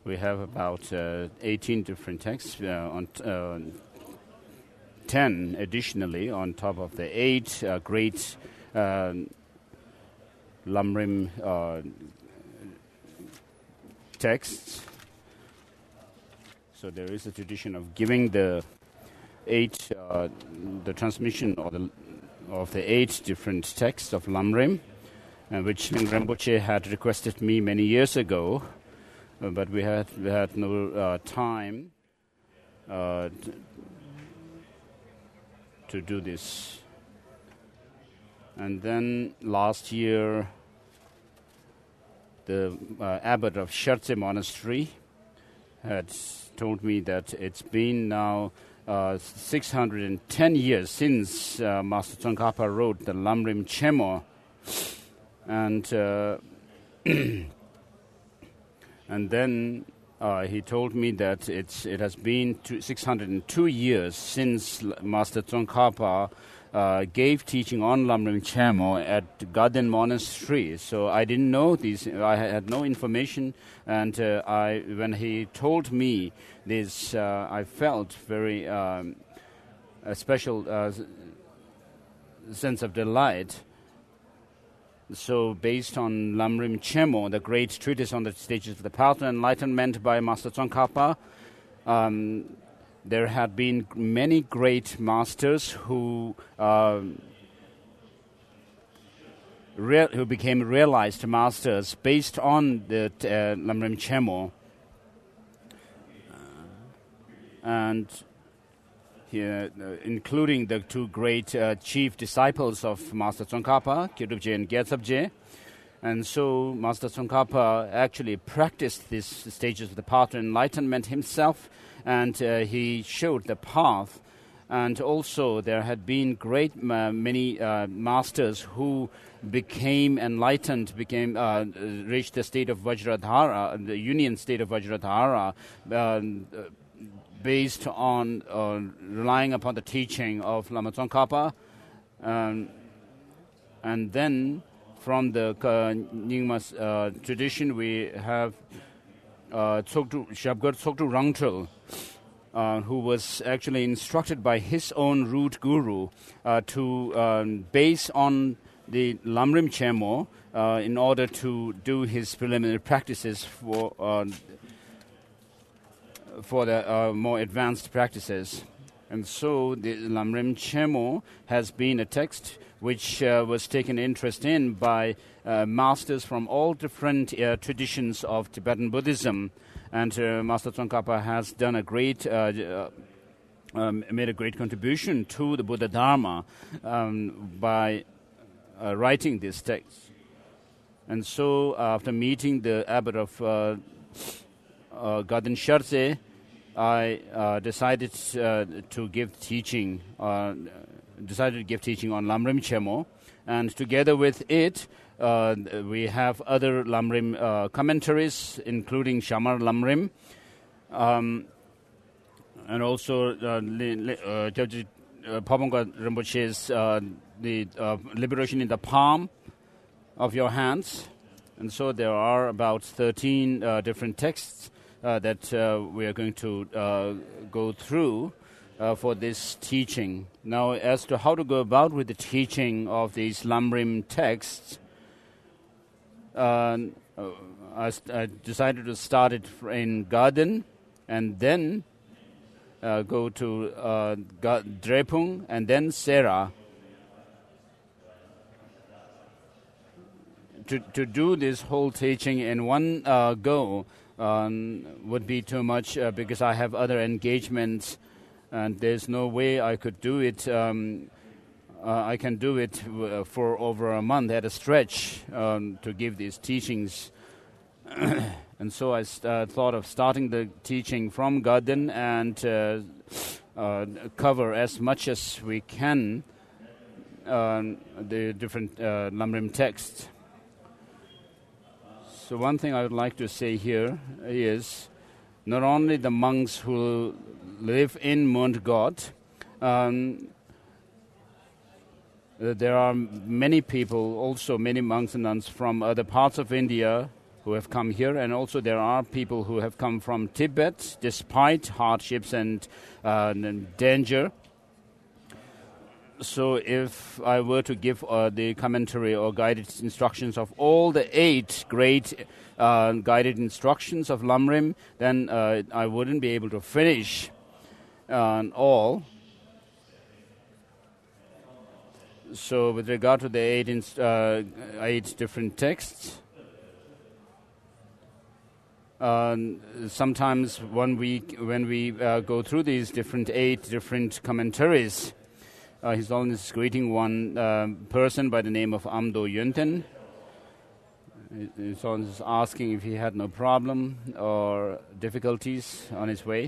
We have about 18 different texts, 10 additionally on top of the 8 great Lamrim texts. So there is a tradition of giving the transmission of the 8 different texts of Lamrim, which Rinpoche had requested me many years ago, but we had no time to do this. And then last year, the abbot of Schertze Monastery had told me that it's been now 610 years since Master Tsongkhapa wrote the Lamrim Chemo, and and then he told me that it has been 602 years since Master Tsongkhapa gave teaching on Lamrim Chemo at Garden Monastery. So I didn't know these. I had no information, and when he told me this, I felt very a special sense of delight. So based on Lamrim Chemo, the great treatise on the stages of the path to enlightenment by Master Tsongkhapa, there had been many great masters who became realized masters based on the Lamrim Chemo. And here, including the 2 great chief disciples of Master Tsongkhapa, Kyodubje and Gyaltsabje. And so Master Tsongkhapa actually practiced these stages of the path to enlightenment himself, and he showed the path. And also there had been many masters who became enlightened, reached the state of Vajradhara, the union state of Vajradhara, based on relying upon the teaching of Lama Tsongkhapa. And then from the Nyingma's tradition, we have Shabgar Tsogdu Rangchul, who was actually instructed by his own root guru to base on the Lamrim Chemo in order to do his preliminary practices for the more advanced practices. And so the Lamrim Chemo has been a text which was taken interest in by masters from all different traditions of Tibetan Buddhism. And Master Tsongkhapa has done made a great contribution to the Buddha Dharma by writing this text. And so after meeting the abbot of Garden Schertze, I decided to give teaching on Lamrim Chemo, and together with it, we have other Lamrim commentaries, including Shamar Lamrim, and also Pabongka Rinpoche's the Liberation in the Palm of Your Hands. And so there are about 13 different texts that we are going to go through for this teaching. Now, as to how to go about with the teaching of these Lamrim texts, I decided to start it in Garden, and then go to Drepung, and then Sera. To do this whole teaching in one go would be too much because I have other engagements, and there's no way I could do it. I can do it for over a month at a stretch to give these teachings. And so I thought of starting the teaching from Garden and cover as much as we can the different Lamrim texts. So one thing I would like to say here is not only the monks who live in Mount God, there are many people, also many monks and nuns from other parts of India who have come here, and also there are people who have come from Tibet despite hardships and danger. So if I were to give the commentary or guided instructions of all the 8 great guided instructions of Lamrim, then I wouldn't be able to finish all. So with regard to the 8 different texts, sometimes when we go through these 8 different commentaries, His Holiness is greeting one person by the name of Amdo Yönten. His Holiness is asking if he had no problem or difficulties on his way.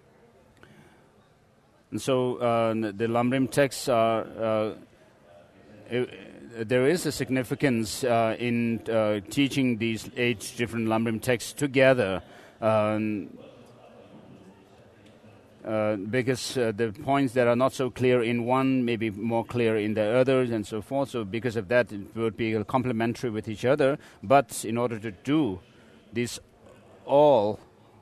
And so the Lamrim texts are... there is a significance in teaching these 8 different Lamrim texts together, because the points that are not so clear in one may be more clear in the others and so forth. So because of that, it would be complementary with each other. But in order to do this all,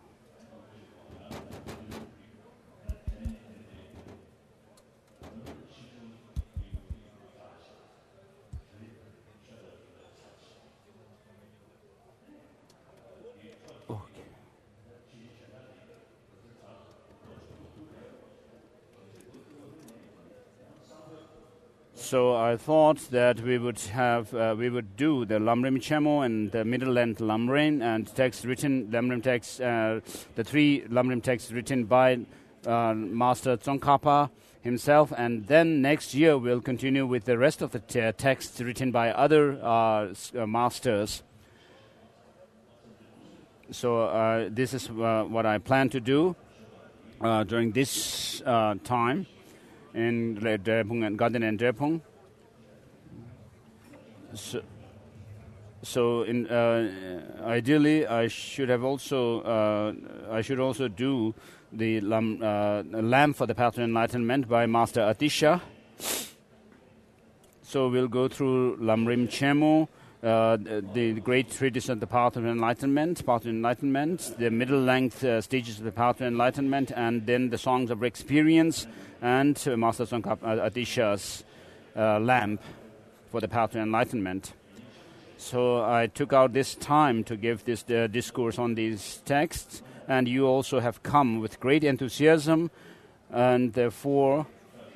so I thought that we would do the Lamrim Chemo and the Middle Length Lamrim and Lamrim texts, the 3 Lamrim texts written by Master Tsongkhapa himself, and then next year we'll continue with the rest of the texts written by other masters. So this is what I plan to do during this time in Drepung and Garden and Drepung. So ideally, I should also do the Lamp for the Path to Enlightenment by Master Atisha. So we'll go through Lamrim Chemo, the great treatise on the Path to Enlightenment, the middle length stages of the Path to Enlightenment, and then the Songs of Experience, and Master Tsongkhapa Atisha's Lamp for the Path to Enlightenment. So I took out this time to give this discourse on these texts, and you also have come with great enthusiasm, and therefore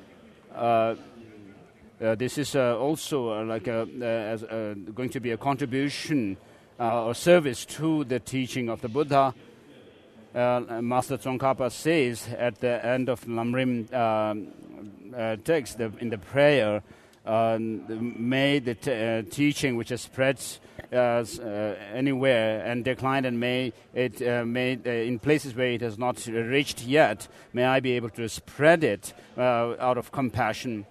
this is also going to be a contribution or service to the teaching of the Buddha. Master Tsongkhapa says at the end of Lamrim text, in the prayer, may the teaching which has spread anywhere and declined, and may it in places where it has not reached yet, may I be able to spread it out of compassion.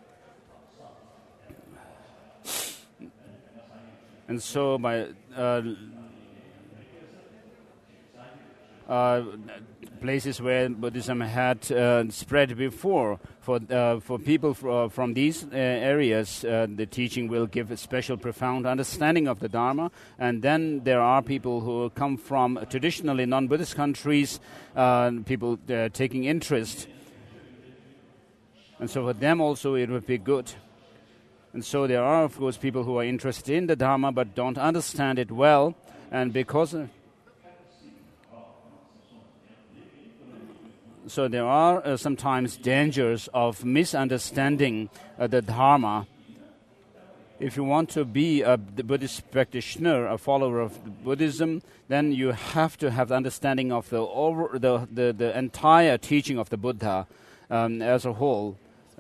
And so by places where Buddhism had spread before, for people from these areas, the teaching will give a special profound understanding of the Dharma. And then there are people who come from traditionally non-Buddhist countries, people taking interest. And so for them also it would be good. And so there are, of course, people who are interested in the Dharma but don't understand it well, and because so there are sometimes dangers of misunderstanding the Dharma. If you want to be a Buddhist practitioner, a follower of Buddhism, then you have to have the understanding of the entire teaching of the Buddha as a whole.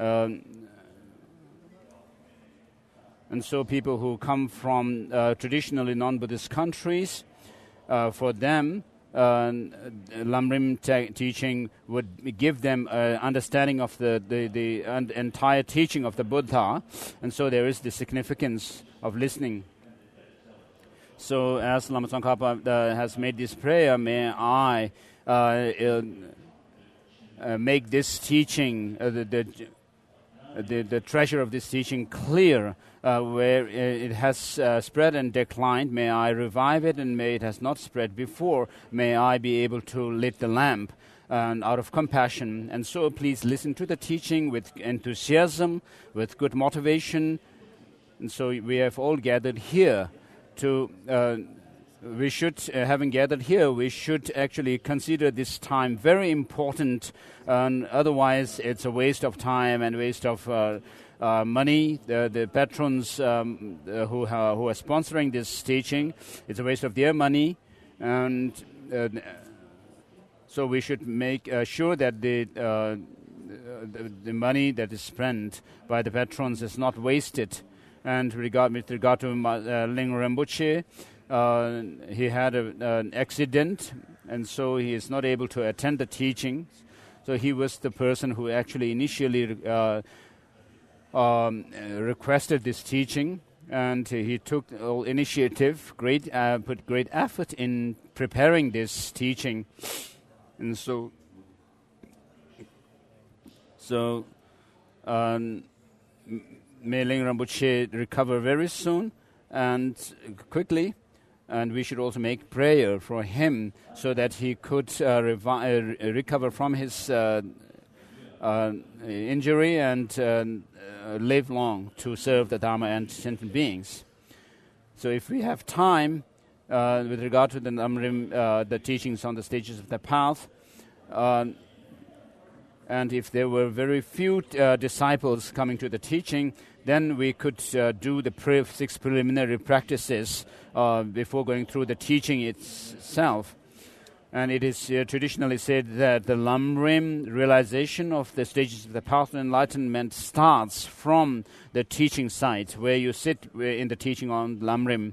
And so people who come from traditionally non-Buddhist countries, for them, Lamrim teaching would give them understanding of the entire teaching of the Buddha, and so there is the significance of listening. So as Lama Tsongkhapa has made this prayer, may I make this teaching, the treasure of this teaching clear where it has spread and declined, may I revive it, and may it has not spread before, may I be able to lit the lamp and out of compassion. And so please listen to the teaching with enthusiasm, with good motivation. And so we have all gathered here to, having gathered here, we should actually consider this time very important. Otherwise, it's a waste of time and waste of money. The patrons who are sponsoring this teaching, it's a waste of their money. And so we should make sure that the money that is spent by the patrons is not wasted. And with regard to Ling Rinpoche, he had an accident, and so he is not able to attend the teaching. So he was the person who actually initially requested this teaching, and he took all initiative, put great effort in preparing this teaching. And so may Ling Rinpoche recover very soon and quickly, and we should also make prayer for him so that he could recover from his injury and live long to serve the Dharma and sentient beings. So if we have time, with regard to the Namrim, the teachings on the stages of the path, and if there were very few disciples coming to the teaching, then we could do the 6 preliminary practices before going through the teaching itself. And it is traditionally said that the Lamrim realization of the stages of the path of enlightenment starts from the teaching site, where you sit in the teaching on Lamrim.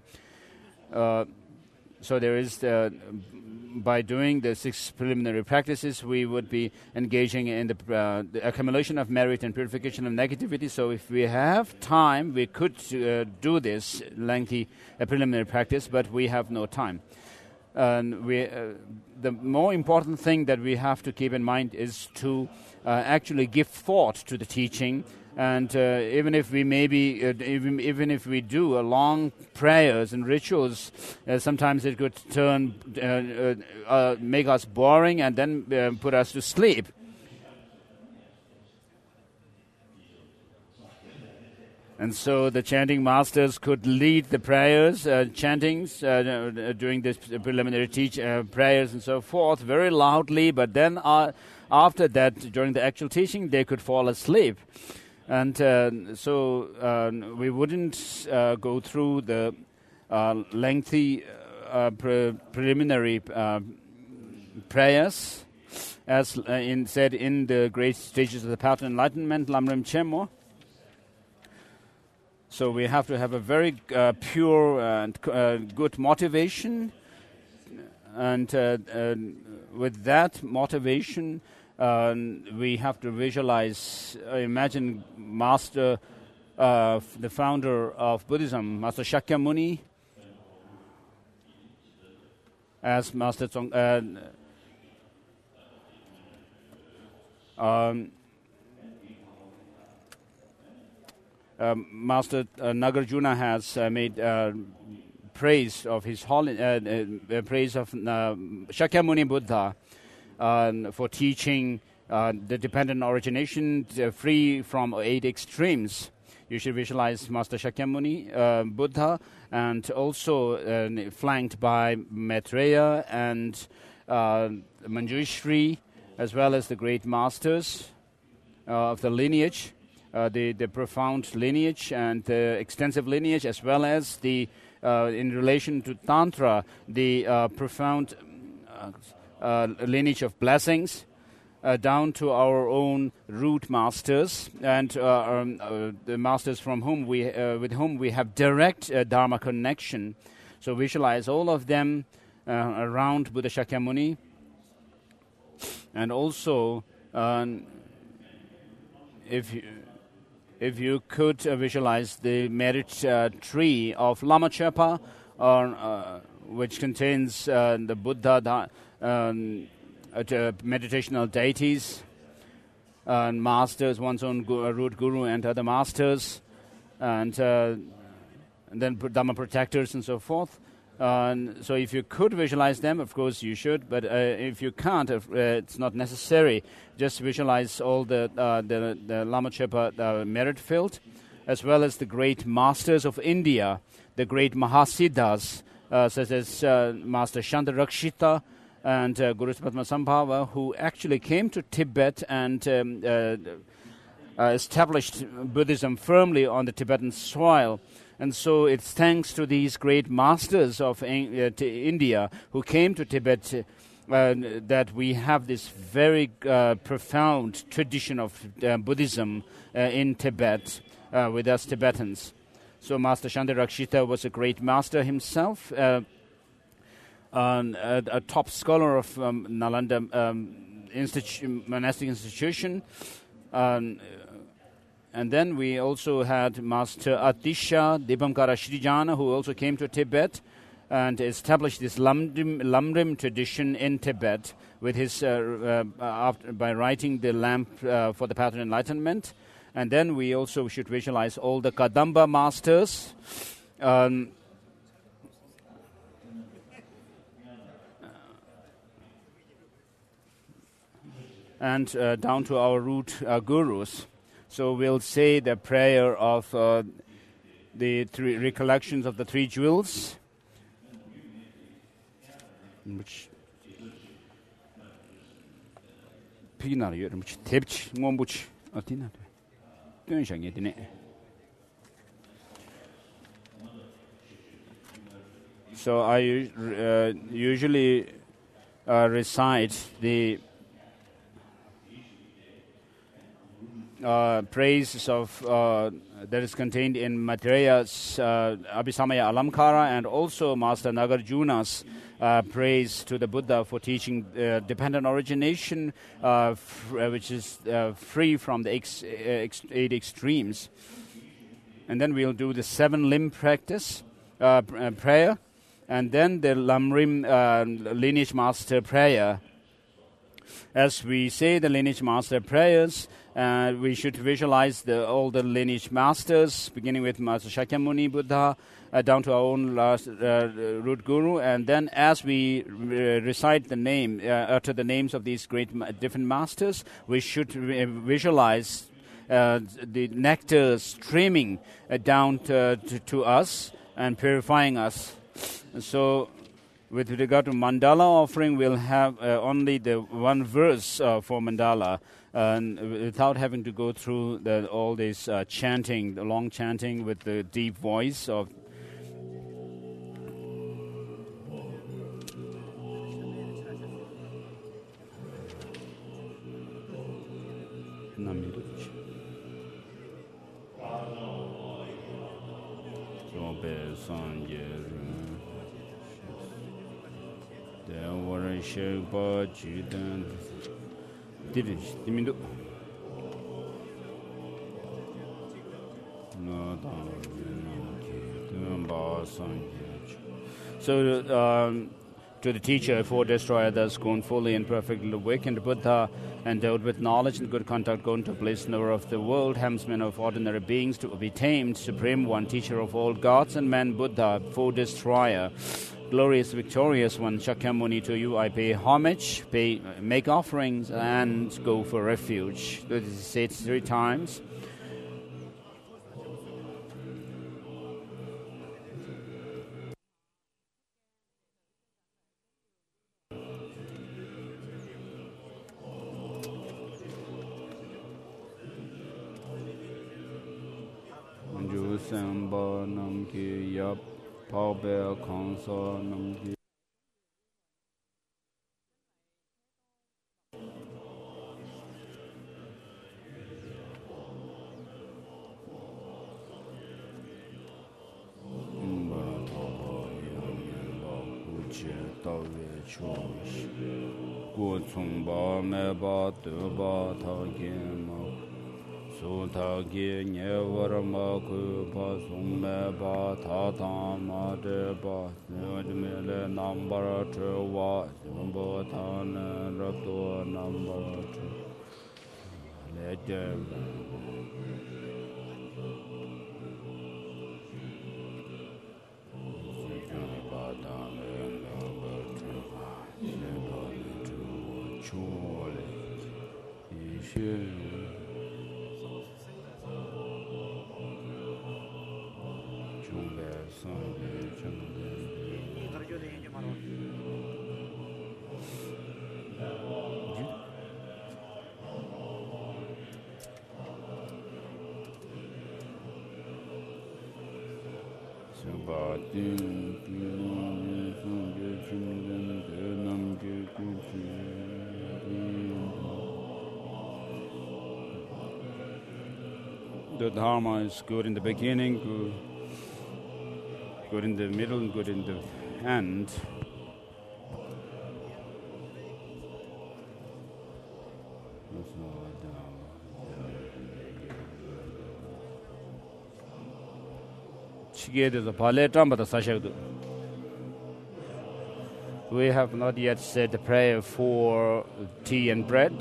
So there is, by doing the 6 preliminary practices, we would be engaging in the accumulation of merit and purification of negativity. So if we have time, we could do this lengthy preliminary practice, but we have no time. And the more important thing that we have to keep in mind is to actually give thought to the teaching. And even if we even if we do long prayers and rituals, sometimes it could make us boring and then put us to sleep. And so the chanting masters could lead the prayers, chantings during this preliminary prayers and so forth very loudly, but then after that, during the actual teaching, they could fall asleep. And so we wouldn't go through the lengthy preliminary prayers, as said in the great stages of the path of enlightenment, Lamrim Chenmo. So we have to have a very pure and good motivation, and with that motivation, we have to visualize, imagine Master, the founder of Buddhism, Master Shakyamuni, as Master Master Nagarjuna has made praise of his praise of Shakyamuni Buddha for teaching the dependent origination free from 8 extremes. You should visualize Master Shakyamuni Buddha, and also flanked by Maitreya and Manjushri, as well as the great masters of the lineage. The profound lineage and the extensive lineage, as well as the in relation to Tantra, the profound lineage of blessings, down to our own root masters and the masters from whom with whom we have direct Dharma connection. So visualize all of them around Buddha Shakyamuni, and also if you could visualize the merit tree of Lama Chepa, which contains the Buddha, meditational deities, and masters, one's own root guru and other masters, and then Dhamma protectors and so forth. So if you could visualize them, of course you should, but if you can't, it's not necessary. Just visualize all the Lama Chepa merit field, as well as the great masters of India, the great Mahasiddhas, such as Master Shantarakshita and Guru Padmasambhava, who actually came to Tibet and established Buddhism firmly on the Tibetan soil. And so it's thanks to these great masters of India who came to Tibet that we have this very profound tradition of Buddhism in Tibet with us Tibetans. So Master Shantarakshita was a great master himself, a top scholar of Nalanda monastic institution. And then we also had Master Atisha Dibamkara Srijana, who also came to Tibet and established this Lamrim tradition in Tibet with his by writing the lamp for the path of enlightenment. And then we also should visualize all the Kadamba masters. And down to our root gurus. So we'll say the prayer of the three recollections of the three jewels, which so I usually recite the praises of that is contained in Maitreya's Abhisamaya Alamkara, and also Master Nagarjuna's praise to the Buddha for teaching dependent origination, which is free from the 8 extremes. And then we'll do the 7 limb practice prayer, and then the Lamrim lineage master prayer. As we say the lineage master prayers, we should visualize all the lineage masters, beginning with Master Shakyamuni Buddha, down to our own last root guru. And then as we recite the name, utter the names of these great different masters, we should visualize the nectar streaming down to us and purifying us. So with regard to mandala offering, we'll have only the one verse for mandala, without having to go through all this chanting, the long chanting with the deep voice of. So to the teacher, for destroyer thus gone fully and perfectly awakened Buddha, endowed with knowledge and good conduct, gone to place knower of the world, helmsman of ordinary beings, to be tamed, supreme one, teacher of all gods and men, Buddha, for destroyer, glorious, victorious one, Shakyamuni, to you I pay homage, make offerings, and go for refuge. This is said 3 times. The Dharma is good in the beginning, good in the middle, and good in the end. We have not yet said the prayer for tea and bread.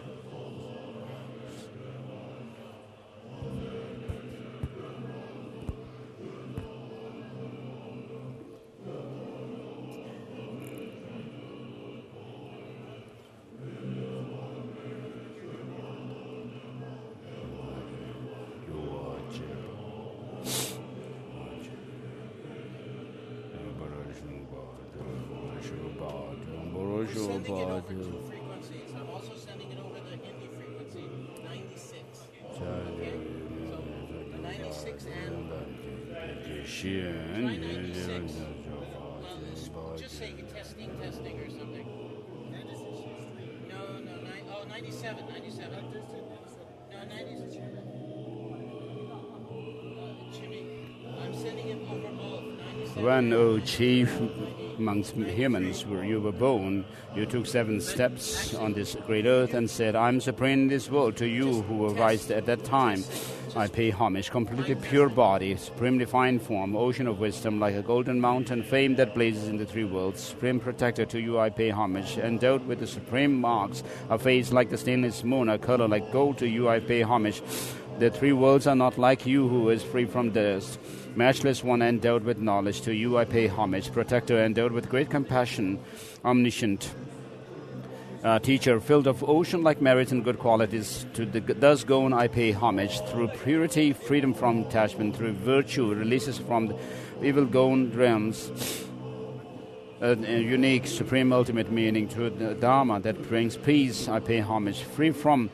Frequencies. I'm also sending it over the Hindi frequency, 96. Okay? So 96 and try 96. Just say testing or something. No, 97. No, 97. Jimmy, I'm sending it over both. 97. When, O chief amongst humans, where you were born, you took 7 steps on this great earth and said, I'm supreme in this world. To you who were raised at that time, I pay homage. Completely pure body, supremely fine form, ocean of wisdom, like a golden mountain, fame that blazes in the 3 worlds. Supreme protector, to you I pay homage. Endowed with the supreme marks, a face like the stainless moon, a color like gold, to you I pay homage. The 3 worlds are not like you, who is free from dust. Matchless one, endowed with knowledge, to you I pay homage. Protector, endowed with great compassion, omniscient. Teacher, filled of ocean-like merits and good qualities, to the thus gone I pay homage. Through purity, freedom from attachment, through virtue, releases from the evil gone realms. A unique, supreme, ultimate meaning to the Dharma that brings peace, I pay homage. Free from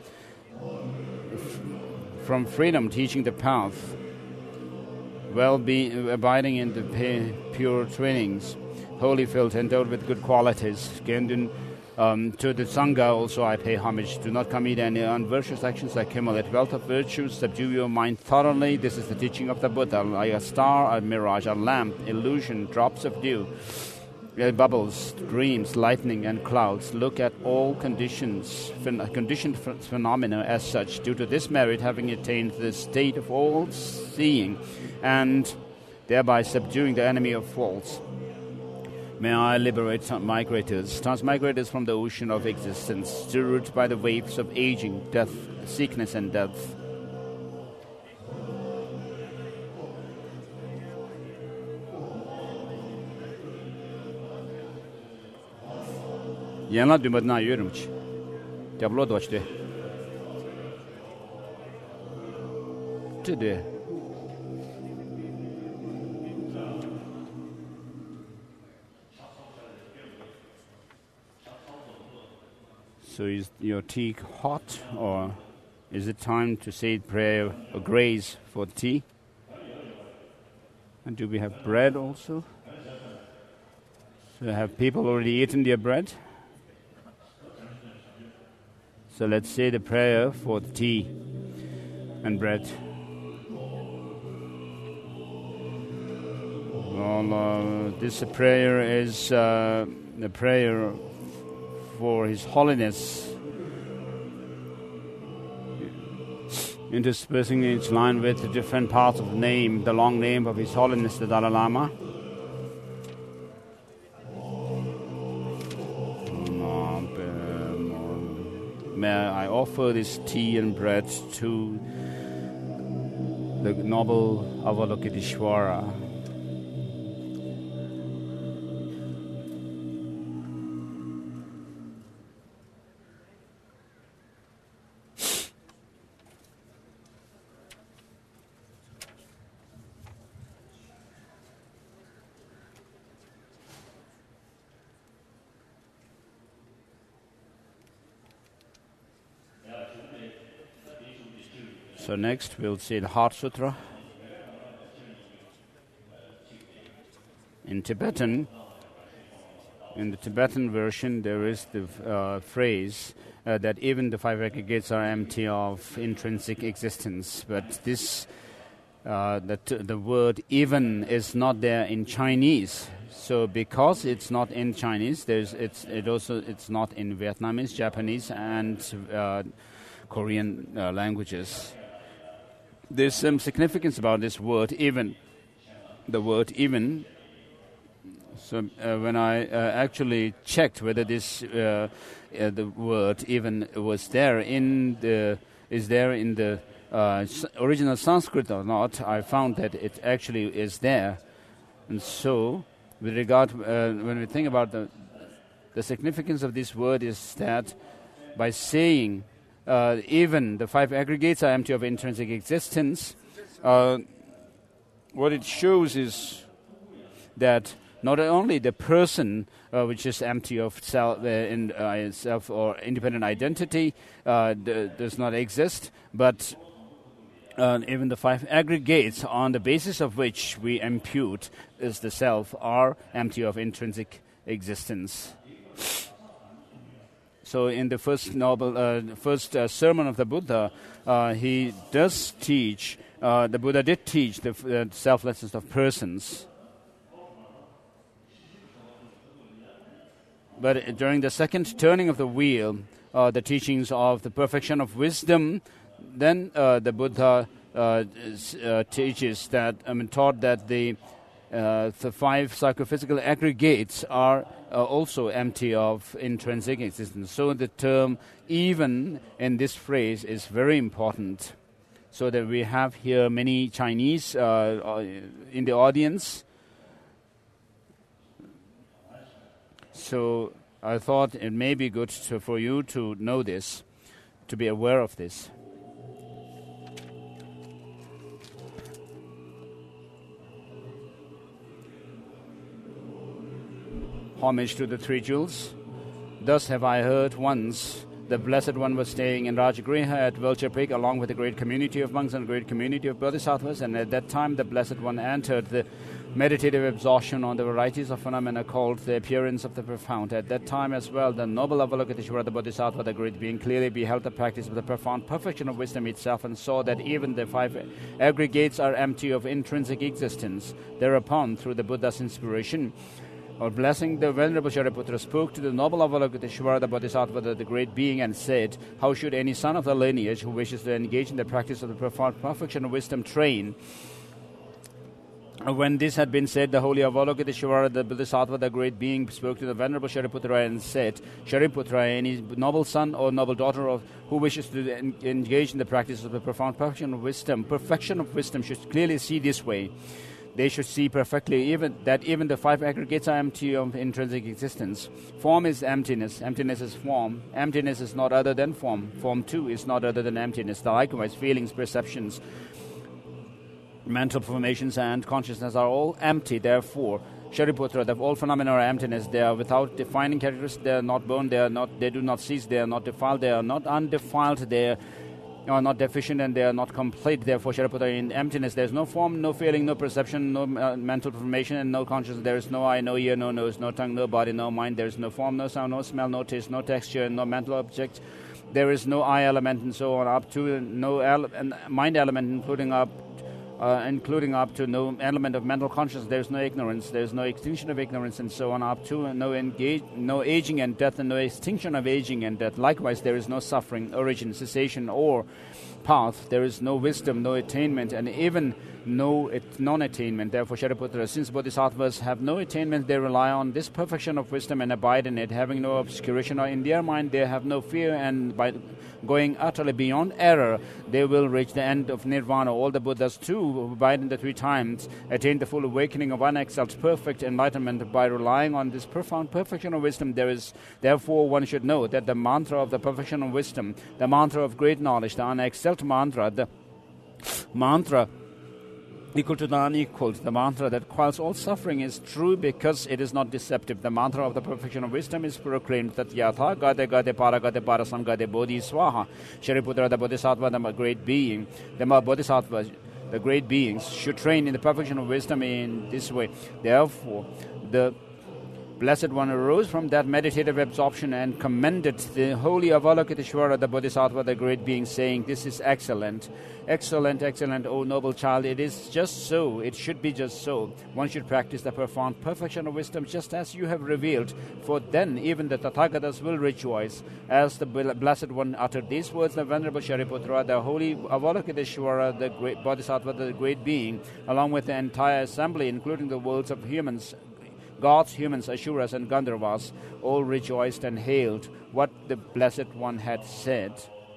freedom, teaching the path. Well-being, abiding in the pure trainings, holy filled, endowed with good qualities. Gendun, to the Sangha also I pay homage. Do not commit any unvirtuous actions, accumulate wealth of virtues, subdue your mind thoroughly. This is the teaching of the Buddha, like a star, a mirage, a lamp, illusion, drops of dew, bubbles, dreams, lightning, and clouds. Look at all conditioned phenomena as such. Due to this merit, having attained the state of all-seeing, and thereby subduing the enemy of faults, may I liberate transmigrators from the ocean of existence, stirred by the waves of aging, death, sickness, and death. Yanla dumad na yurumch. Tablo dochte. Today. So is your tea hot, or is it time to say prayer or grace for tea? And do we have bread also? So have people already eaten their bread? So let's say the prayer for tea and bread. Well, this prayer is the prayer for His Holiness, interspersing each line with the different parts of the name, the long name of His Holiness the Dalai Lama. May I offer this tea and bread to the noble Avalokiteshvara. So next we'll see the Heart Sutra. In Tibetan, in the Tibetan version, there is the phrase that even the five aggregates are empty of intrinsic existence. But this, the word "even" is not there in Chinese. So because it's not in Chinese, it's not in Vietnamese, Japanese, and Korean languages. There's some significance about this word "even." The word "even." So when I actually checked whether this the word "even" was there in the original Sanskrit or not, I found that it actually is there. And so, with regard when we think about the significance of this word, is that by saying even the five aggregates are empty of intrinsic existence, what it shows is that not only the person, which is empty of self or independent identity, does not exist, but even the five aggregates on the basis of which we impute is the self are empty of intrinsic existence. So in the first sermon of the Buddha, he does teach, the Buddha did teach the selflessness of persons. But during the second turning of the wheel, the teachings of the perfection of wisdom, then the Buddha teaches that, taught that the five psychophysical aggregates are also empty of intrinsic existence. So the term "even" in this phrase is very important. So that we have here many Chinese in the audience. So I thought it may be good for you to know this, to be aware of this. Homage to the Three Jewels. Thus have I heard once the Blessed One was staying in Rajagriha at Vulture Peak along with a great community of monks and a great community of bodhisattvas, and at that time the Blessed One entered the meditative absorption on the varieties of phenomena called the appearance of the profound. At that time as well, the noble Avalokiteshvara, the Bodhisattva, the great being, clearly beheld the practice of the profound perfection of wisdom itself and saw that even the five aggregates are empty of intrinsic existence. Thereupon, through the Buddha's inspiration, or blessing, the Venerable Shariputra spoke to the noble Avalokiteshvara, the Bodhisattva, the great being, and said, "How should any son of the lineage who wishes to engage in the practice of the profound perfection of wisdom train?" When this had been said, the holy Avalokiteshvara, the Bodhisattva, the great being, spoke to the Venerable Shariputra and said, "Shariputra, any noble son or noble daughter who wishes to engage in the practice of the profound perfection of wisdom should clearly see this way. They should see perfectly that even the five aggregates are empty of intrinsic existence. Form is emptiness. Emptiness is form. Emptiness is not other than form. Form too is not other than emptiness. Likewise, feelings, perceptions, mental formations, and consciousness are all empty. Therefore, Shariputra, that all phenomena are emptiness. They are without defining characteristics. They are not born. They do not cease. They are not defiled. They are not undefiled. They are not deficient, and they are not complete. Therefore, Shariputra, in emptiness, there is no form, no feeling, no perception, no mental formation, and no consciousness. There is no eye, no ear, no nose, no tongue, no body, no mind. There is no form, no sound, no smell, no taste, no texture, no mental object. There is no eye element, and so on up to no mind element, including up to no element of mental consciousness. There is no ignorance. There is no extinction of ignorance, and so on up to no aging and death, and no extinction of aging and death. Likewise, there is no suffering, origin, cessation, or path. There is no wisdom, no attainment, and even no non-attainment. Therefore, Shariputra, since bodhisattvas have no attainment, they rely on this perfection of wisdom and abide in it, having no obscuration, or in their mind they have no fear, and by going utterly beyond error, they will reach the end of nirvana. All the Buddhas too, who abide in the three times, attain the full awakening of unexcelled perfect enlightenment by relying on this profound perfection of wisdom. Therefore, one should know that the mantra of the perfection of wisdom, the mantra of great knowledge, the unexcelled mantra, the mantra equal to the unequaled. The mantra that quells all suffering is true because it is not deceptive. The mantra of the perfection of wisdom is proclaimed that Yatha Gade Gade Parasam Gade Bodhi Swaha. Shariputra, the Bodhisattva, the great being, the Bodhisattva, the great beings, should train in the perfection of wisdom in this way. Therefore, the Blessed One arose from that meditative absorption and commended the holy Avalokiteshvara, the Bodhisattva, the great being, saying, "This is excellent, excellent, excellent, O noble child. It is just so. It should be just so. One should practice the profound perfection of wisdom just as you have revealed. For then even the Tathagatas will rejoice." As the Blessed One uttered these words, the Venerable Shariputra, the holy Avalokiteshvara, the great Bodhisattva, the great being, along with the entire assembly, including the worlds of humans, gods, humans, Asuras, and Gandharvas, all rejoiced and hailed what the Blessed One had said.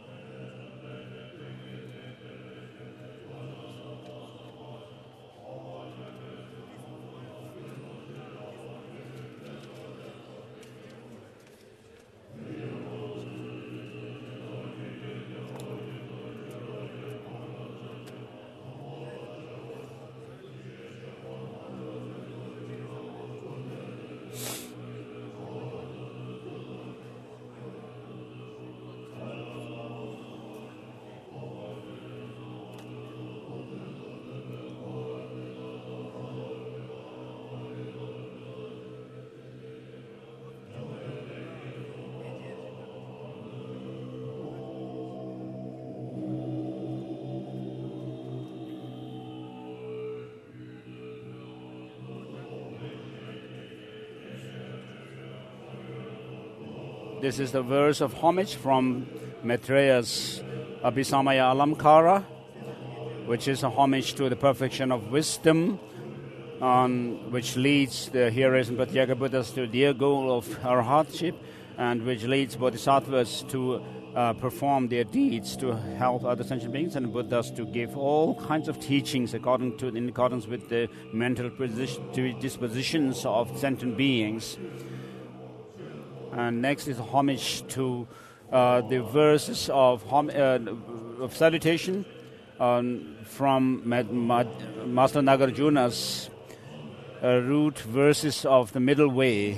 This is the verse of homage from Maitreya's Abhisamaya Alamkara, which is a homage to the perfection of wisdom, which leads the hearers and Pratyeka Buddhas to their goal of arhatship, and which leads bodhisattvas to perform their deeds to help other sentient beings, and Buddhas to give all kinds of teachings in accordance with the mental dispositions of sentient beings. And next is a homage to the verses of salutation from Master Nagarjuna's root verses of the middle way,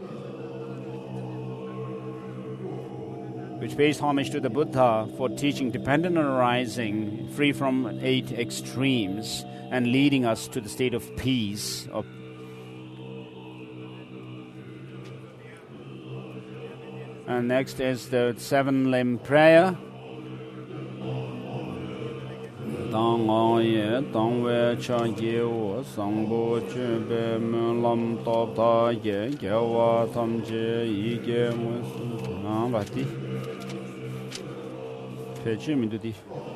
which pays homage to the Buddha for teaching dependent on arising, free from 8 extremes, and leading us to the state of peace. And next is the 7-limb prayer. Dang ye dang we cha ye wo sang bo chu be mun lam top ta ye ge wa tam je yi ge mu su na ba ti pe chi mi du di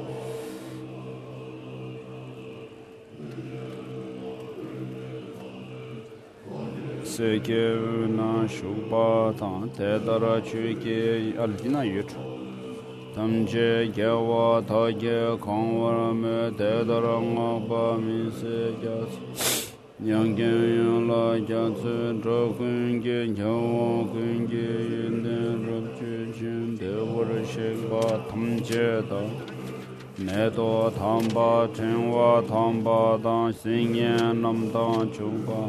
se ge na shu ba ta te da ra chu ge al di na yu tam je ge wa ta ge kong wa me te da ra nga ba mi se ge yang ge yang la ja zu zhe kun ge jiao wa kun ge yin de ru ju jin de wo ri she ba tam je da ne do tam ba chen wa tam ba da xin yan nam da chu ba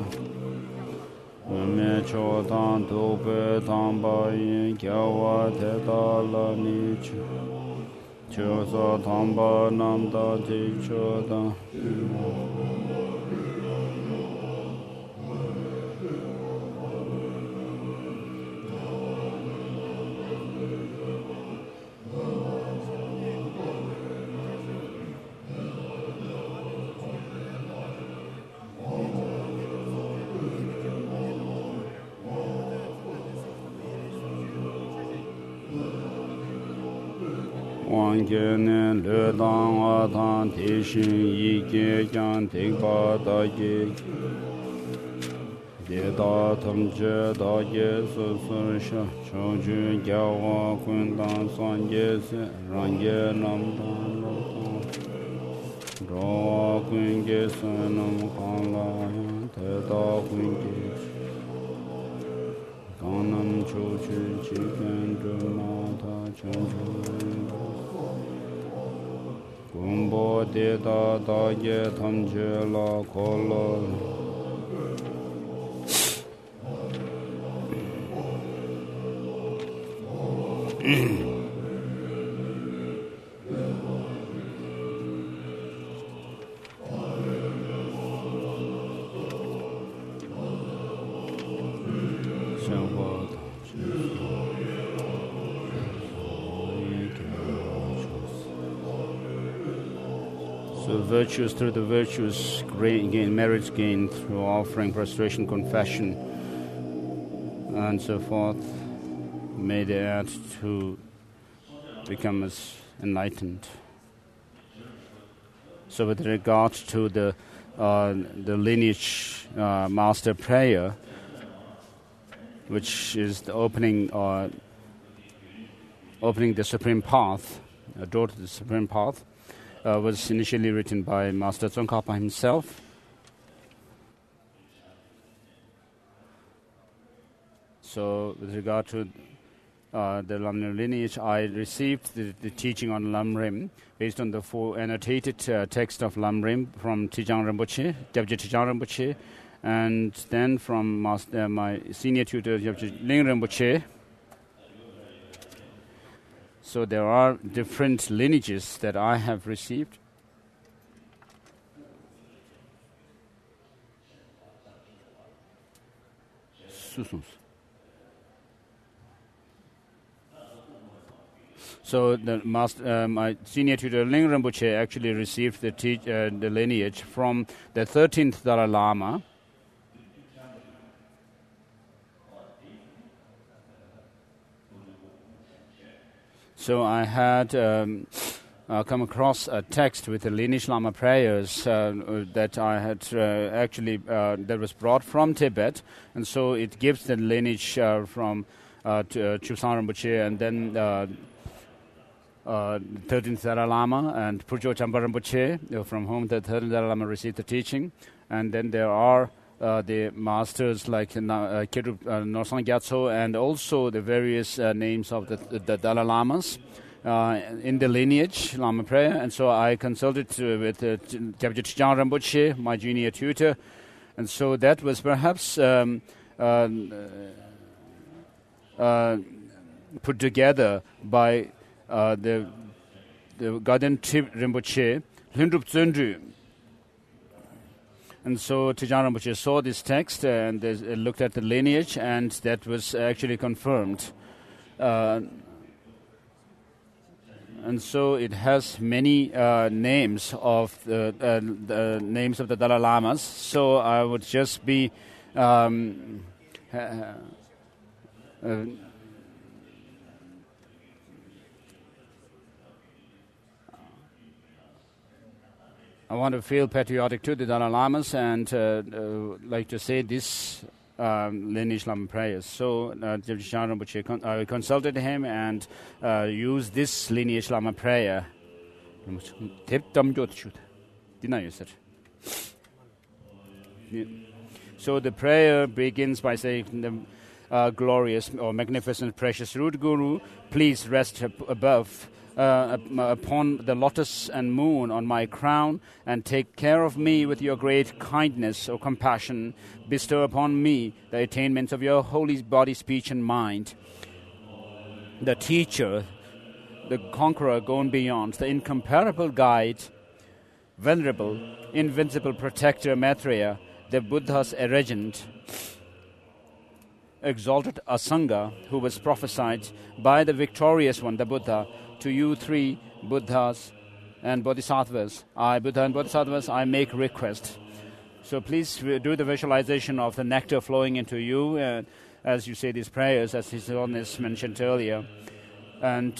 me cho dan do be dan ba yin jiao wa te da la ni chu cho sa dan ba nam da ji cho da wang ge ne le dang a tan ti xin yi ge jiang ti ba da ge de da tam je da ge su su sha chou ju jia wa kun dang san ge se rang ge nam dang lo dang ro wa kun ge se nam kang la yan te da kun ge gang nam chou chu chi gen zhe ma ta chen chu Gumbo de da da ye tam je la kolo. So virtues through the virtues, gain, merits gained through offering, prostration, confession, and so forth, may they add to become as enlightened. So with regard to the lineage master prayer, which is the opening the supreme path, door to the supreme path, was initially written by Master Tsongkhapa himself. So with regard to the Lamrim lineage, I received the teaching on Lamrim based on the four annotated text of Lamrim from Trijang Rinpoche, Gyabje Trijang Rinpoche, and then from my senior tutor, Gyabje Ling Rinpoche. So there are different lineages that I have received. So my senior tutor Ling Rinpoche actually received the lineage from the 13th Dalai Lama. So I had come across a text with the lineage Lama prayers that I had that was brought from Tibet, and so it gives the lineage from Chulsang Rinpoche, and then 13th Dalai Lama and Purjo Champa Rinpoche, from whom the 13th Dalai Lama received the teaching, and then there are the masters like Khedrup Norsang Gyatso, and also the various names of the Dalai Lamas in the lineage Lama prayer. And so I consulted with Gyabje Trijang Rinpoche, my junior tutor, and so that was perhaps put together by the Gaden Trip Rinpoche, Lindrup Zundru. And so Trijang Rinpoche saw this text and looked at the lineage, and that was actually confirmed. And so it has many names of the names of the Dalai Lamas. So I would just be I want to feel patriotic to the Dalai Lamas and like to say this lineage Lama prayers. So Gyabje Trijang Rinpoche, I consulted him and used this lineage Lama prayer. So the prayer begins by saying, glorious or magnificent precious root Guru, please rest above upon the lotus and moon on my crown, and take care of me with your great kindness or compassion. Bestow upon me the attainments of your holy body, speech, and mind. The teacher, the conqueror gone beyond, the incomparable guide, venerable, invincible protector Maitreya, the Buddha's regent, exalted Asanga, who was prophesied by the victorious one, the Buddha, to you three Buddhas and Bodhisattvas. I, Buddha and Bodhisattvas, I make request. So please do the visualization of the nectar flowing into you as you say these prayers, as His Holiness mentioned earlier. And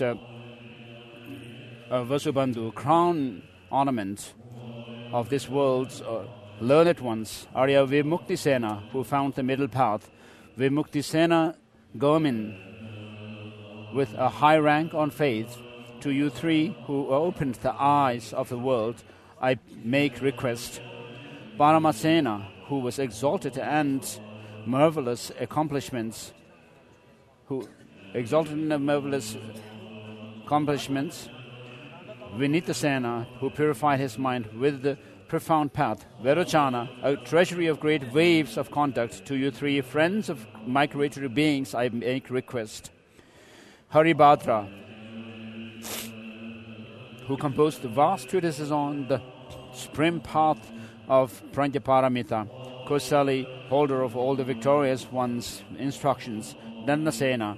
Vasubandhu, crown ornament of this world's learned ones, Arya Vimuktisena, who found the middle path. Vimuktisena Gomin, with a high rank on faith, to you three who opened the eyes of the world, I make request. Paramasena, who was exalted and marvelous accomplishments, Vinitasena, who purified his mind with the profound path. Verochana, a treasury of great waves of conduct. To you three friends of migratory beings, I make request. Haribhadra, who composed the vast treatises on the supreme path of Pranjaparamita. Kosali, holder of all the victorious one's instructions. Dandasena,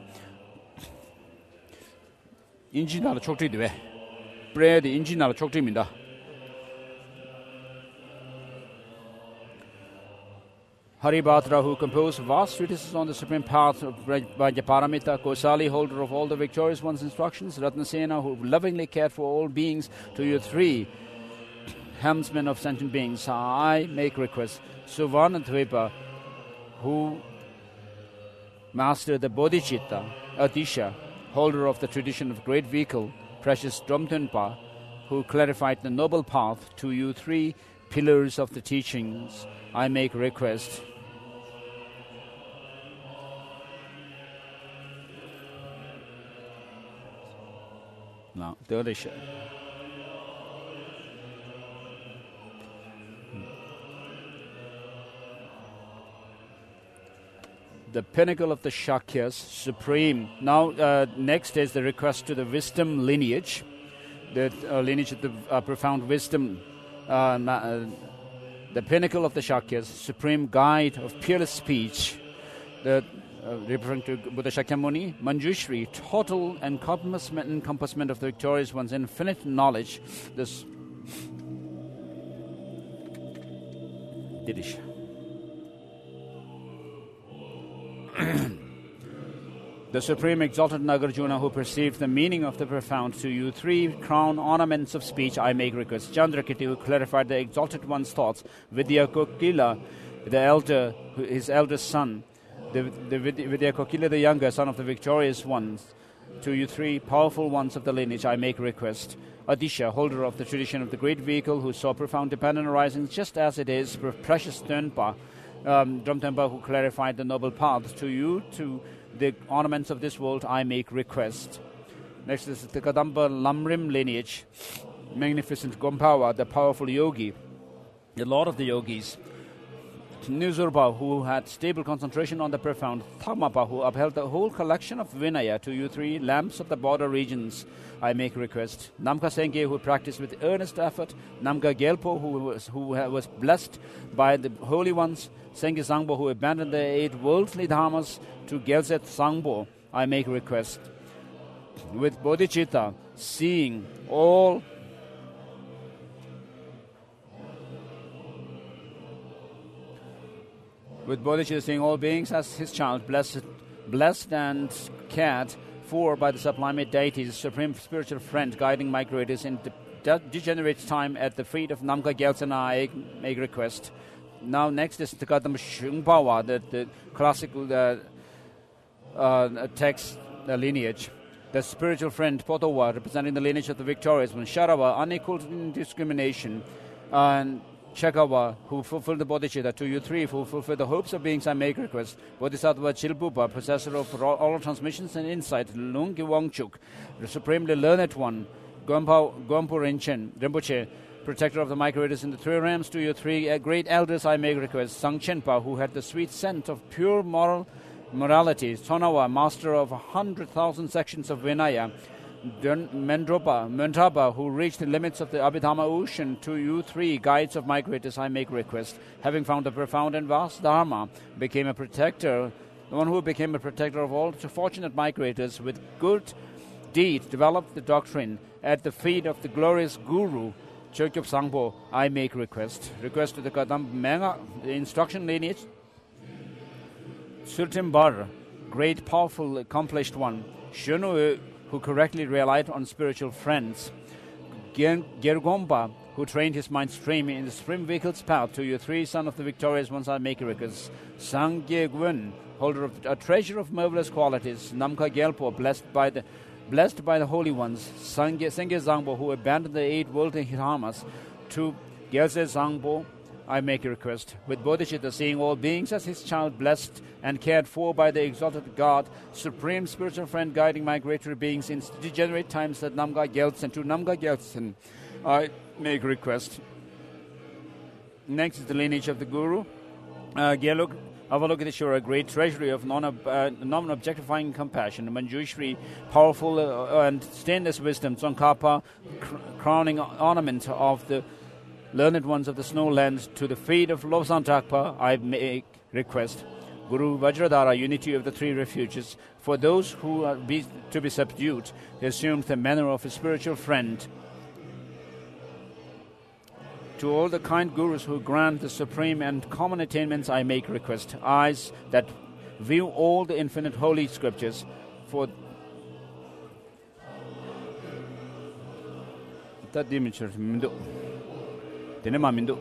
인지나라 촉지되왜 브레드 인지나라 촉지입니다. Haribhadra, who composed vast treatises on the supreme path of Pranjaparamita. Kosali, holder of all the victorious one's instructions. Ratnasena, who lovingly cared for all beings. To you three helmsmen of sentient beings, I make request. Suvarnadvipa, who mastered the Bodhicitta. Adisha, holder of the tradition of great vehicle. Precious Drumtunpa, who clarified the noble path. To you three pillars of the teachings, I make request. Now, the Odisha. The pinnacle of the Shakyas, supreme. Now, next is the request to the wisdom lineage, the lineage of the profound wisdom. The pinnacle of the Shakyas, supreme guide of peerless speech, referring to Buddha Shakyamuni, Manjushri, total encompassment of the victorious one's infinite knowledge. This Didish. The supreme exalted Nagarjuna, who perceived the meaning of the profound. To you three crown ornaments of speech, I make request. Chandrakirti, who clarified the exalted one's thoughts. Vidya Kokila, the elder, his eldest son. The Vidya Kokila, the younger son of the victorious ones. To you three powerful ones of the lineage, I make request. Adisha, holder of the tradition of the great vehicle, who saw profound dependent arising just as it is. Precious Drenpa, Drumtempa, who clarified the noble path. To you, to the ornaments of this world, I make request. Next is the Kadamba Lamrim lineage. Magnificent Gompawa, the powerful yogi, the lord of the yogis. Nizurba, who had stable concentration on the profound. Thamapa, who upheld the whole collection of Vinaya. To you three lamps of the border regions, I make request. Namka Sengye, who practiced with earnest effort. Namka Gelpo, who was blessed by the holy ones. Sengye Sangbo, who abandoned the 8 worldly dharmas. To Gelset Sangbo, I make request. With Bodhicitta, seeing all beings as his child, blessed and cared for by the sublime deities, supreme spiritual friend, guiding migrators in degenerate time at the feet of Namka Gyaltsana, I make request. Now next is the Kadam Shungpawa, the classical text lineage. The spiritual friend Potowa, representing the lineage of the victorious one. Sharawa, unequal in discrimination. And Chekawa, who fulfilled the Bodhicitta. To you three, who fulfilled the hopes of beings, I make request. Bodhisattva Chilpupa, possessor of oral transmissions and insight. Lungi Wangchuk, the supremely learned one. Gompo Rinpoche, protector of the migrators in the 3 realms. To your three great elders, I make request. Sangchenpa, who had the sweet scent of pure morality. Sonawa, master of 100,000 sections of Vinaya. Mendrapa, who reached the limits of the Abhidhamma ocean. To you three guides of migrators, I make request. Having found the profound and vast Dharma, became a protector, the one who became a protector of all fortunate migrators, with good deed developed the doctrine at the feet of the glorious Guru. Chökyop Sangpo, I make request. Request to the Kadam Menga, the instruction lineage. Surtimbar, great, powerful, accomplished one. Shunu, who correctly relied on spiritual friends. Gergompa, who trained his mind stream in the supreme vehicle's path. To you three son of the victorious ones, I make request. Sangye Gwen, holder of a treasure of marvelous qualities. Namka Gyalpo, blessed by the holy ones. Sengye Zangbo, who abandoned the 8 worldly dharmas. To Gyalse Zangbo, I make a request. With Bodhicitta, seeing all beings as his child, blessed and cared for by the exalted God, supreme spiritual friend guiding migratory beings in degenerate times at Namga Gyaltsen, to Namga Gyaltsen, I make a request. Next is the lineage of the Guru. Gyaluk Avalokiteshvara, a great treasury of non-objectifying compassion, Manjushri, powerful and stainless wisdom, Tsongkhapa, crowning ornament of the learned ones of the snowlands, to the feet of Lobsang Trangpa, I make request. Guru Vajradhara, unity of the three refuges, for those who are to be subdued, he assumed the manner of a spiritual friend. To all the kind gurus who grant the supreme and common attainments, I make request. Eyes that view all the infinite holy scriptures, for that dimension Mindu. Dinema Mindu.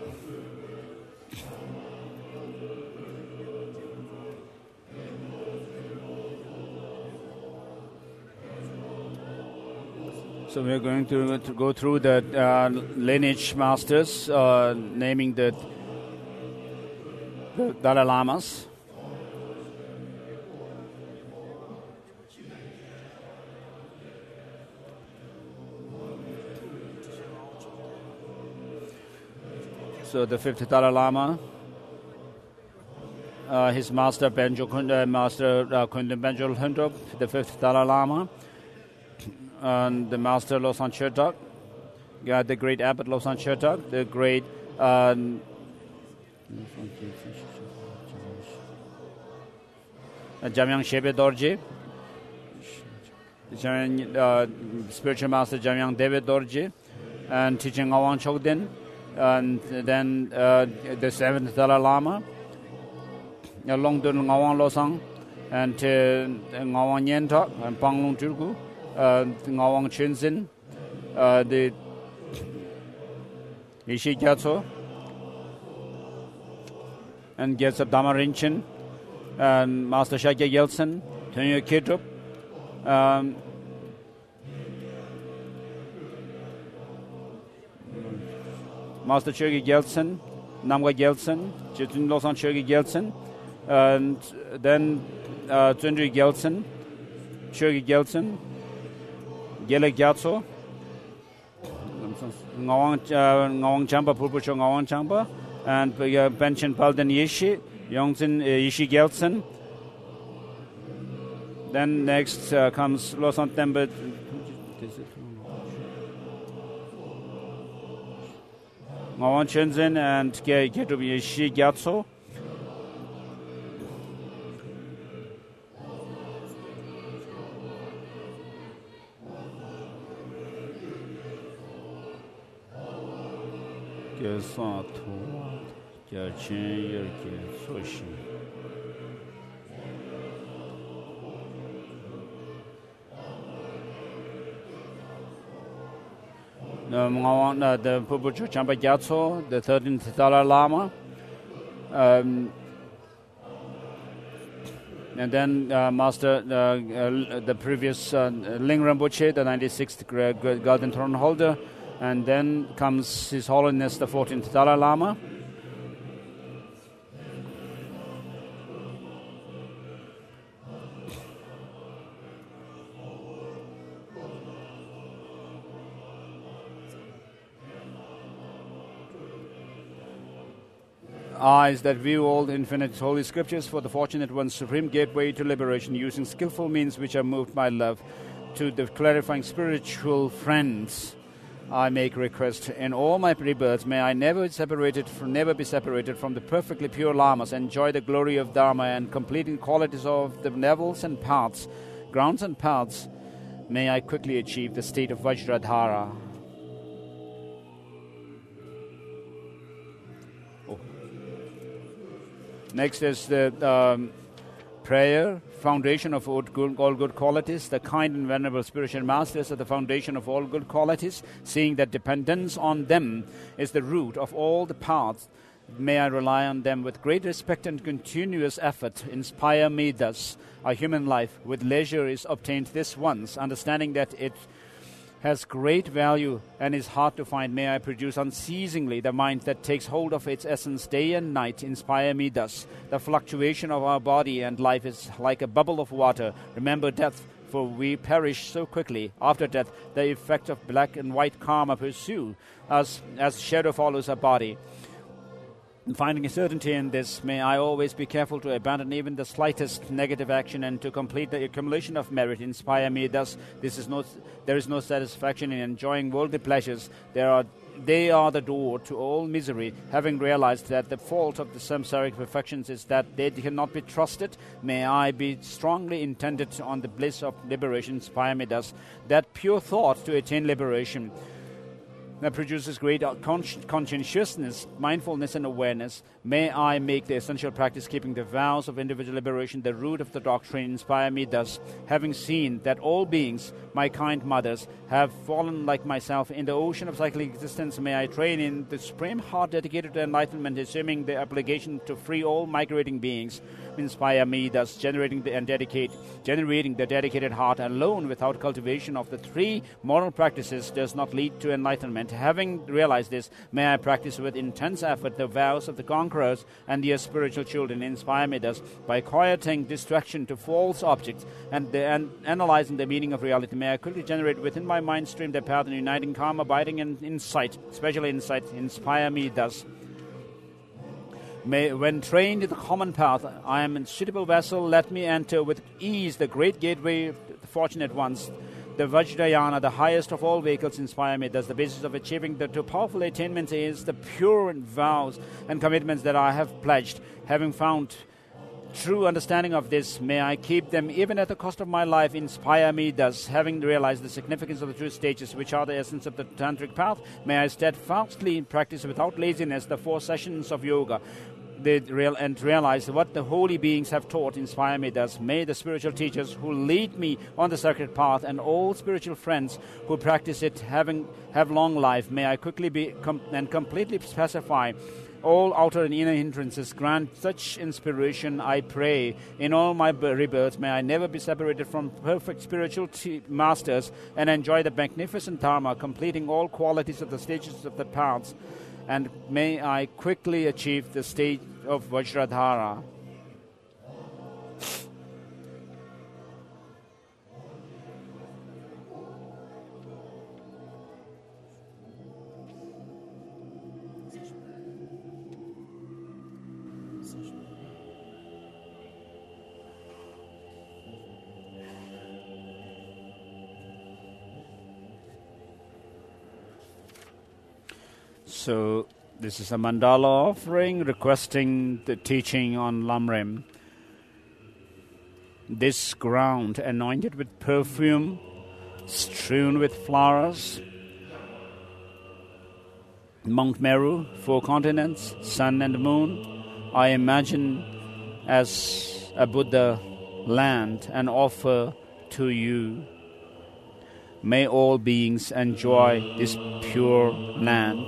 So we are going to go through the lineage masters, naming the Dalai Lamas. So the fifth Dalai Lama, his master Kundum Benjol Hundrup, the fifth Dalai Lama, and the master Losang Chertak, the great abbot Losang Chertak, the great Jamyang Shebe Dorje, spiritual master Jamyang David Dorje, and teaching Ngawang Chokden, and then the seventh Dalai Lama, Longdun Ngawang Losang, and Ngawang Nyentak, and Panglong Turku, Ngawang Chunzin, the Ishi Gyatso, and Gyatso Dhamma Rinchen, and Master Shakya Gyaltsen, Tenyo Kitrup, Master Chogi Gyaltsen, Namga Gyaltsen, Chitun Losang Chogi Gyaltsen, and then Tsundri Gyaltsen, Chogi Gyaltsen, Gyalek Gyatso, Ngawang Champa, Purpucho Ngawang Champa, and Penchen Palden Yishi, Yongzin Yishi Gyaltsen. Then next comes Losang Tembe. Ngawang Chunzin and Getup Yishi Gyatso. Gyalsan Tuwa, Gyalchen Yerke Soshi. The Purpucho Champa Gyatso, the 13th Dalai Lama, and then Master, the previous Ling Rinpoche, the 96th Golden Throne Holder, and then comes His Holiness the 14th Dalai Lama. Eyes that view all the infinite holy scriptures, for the fortunate one's supreme gateway to liberation, using skillful means which are moved by love, to the clarifying spiritual friends, I make request. In all my rebirths, may I never be separated from the perfectly pure lamas, enjoy the glory of Dharma and completing qualities of the levels and paths, grounds and paths. May I quickly achieve the state of Vajradhara. Next is the prayer, foundation of all good qualities. The kind and venerable spiritual masters are the foundation of all good qualities. Seeing that dependence on them is the root of all the paths, may I rely on them with great respect and continuous effort. Inspire me thus. A human life with leisure is obtained this once, understanding that it has great value and is hard to find. May I produce unceasingly the mind that takes hold of its essence day and night. Inspire me thus. The fluctuation of our body and life is like a bubble of water. Remember death, for we perish so quickly. After death, the effect of black and white karma pursue us as shadow follows our body. Finding a certainty in this, may I always be careful to abandon even the slightest negative action and to complete the accumulation of merit. Inspire me thus. There is no satisfaction in enjoying worldly pleasures. They are the door to all misery. Having realized that the fault of the samsaric perfections is that they cannot be trusted, may I be strongly intended on the bliss of liberation. Inspire me thus. That pure thought to attain liberation that produces great conscientiousness, mindfulness, and awareness. May I make the essential practice keeping the vows of individual liberation the root of the doctrine. Inspire me thus. Having seen that all beings, my kind mothers, have fallen like myself in the ocean of cyclic existence, may I train in the supreme heart dedicated to enlightenment, assuming the obligation to free all migrating beings. Inspire me thus, generating the dedicated heart alone without cultivation of the three moral practices does not lead to enlightenment. Having realized this, may I practice with intense effort the vows of the conquerors and their spiritual children. Inspire me thus, by quieting distraction to false objects and analyzing the meaning of reality. May I quickly generate within my mind stream the path and uniting calm, abiding, and insight, especially insight. Inspire me thus. When trained in the common path, I am a suitable vessel. Let me enter with ease the great gateway of the fortunate ones. The Vajrayana, the highest of all vehicles, inspire me. Thus, the basis of achieving the two powerful attainments is the pure vows and commitments that I have pledged. Having found true understanding of this, may I keep them even at the cost of my life. Inspire me thus. Having realized the significance of the two stages, which are the essence of the tantric path, may I steadfastly practice without laziness the 4 sessions of yoga. And realize what the holy beings have taught. Inspire me thus. May the spiritual teachers who lead me on the sacred path and all spiritual friends who practice it have long life. May I quickly and completely pacify all outer and inner hindrances. Grant such inspiration, I pray. In all my rebirths, may I never be separated from perfect spiritual masters and enjoy the magnificent Dharma, completing all qualities of the stages of the paths. And may I quickly achieve the state of Vajradhara. So this is a mandala offering requesting the teaching on Lamrim. This ground anointed with perfume, strewn with flowers, Mount Meru, 4 continents, sun and moon, I imagine as a Buddha land and offer to you. May all beings enjoy this pure land.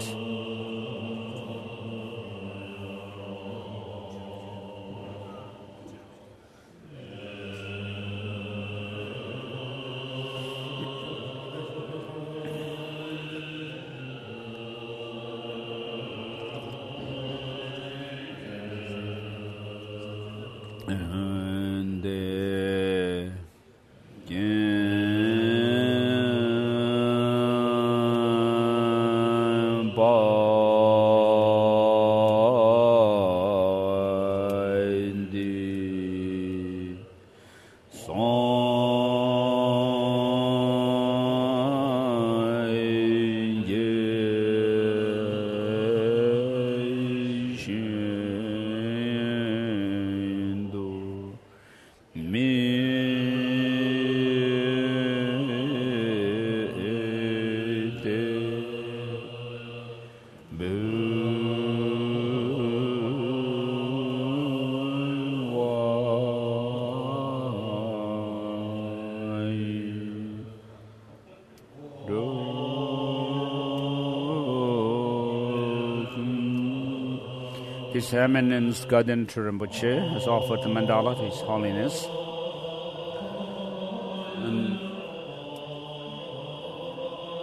His Eminence Gadendra Rinpoche has offered the mandala to His Holiness. And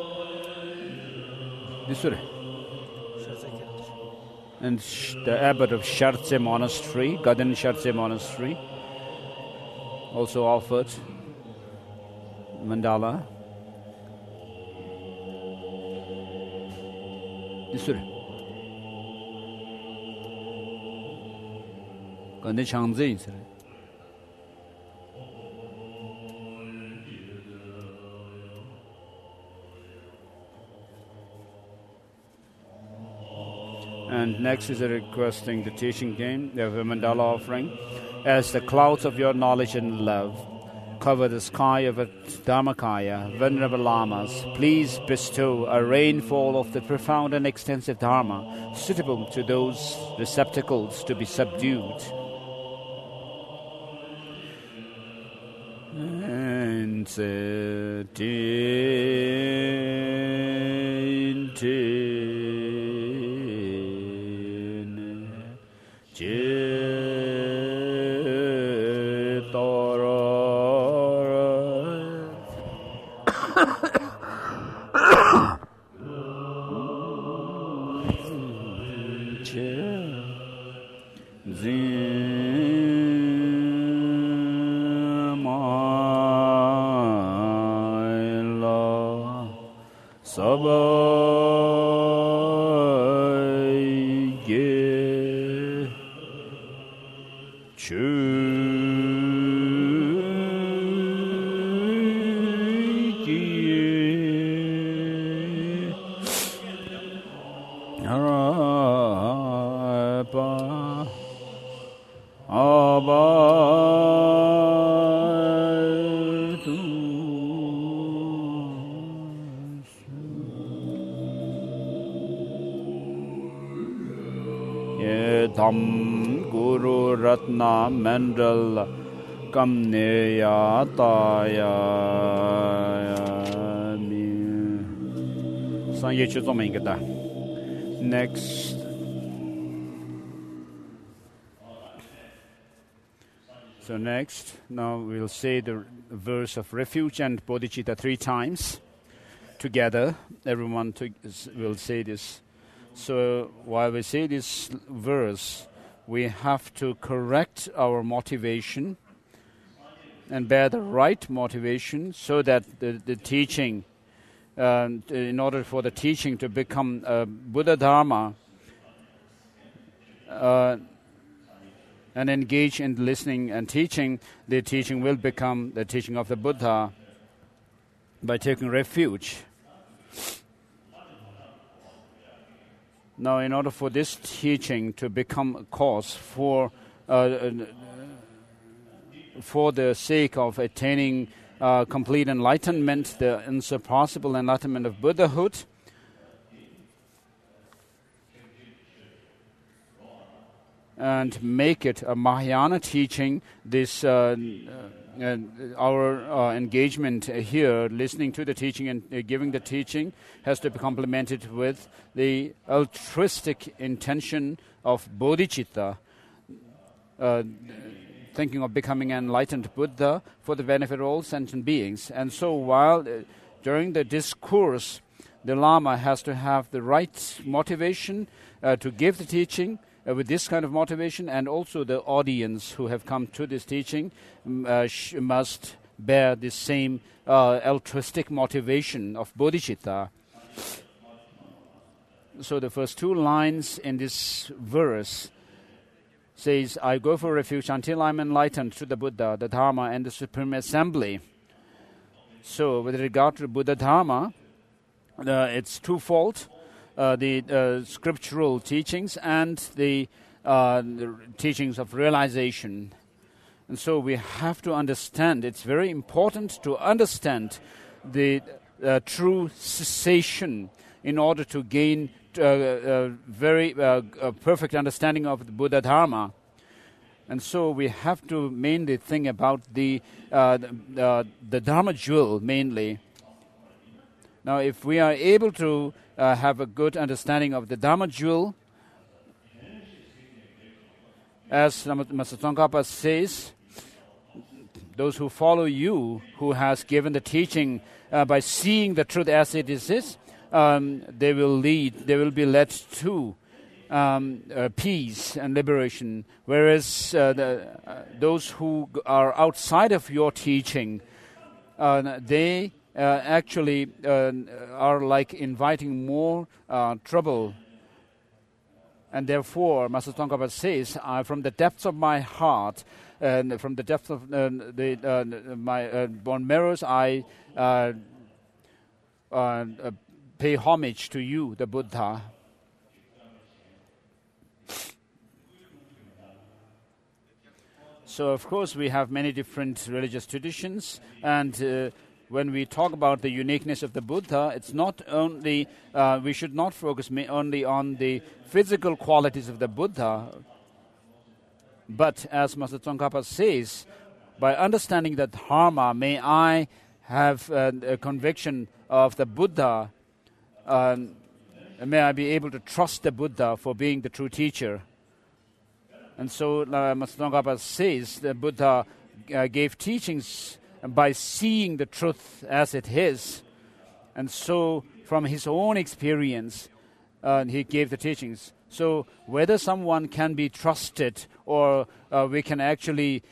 This way. And the abbot of Shartse Monastery, Gaden Shartse Monastery, also offered mandala. This way. Gaden Changzi. And next is requesting the teaching game. We have a mandala offering. As the clouds of your knowledge and love cover the sky of a Dharmakaya, venerable lamas, please bestow a rainfall of the profound and extensive Dharma suitable to those receptacles to be subdued. And Dham Guru Ratna Mandal Kamneya Taya Sangye Chuzomingada. Next. So next, now we'll say the verse of refuge and bodhicitta 3 times together. Everyone will say this. So while we say this verse, we have to correct our motivation and bear the right motivation so that the teaching, in order for the teaching to become Buddha Dharma, and engage in listening and teaching, the teaching will become the teaching of the Buddha by taking refuge. Now, in order for this teaching to become a cause for the sake of attaining complete enlightenment, the insurpassable enlightenment of Buddhahood, and make it a Mahayana teaching, this our engagement here, listening to the teaching and giving the teaching, has to be complemented with the altruistic intention of bodhicitta, thinking of becoming an enlightened Buddha for the benefit of all sentient beings. And so while during the discourse, the Lama has to have the right motivation to give the teaching, with this kind of motivation, and also the audience who have come to this teaching must bear the same altruistic motivation of bodhicitta. So the first 2 lines in this verse says, I go for refuge until I'm enlightened to the Buddha, the Dharma, and the Supreme Assembly. So with regard to Buddha Dharma, it's twofold. The scriptural teachings and the teachings of realization. And so we have to understand, it's very important to understand the true cessation in order to gain very perfect understanding of the Buddha Dharma. And so we have to mainly think about the Dharma jewel mainly. Now, if we are able to have a good understanding of the Dharma jewel, as Master Tsongkhapa says, those who follow you, who has given the teaching by seeing the truth as it is, they will be led to peace and liberation, whereas those who are outside of your teaching, they actually are like inviting more trouble. And therefore, Master Tsongkhapa says, from the depths of my heart, and from the depths of my bone marrows, I pay homage to you, the Buddha. So, of course, we have many different religious traditions, and when we talk about the uniqueness of the Buddha, it's not only, we should not focus only on the physical qualities of the Buddha, but as Master Tsongkhapa says, by understanding the Dharma, may I have a conviction of the Buddha, may I be able to trust the Buddha for being the true teacher. And so Master Tsongkhapa says the Buddha gave teachings by seeing the truth as it is. And so from his own experience, he gave the teachings. So whether someone can be trusted or we can actually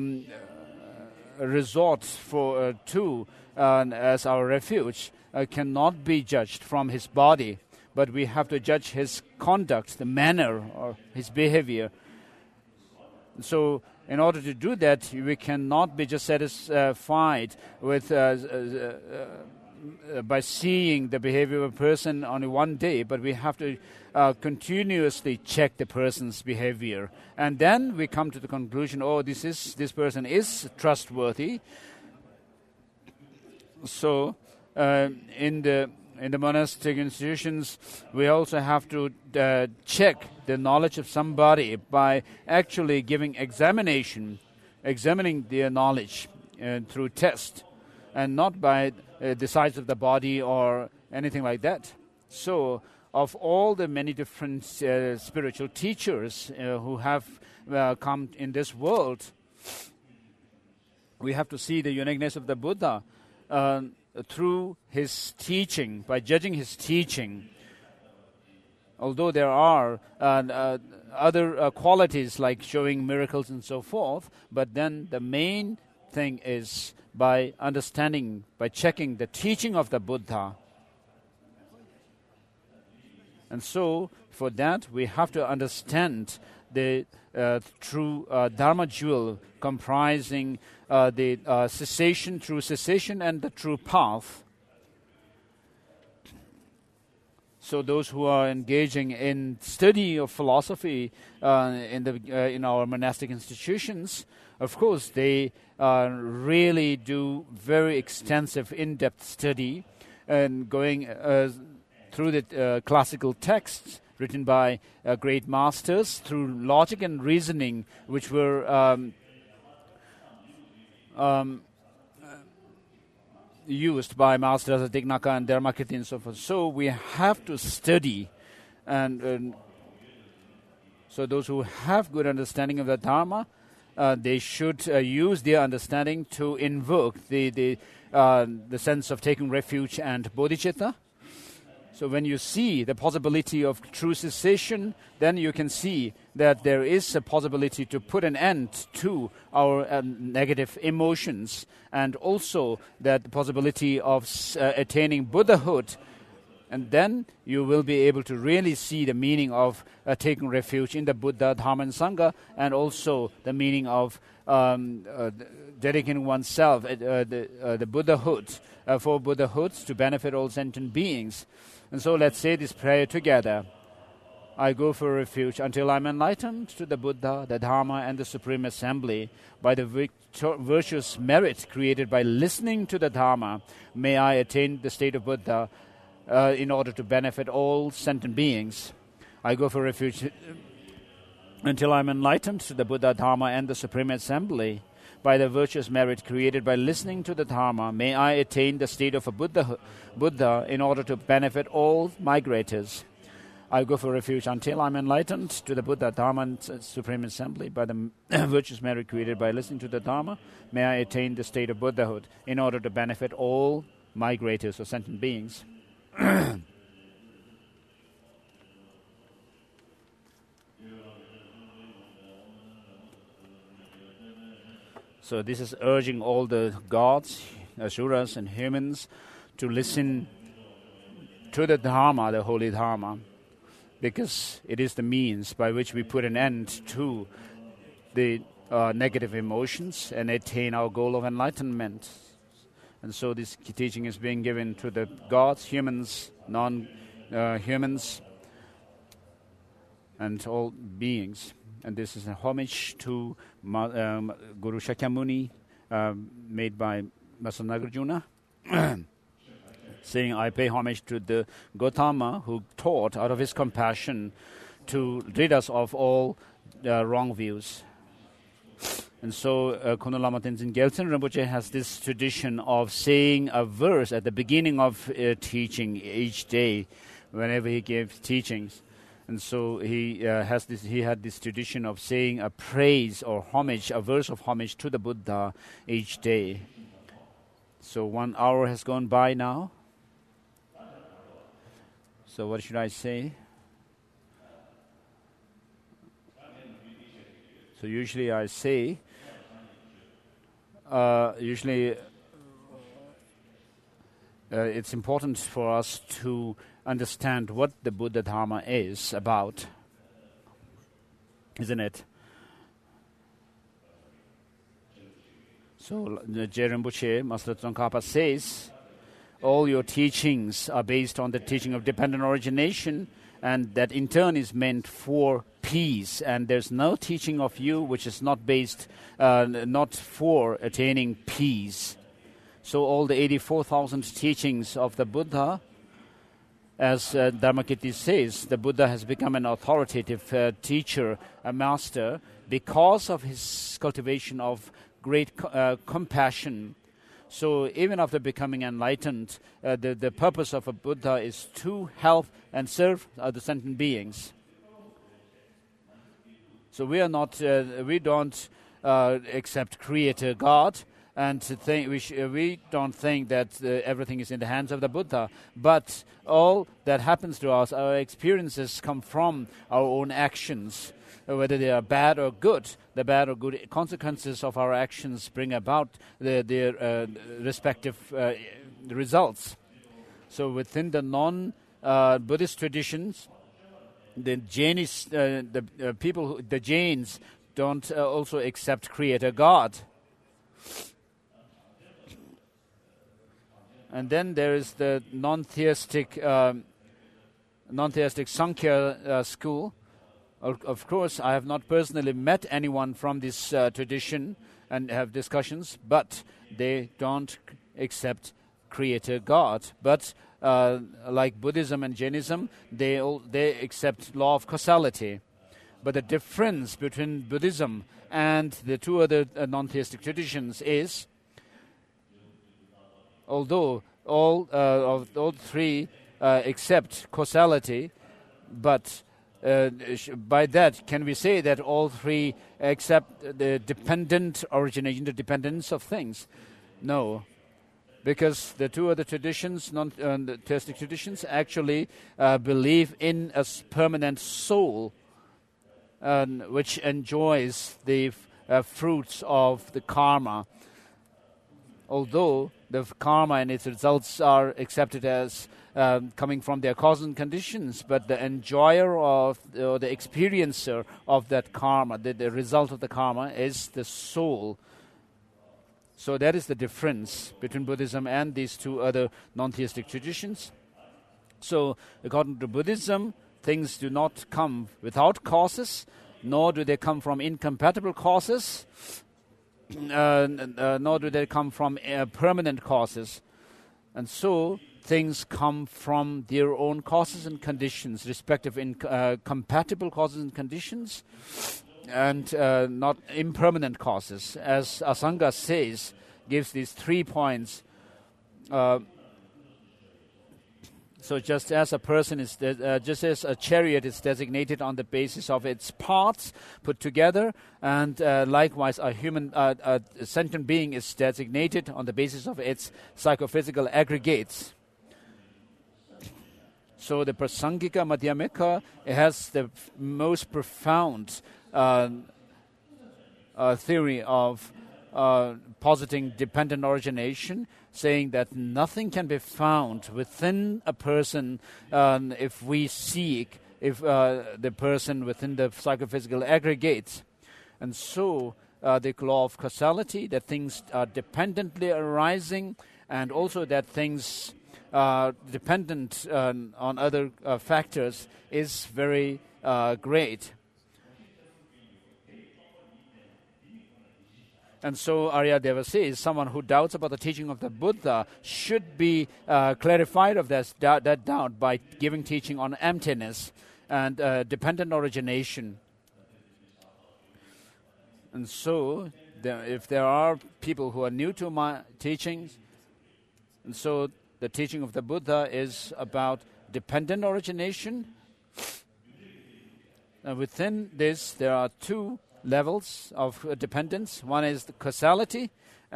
resort to as our refuge cannot be judged from his body, but we have to judge his conduct, the manner, or his behavior. So in order to do that, we cannot be just satisfied with by seeing the behavior of a person on one day, but we have to continuously check the person's behavior. And then we come to the conclusion, this person is trustworthy. So in the monastic institutions, we also have to check the knowledge of somebody by actually examining their knowledge through test, and not by the size of the body or anything like that. So, of all the many different spiritual teachers who have come in this world, we have to see the uniqueness of the Buddha through his teaching, by judging his teaching. Although there are other qualities like showing miracles and so forth, but then the main thing is by understanding, by checking the teaching of the Buddha. And so, for that, we have to understand the true Dharma jewel comprising the cessation, true cessation, and the true path. So those who are engaging in study of philosophy in our monastic institutions, of course, they really do very extensive, in-depth study and going through the classical texts written by great masters, through logic and reasoning, which were used by masters Dignaga and Dharmakirti and so forth. So we have to study, and so those who have good understanding of the Dharma, they should use their understanding to invoke the sense of taking refuge and bodhicitta. So when you see the possibility of true cessation, then you can see that there is a possibility to put an end to our negative emotions, and also that the possibility of attaining Buddhahood. And then you will be able to really see the meaning of taking refuge in the Buddha, Dharma, and Sangha, and also the meaning of dedicating oneself the Buddhahood, for Buddhahood to benefit all sentient beings. And so let's say this prayer together. I go for refuge until I'm enlightened to the Buddha, the Dharma, and the Supreme Assembly. By the virtuous merit created by listening to the Dharma, may I attain the state of Buddha in order to benefit all sentient beings. I go for refuge until I'm enlightened to the Buddha, Dharma, and the Supreme Assembly. By the virtuous merit created by listening to the Dharma, may I attain the state of a Buddha in order to benefit all migrators. I go for refuge until I'm enlightened to the Buddha, Dharma, and Supreme Assembly. By the virtuous merit created by listening to the Dharma, may I attain the state of Buddhahood in order to benefit all migrators or sentient beings. So this is urging all the gods, asuras, and humans to listen to the Dharma, the holy Dharma, because it is the means by which we put an end to the negative emotions and attain our goal of enlightenment. And so this teaching is being given to the gods, humans, non-humans, and all beings. And this is a homage to Guru Shakyamuni, made by Master Nagarjuna, saying, I pay homage to the Gautama who taught out of his compassion to rid us of all wrong views. And so Kondon Lama Tenzin Gyaltsen Rinpoche has this tradition of saying a verse at the beginning of teaching each day, whenever he gives teachings. And so he had this tradition of saying a praise or homage, a verse of homage to the Buddha each day. So 1 hour has gone by now. So what should I say? So usually I say, it's important for us to understand what the Buddha Dharma is about, isn't it? So Je Rinpoche, Master Tsongkhapa says, all your teachings are based on the teaching of dependent origination, and that in turn is meant for peace. And there's no teaching of you which is not based, not for attaining peace. So all the 84,000 teachings of the Buddha, as Dharmakirti says, the Buddha has become an authoritative teacher, a master, because of his cultivation of great compassion. So even after becoming enlightened, the purpose of a Buddha is to help and serve the sentient beings. So we don't accept Creator God, and we don't think that everything is in the hands of the Buddha. But all that happens to us, our experiences come from our own actions, whether they are bad or good. The bad or good consequences of our actions bring about their respective results. So within the non-Buddhist traditions, the Jains don't also accept Creator God. And then there is the non-theistic Sankhya school. Of course, I have not personally met anyone from this tradition and have discussions, but they don't accept Creator God. But like Buddhism and Jainism, they accept law of causality. But the difference between Buddhism and the two other non-theistic traditions is, although all three accept causality, but by that, can we say that all three accept the dependent origination, the dependence of things? No, because the two other traditions, non-theistic traditions, actually believe in a permanent soul which enjoys the fruits of the karma. Although the karma and its results are accepted as coming from their causes and conditions, but the enjoyer of the experiencer of that karma, the result of the karma, is the soul. So that is the difference between Buddhism and these two other non-theistic traditions. So according to Buddhism, things do not come without causes, nor do they come from incompatible causes, nor do they come from permanent causes. And so things come from their own causes and conditions, respective compatible causes and conditions, and not impermanent causes. As Asanga says, gives these 3 points. So just as a person is, just as a chariot is designated on the basis of its parts put together, and likewise a sentient being is designated on the basis of its psychophysical aggregates. So the Prasangika Madhyamika has the most profound theory of positing dependent origination, saying that nothing can be found within a person if we seek the person within the psychophysical aggregates. And so the law of causality, that things are dependently arising, and also that things are dependent on other factors, is very great. And so Aryadeva says someone who doubts about the teaching of the Buddha should be clarified of that doubt by giving teaching on emptiness and dependent origination. And so if there are people who are new to my teachings, and so the teaching of the Buddha is about dependent origination. And within this, there are two levels of dependence. One is the causality,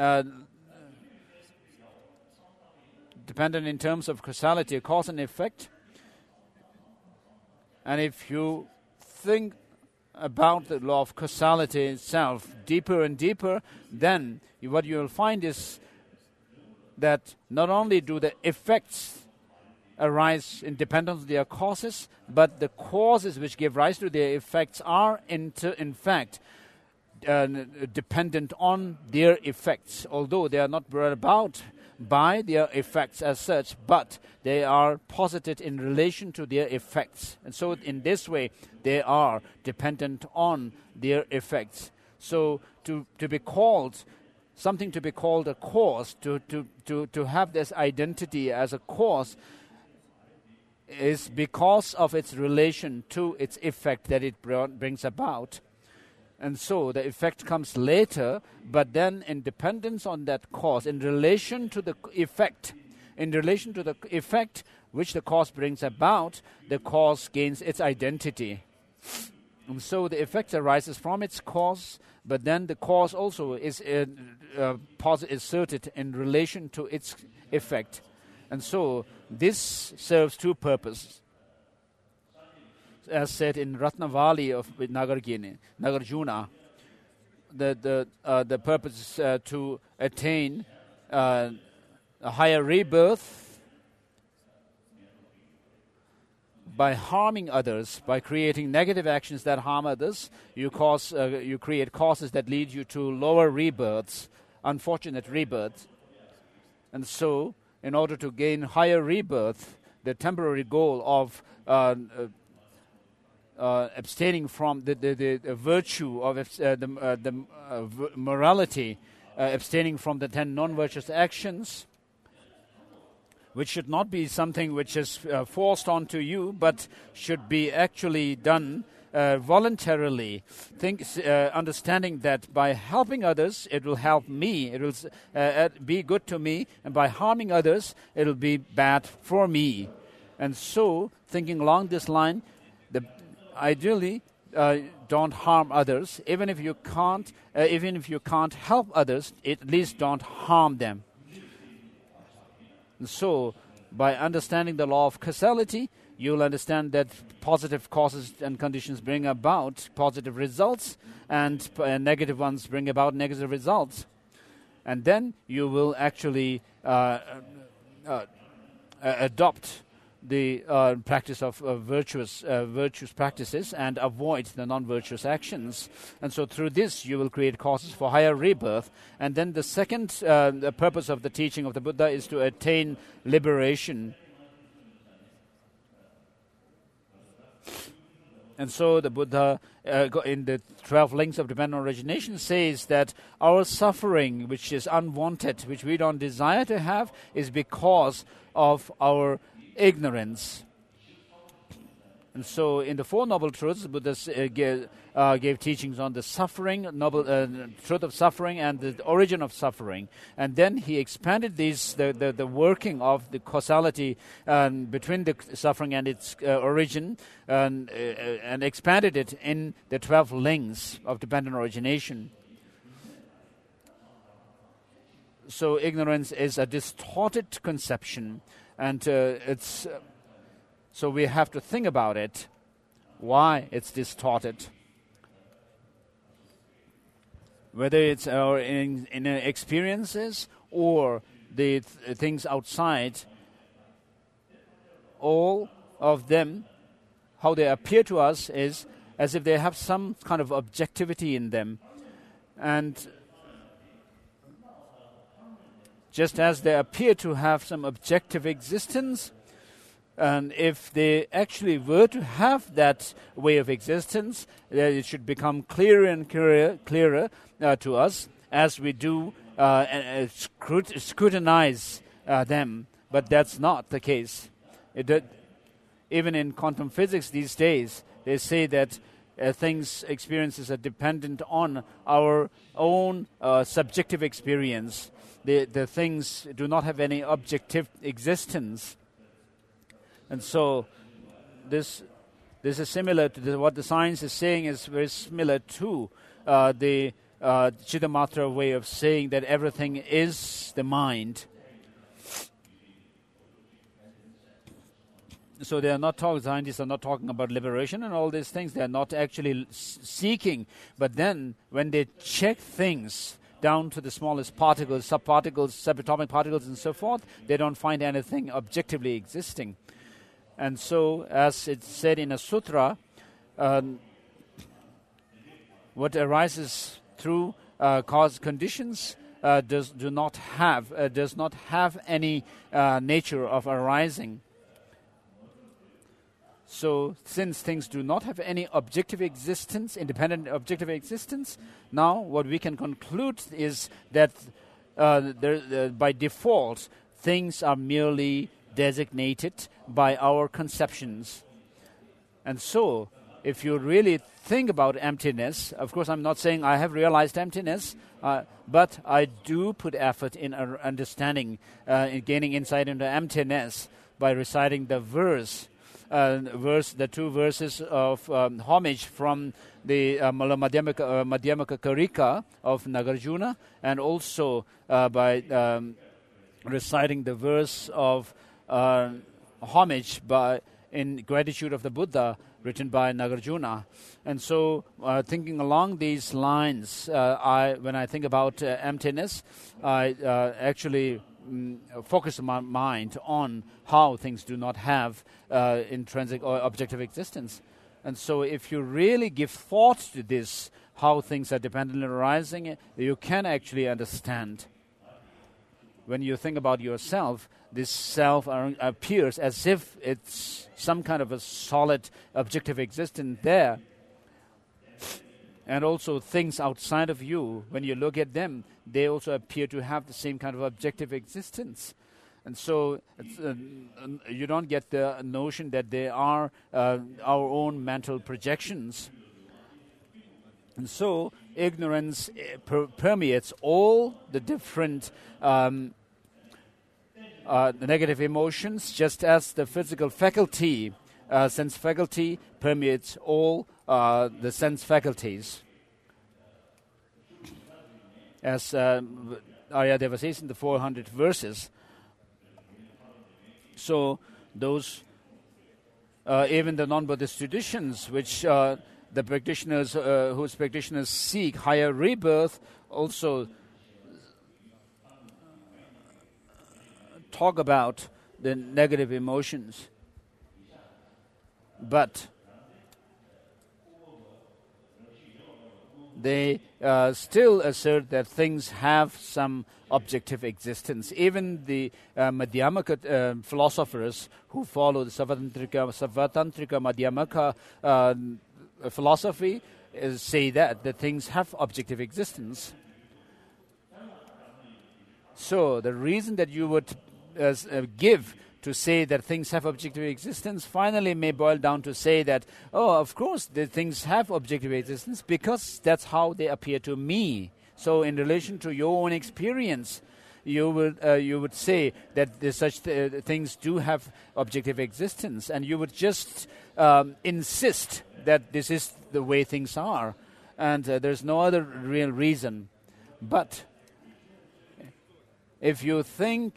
dependent in terms of causality, cause and effect. And if you think about the law of causality itself deeper and deeper, then what you will find is that not only do the effects arise in dependence of their causes, but the causes which give rise to their effects are in fact dependent on their effects, although they are not brought about by their effects as such, but they are posited in relation to their effects. And so in this way, they are dependent on their effects. So to be called, something to be called a cause, to have this identity as a cause, is because of its relation to its effect that it brings about. And so the effect comes later, but then in dependence on that cause, in relation to the effect which the cause brings about, the cause gains its identity. And so the effect arises from its cause, but then the cause also is asserted in relation to its effect. And so this serves two purposes. As said in Ratnavali of Nagarjuna, the purpose is to attain a higher rebirth by harming others, by creating negative actions that harm others. You create causes that lead you to lower rebirths, unfortunate rebirths. And so, in order to gain higher rebirth, the temporary goal of abstaining from the virtue of the morality, abstaining from the 10 non-virtuous actions, which should not be something which is forced onto you, but should be actually done voluntarily, understanding that by helping others, it will help me, it will be good to me, and by harming others, it will be bad for me. And so, thinking along this line, ideally, don't harm others. Even if you can't help others, at least don't harm them. And so, by understanding the law of causality, you'll understand that positive causes and conditions bring about positive results, and negative ones bring about negative results. And then you will actually adopt the practice of virtuous practices and avoid the non-virtuous actions. And so through this, you will create causes for higher rebirth. And then the second the purpose of the teaching of the Buddha is to attain liberation. And so the Buddha, in the 12 links of dependent origination, says that our suffering, which is unwanted, which we don't desire to have, is because of our ignorance. And so in the Four Noble Truths, Buddha gave teachings on the suffering, truth of suffering, and the origin of suffering. And then he expanded the working of the causality between the suffering and its origin, and expanded it in the 12 links of dependent origination. So ignorance is a distorted conception, and so we have to think about it, why it's distorted. whether it's our inner experiences or the things outside, all of them, how they appear to us is as if they have some kind of objectivity in them. And just as they appear to have some objective existence, and if they actually were to have that way of existence, it should become clearer and clearer to us as we do scrutinize them. But that's not the case. Even in quantum physics these days, they say that experiences are dependent on our own subjective experience. The things do not have any objective existence. And so this is similar to what the science is saying, is very similar to the Chittamatra way of saying that everything is the mind. So scientists are not talking about liberation and all these things. They are not actually seeking. But then when they check things down to the smallest particles, subparticles, subatomic particles and so forth, they don't find anything objectively existing. And so, as it's said in a sutra, what arises through cause conditions does not have any nature of arising. So, since things do not have any objective existence, independent objective existence, now what we can conclude is that by default, things are merely designated by our conceptions. And so, if you really think about emptiness, of course I'm not saying I have realized emptiness, but I do put effort in understanding, in gaining insight into emptiness by reciting the the two verses of homage from the Madhyamaka Karika of Nagarjuna, and also by reciting the verse of homage in gratitude of the Buddha written by Nagarjuna. And so thinking along these lines, when I think about emptiness, I actually focus my mind on how things do not have intrinsic or objective existence. And so if you really give thought to this, how things are dependently arising, you can actually understand. When you think about yourself, this self appears as if it's some kind of a solid objective existence there. And also things outside of you, when you look at them, they also appear to have the same kind of objective existence. And so you don't get the notion that they are our own mental projections. And so ignorance permeates all the different negative emotions, just as the physical faculty, sense faculty, permeates all the sense faculties. As Aryadeva says in the 400 verses. So those, even the non-Buddhist traditions, which the practitioners, whose practitioners seek higher rebirth, also talk about the negative emotions. But they still assert that things have some objective existence. Even the Madhyamaka philosophers who follow the Savatantrika Madhyamaka philosophy say that things have objective existence. So the reason that you would give to say that things have objective existence finally may boil down to say that, oh, of course, the things have objective existence because that's how they appear to me. So in relation to your own experience, you would say that such things do have objective existence, and you would just insist that this is the way things are, and there's no other real reason. But if you think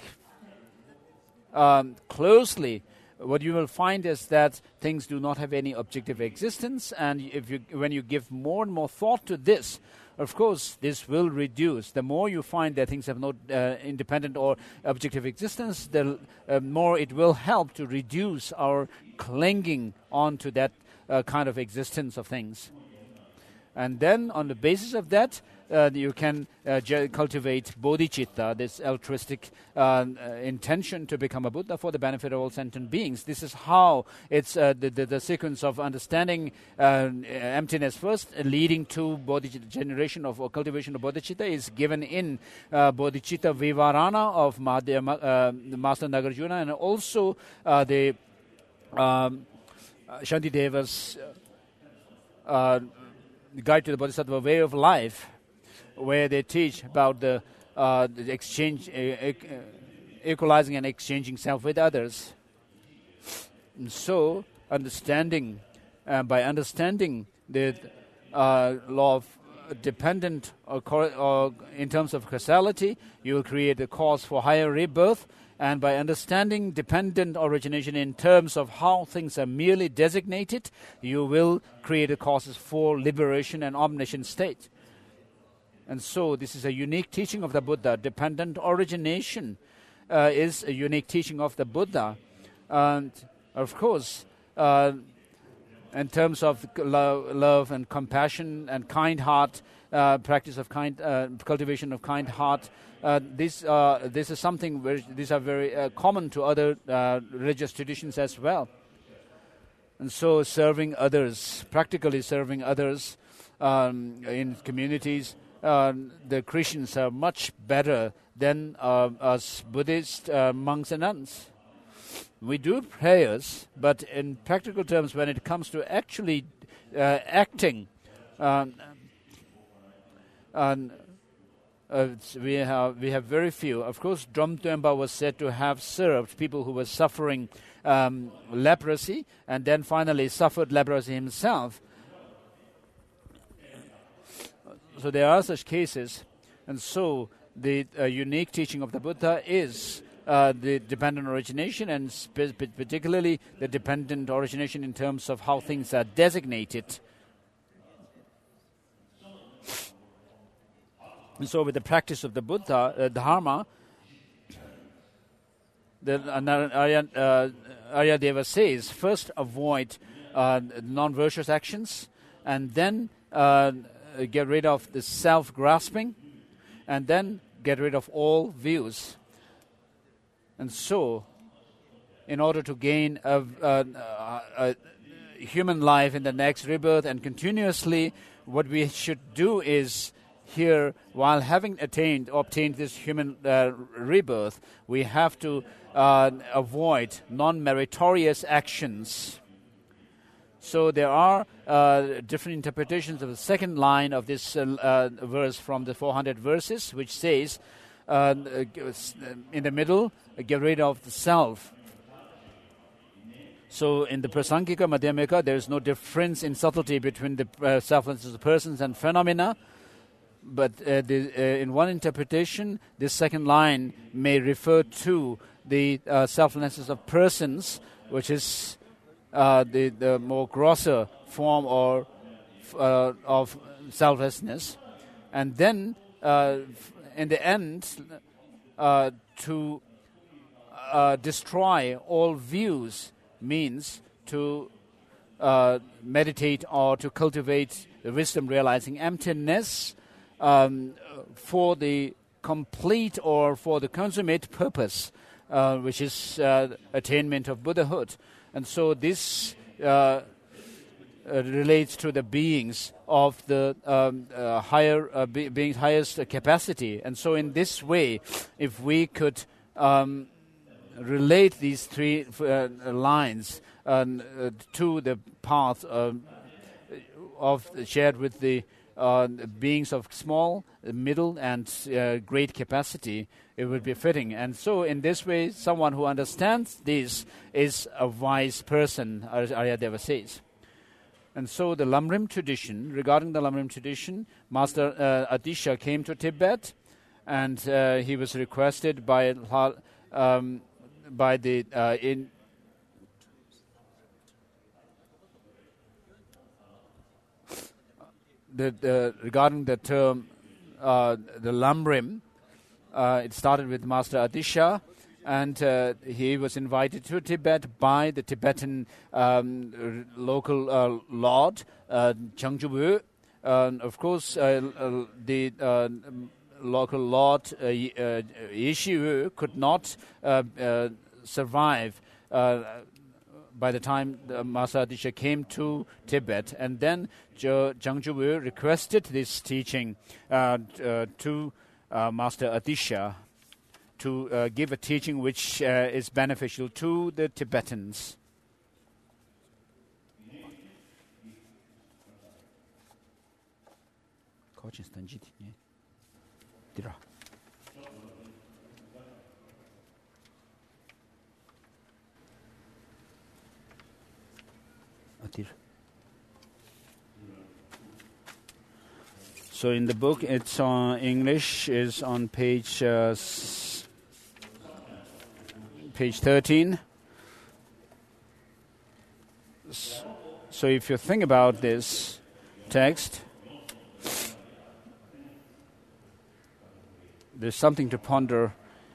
closely, what you will find is that things do not have any objective existence, and when you give more and more thought to this, of course, this will reduce. The more you find that things have no independent or objective existence, the more it will help to reduce our clinging on to that kind of existence of things. And then on the basis of that, you can cultivate bodhicitta, this altruistic intention to become a Buddha for the benefit of all sentient beings. This is how it's the sequence of understanding emptiness first, leading to bodhicitta, generation of or cultivation of bodhicitta is given in Bodhicitta Vivarana of Master Nagarjuna, and also the Shantideva's Guide to the Bodhisattva Way of Life, where they teach about the exchange, equalizing and exchanging self with others. And so, by understanding the law of dependent or in terms of causality, you will create a cause for higher rebirth. And by understanding dependent origination in terms of how things are merely designated, you will create a causes for liberation and omniscient state. And so this is a unique teaching of the Buddha. Dependent origination is a unique teaching of the Buddha. And of course, in terms of love and compassion and kind heart, practice of cultivation of kind heart, this is something these are very common to other religious traditions as well. And so serving others, practically serving others in communities, the Christians are much better than us Buddhist monks and nuns. We do prayers, but in practical terms, when it comes to actually acting, we have very few. Of course, Dromtempa was said to have served people who were suffering leprosy, and then finally suffered leprosy himself. So there are such cases, and so the unique teaching of the Buddha is the dependent origination, and particularly the dependent origination in terms of how things are designated. And so with the practice of the Buddha, Dharma, the Aryadeva says, first avoid non-virtuous actions, and then get rid of the self-grasping, and then get rid of all views. And so, in order to gain a human life in the next rebirth and continuously, what we should do is here, while having obtained this human rebirth, we have to avoid non-meritorious actions. So there are different interpretations of the second line of this verse from the 400 verses, which says, in the middle, get rid of the self. So in the Prasangika Madhyamika, there is no difference in subtlety between the selflessness of persons and phenomena. But in one interpretation, this second line may refer to the selflessness of persons, which is the more grosser form or of selflessness. And then, in the end, to destroy all views means to meditate or to cultivate the wisdom realizing emptiness for the complete or for the consummate purpose, which is attainment of Buddhahood. And so this relates to the beings of the higher beings' highest capacity. And so in this way, if we could relate these three lines to the path of shared with the beings of small, middle, and great capacity, it would be fitting. And so in this way, someone who understands this is a wise person, as Aryadeva says. And so the Lamrim tradition, regarding the Lamrim tradition, Master Atisha came to Tibet, and he was requested by the regarding the term the Lamrim, it started with Master Adisha, and he was invited to Tibet by the Tibetan local lord, Changzhubu. Of course, the local lord, Yeshiwu, could not survive by the time Master Adisha came to Tibet. And then Changzhubu requested this teaching to Master Adisha to give a teaching which is beneficial to the Tibetans. So in the book, it's on English, is on page 13. So if you think about this text, there's something to ponder.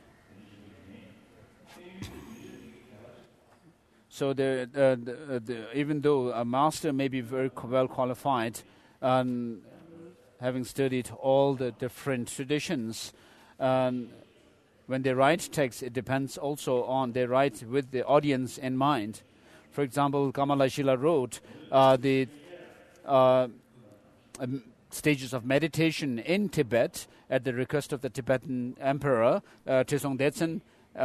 So even though a master may be very well qualified, having studied all the different traditions, when they write text, it depends also on they write with the audience in mind. For example, Kamalashila wrote the stages of meditation in Tibet at the request of the Tibetan Emperor, Trisong Detsen.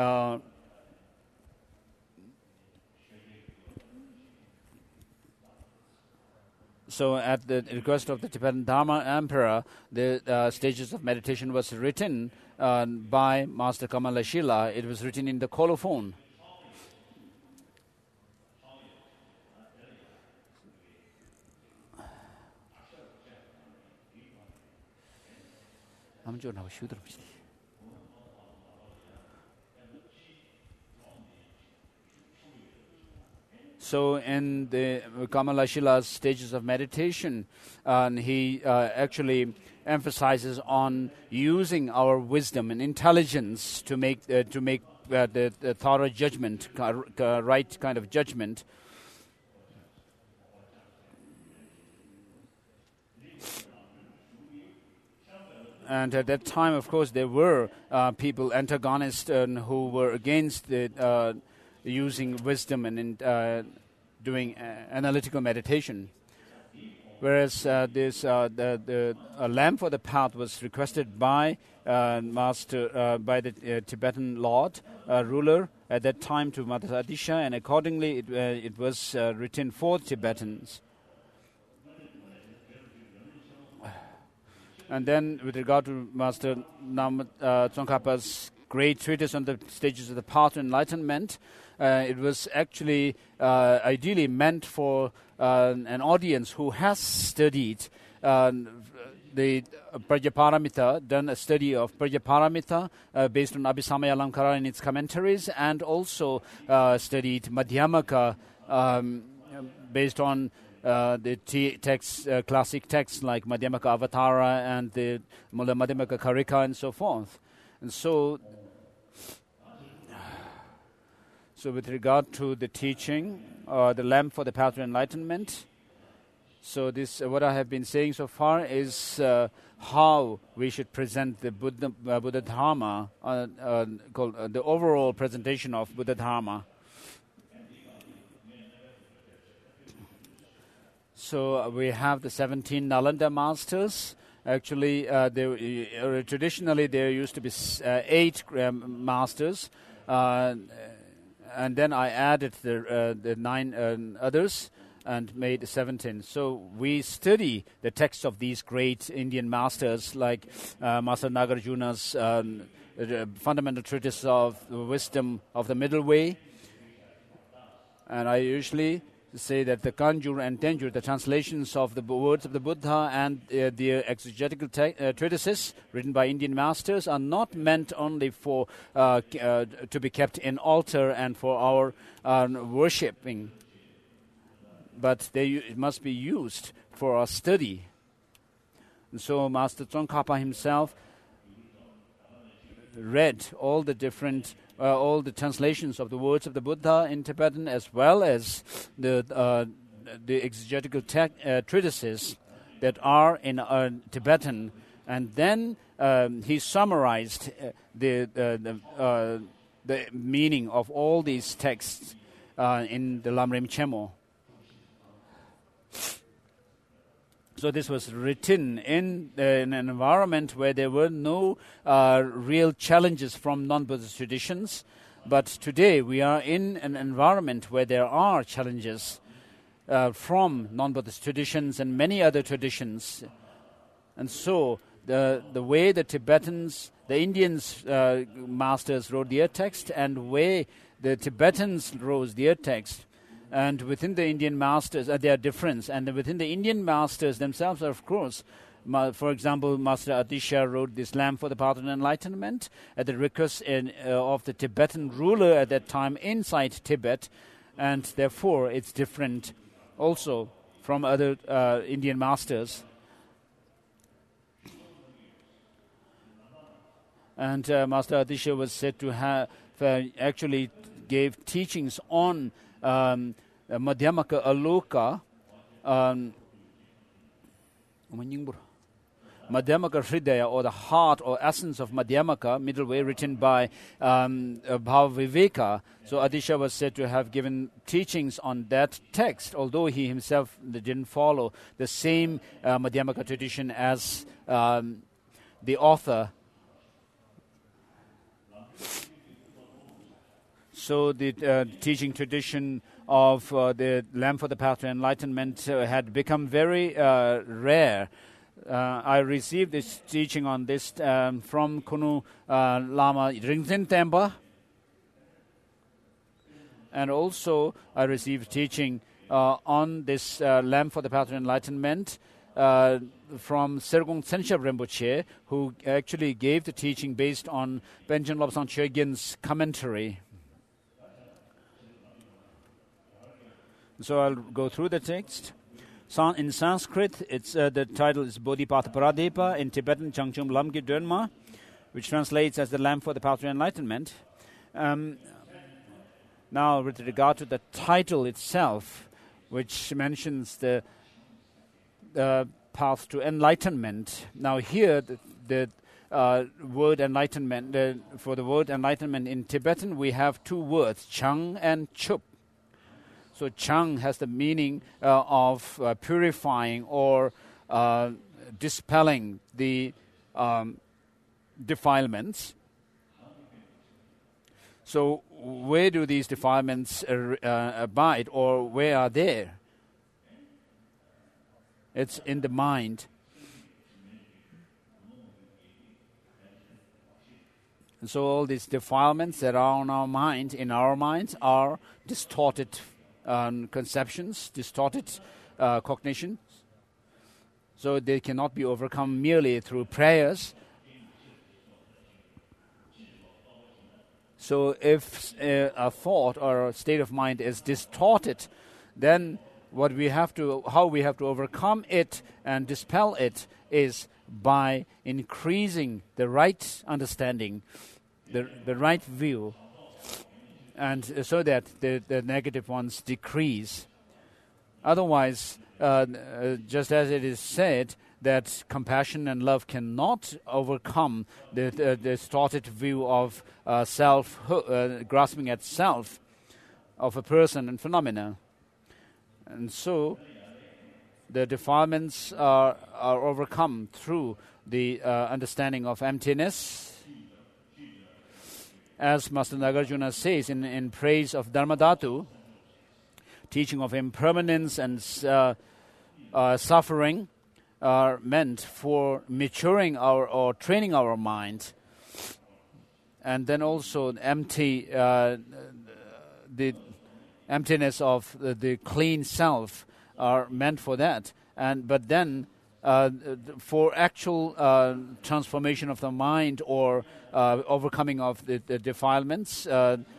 So at the request of the Tibetan Dharma Emperor, the stages of meditation was written by Master Kamalashila. It was written in the colophon. So in the Kamalashila's stages of meditation, he actually emphasizes on using our wisdom and intelligence to make the thorough judgment, right kind of judgment. And at that time, of course, there were people, antagonists, who were against the using wisdom and doing analytical meditation. Whereas the lamp for the path was requested by Master by the Tibetan Lord ruler at that time to Master Adisha, and accordingly it was written for Tibetans. And then, with regard to Master Tsongkhapa's great treatise on the stages of the path to enlightenment, it was actually ideally meant for an audience who has studied the Prajaparamita, done a study of Prajaparamita based on Abhisamaya Alamkara and its commentaries, and also studied Madhyamaka based on the texts, classic texts like Madhyamaka Avatara and the Madhyamaka Karika and so forth. And so with regard to the teaching, the lamp for the path to enlightenment, so this what I have been saying so far is how we should present the Buddha Dharma, called the overall presentation of Buddha Dharma. So we have the 17 Nalanda masters. Actually, traditionally there used to be 8 masters, and then I added the 9 others and made 17. So we study the texts of these great Indian masters, like Master Nagarjuna's fundamental treatise of the wisdom of the middle way. And I usually say that the Kanjur and Tenjur, the translations of the words of the Buddha and the exegetical treatises written by Indian masters, are not meant only for to be kept in altar and for our worshipping, but it must be used for our study. So Master Tsongkhapa himself read all the different, all the translations of the words of the Buddha in Tibetan, as well as the exegetical treatises that are in Tibetan, and then he summarized the meaning of all these texts in the Lamrim Chemo. So this was written in an environment where there were no real challenges from non-Buddhist traditions, but today we are in an environment where there are challenges from non-Buddhist traditions and many other traditions. And so the way the Tibetans, the Indians masters wrote their text, and way the Tibetans wrote their text, and within the Indian masters, there are difference. And within the Indian masters themselves, of course, for example, Master Adisha wrote this Lamp for the Path of Enlightenment at the request of the Tibetan ruler at that time inside Tibet, and therefore it's different also from other Indian masters. And Master Adisha was said to have actually gave teachings on Madhyamaka Aloka, Madhyamaka Hridaya, or the heart or essence of Madhyamaka, middle way, written by Bhavaviveka. So Adisha was said to have given teachings on that text, although he himself didn't follow the same Madhyamaka tradition as the author. So the teaching tradition of the Lamp for the Path to Enlightenment had become very rare. I received this teaching on this from Kunu Lama Ringten Tempa. And also I received teaching on this Lamp for the Path to Enlightenment from Sergong Tsenshab Rinpoche, who actually gave the teaching based on Panchen Lobsang Chögyin's commentary. So I'll go through the text. In Sanskrit, it's the title is Bodhipattha Paradepa. In Tibetan, Changchum Lamki Dönma, which translates as the Lamp for the Path to Enlightenment. Now, with regard to the title itself, which mentions the path to enlightenment. Now, here the word enlightenment, for the word enlightenment in Tibetan, we have two words, Chang and Chup. So Chang has the meaning of purifying or dispelling the defilements. So where do these defilements abide, or where are they? It's in the mind. And so all these defilements that are on our mind, in our minds, are distorted conceptions, distorted cognition. So they cannot be overcome merely through prayers. So if a thought or a state of mind is distorted, then how we have to overcome it and dispel it is by increasing the right understanding, the right view, and so that the negative ones decrease. Otherwise, just as it is said, that compassion and love cannot overcome the distorted view of self, grasping at self of a person and phenomena. And so the defilements are overcome through the understanding of emptiness. As Master Nagarjuna says in praise of Dharmadhatu, teaching of impermanence and suffering are meant for maturing or training our mind, and then also the emptiness of the clean self are meant for that. But then for actual transformation of the mind or overcoming of the defilements,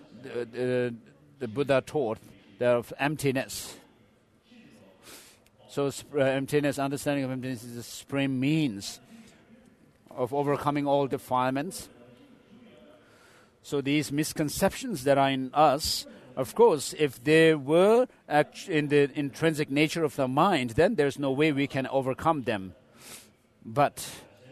the Buddha taught of emptiness. So emptiness, understanding of emptiness is the supreme means of overcoming all defilements. So these misconceptions that are in us, of course, if they were in the intrinsic nature of the mind, then there's no way we can overcome them. But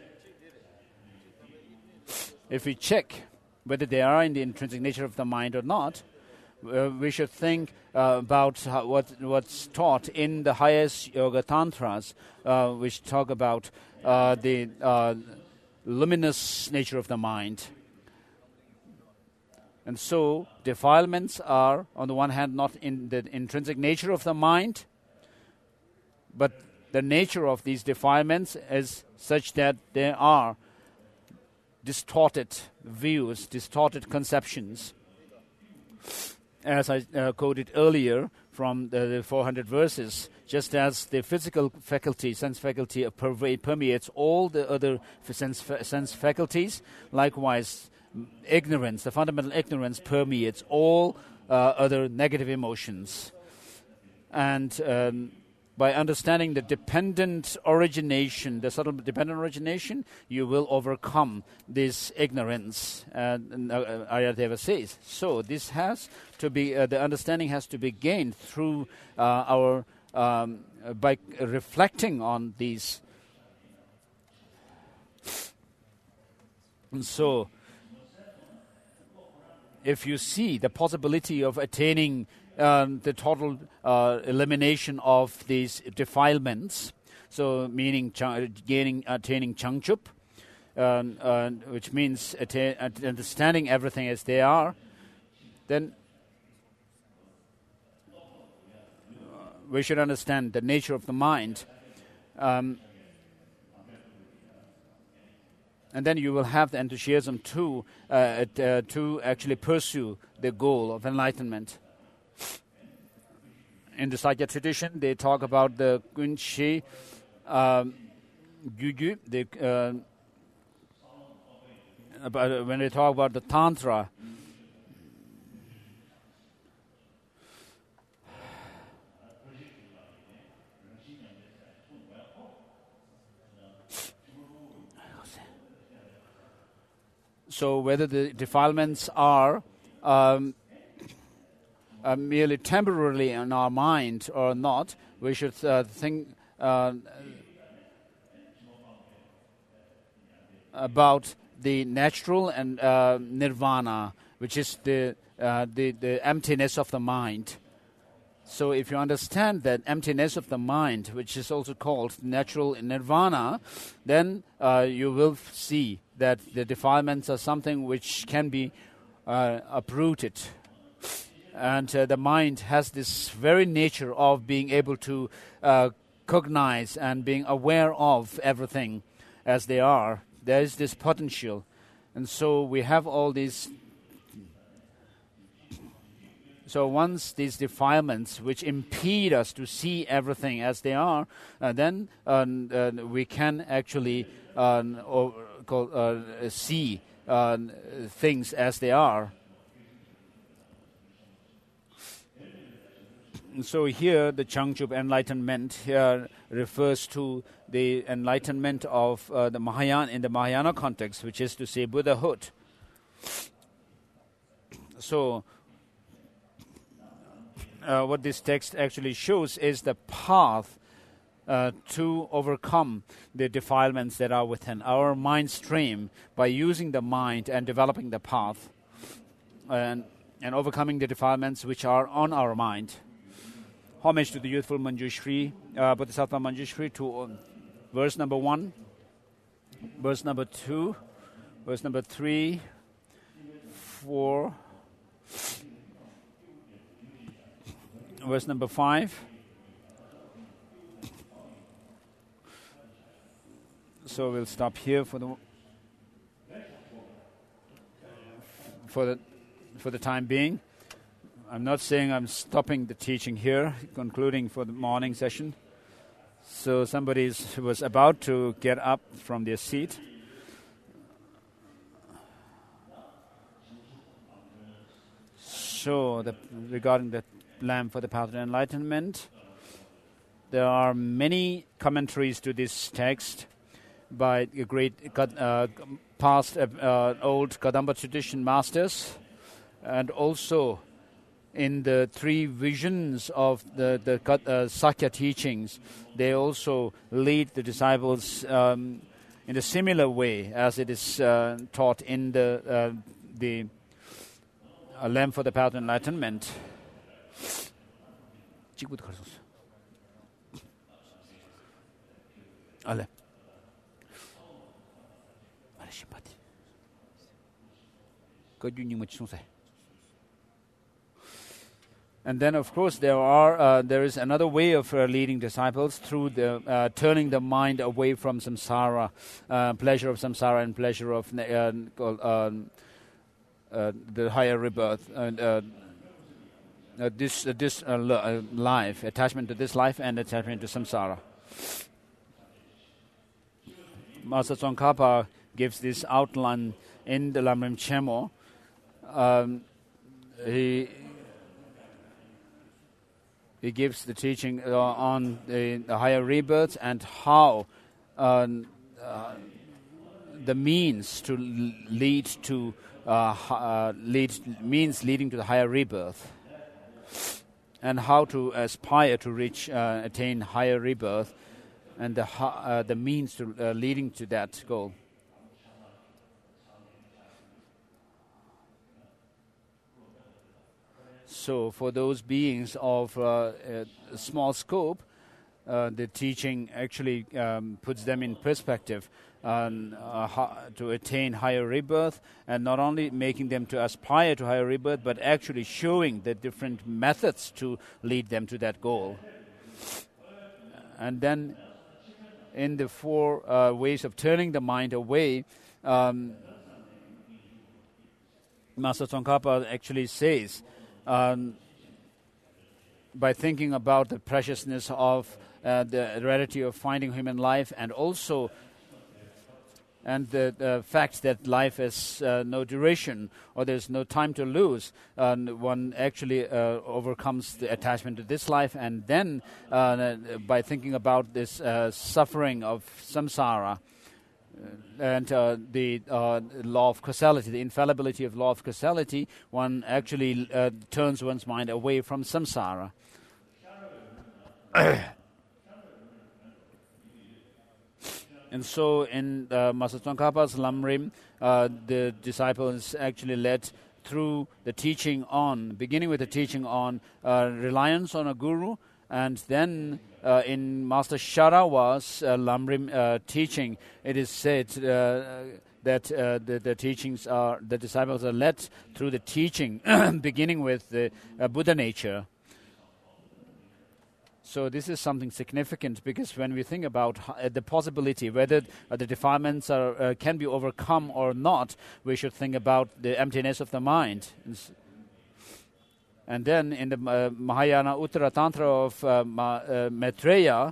if we check whether they are in the intrinsic nature of the mind or not, we should think about what's taught in the highest yoga tantras, which talk about the luminous nature of the mind. And so defilements are, on the one hand, not in the intrinsic nature of the mind, but the nature of these defilements is such that there are distorted views, distorted conceptions. As I quoted earlier from the 400 verses, just as the physical faculty, sense faculty, permeates all the other sense faculties, likewise ignorance, the fundamental ignorance permeates all other negative emotions. And by understanding the dependent origination, the subtle dependent origination, you will overcome this ignorance, Ayadeva says. So this has to be, the understanding has to be gained through by reflecting on these. And so, if you see the possibility of attaining the total elimination of these defilements, so meaning attaining Changchup, which means understanding everything as they are, then we should understand the nature of the mind. And then you will have the enthusiasm to actually pursue the goal of enlightenment. In the Sakya tradition, they talk about the Kunshi Gyugyu. When they talk about the Tantra, so whether the defilements are merely temporarily in our mind or not, we should think about the natural and nirvana, which is the emptiness of the mind. So if you understand that emptiness of the mind, which is also called natural nirvana, then you will see that the defilements are something which can be uprooted. And the mind has this very nature of being able to cognize and being aware of everything as they are. There is this potential. And so we have all these. So once these defilements which impede us to see everything as they are, then we can actually see things as they are. So here the Changchup enlightenment here refers to the enlightenment of the Mahayana in the Mahayana context, which is to say Buddhahood. So what this text actually shows is the path to overcome the defilements that are within our mind stream by using the mind and developing the path and overcoming the defilements which are on our mind. Homage to the youthful Manjushri, Bodhisattva Manjushri, to verse number 1, verse number 2, verse number 3, 4, verse number 5. So we'll stop here for the time being. I'm not saying I'm stopping the teaching here, concluding for the morning session. So somebody was about to get up from their seat. So regarding the lamp for the path of enlightenment, there are many commentaries to this text by the great past old Kadamba tradition masters, and also in the three visions of the Sakya teachings, they also lead the disciples in a similar way as it is taught in the Lamp for the Path of Enlightenment. And then, of course, there is another way of leading disciples through the turning the mind away from samsara, pleasure of samsara and pleasure of the higher rebirth, and this life, attachment to this life and attachment to samsara. Master Tsongkhapa gives this outline in the Lamrim Chemo. He gives the teaching on the higher rebirths and how the means to leading to the higher rebirth, and how to aspire to attain higher rebirth, and the means to leading to that goal. So for those beings of small scope, the teaching actually puts them in perspective to attain higher rebirth, and not only making them to aspire to higher rebirth, but actually showing the different methods to lead them to that goal. And then in the four ways of turning the mind away, Master Tsongkhapa actually says, by thinking about the preciousness of the rarity of finding human life, and also the fact that life has no duration, or there's no time to lose, one actually overcomes the attachment to this life, and then by thinking about this suffering of samsara, and the law of causality, the infallibility of law of causality, one actually turns one's mind away from samsara. And so in Master Tsongkhapa's Lamrim, the disciples actually led through the teaching on, beginning with the teaching on reliance on a guru, and then in Master Sharawa's Lamrim teaching, it is said that the disciples are led through the teaching, beginning with the Buddha nature. So this is something significant, because when we think about the possibility whether the defilements can be overcome or not, we should think about the emptiness of the mind. And then in the Mahayana Uttara Tantra of Maitreya,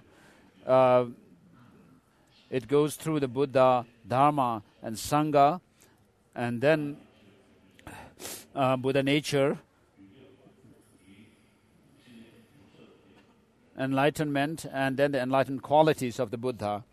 it goes through the Buddha, Dharma, and Sangha, and then Buddha nature, enlightenment, and then the enlightened qualities of the Buddha.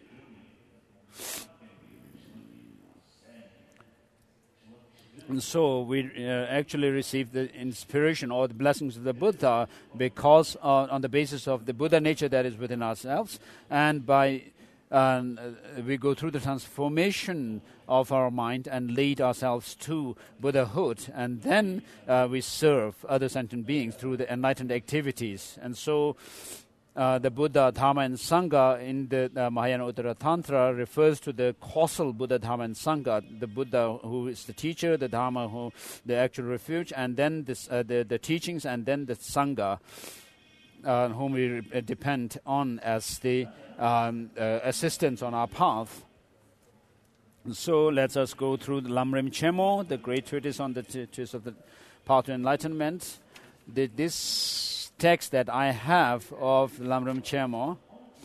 And so we actually receive the inspiration or the blessings of the Buddha because on the basis of the Buddha nature that is within ourselves, and by we go through the transformation of our mind and lead ourselves to Buddhahood, and then we serve other sentient beings through the enlightened activities. And so the Buddha, Dharma, and Sangha in the Mahayana Uttara Tantra refers to the causal Buddha, Dharma, and Sangha, the Buddha who is the teacher, the Dharma who the actual refuge, and then the teachings, and then the Sangha whom we depend on as the assistants on our path. So let us go through the Lamrim Chemo, the great treatise on the treatise of the path to enlightenment. This text that I have of Lamrim Chemo,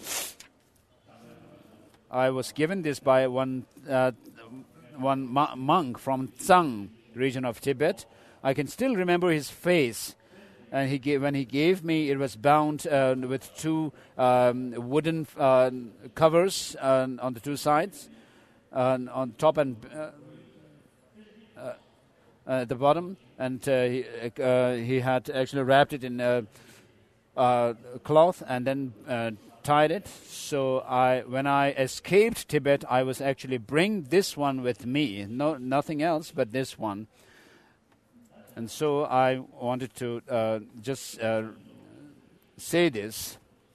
I was given this by one monk from Tsang region of Tibet. I can still remember his face And when he gave me, it was bound with two wooden covers on the two sides, on top and at the bottom. And he had actually wrapped it in cloth and then tied it. So when I escaped Tibet, I was actually bring this one with me, nothing else but this one. And so I wanted to just say this.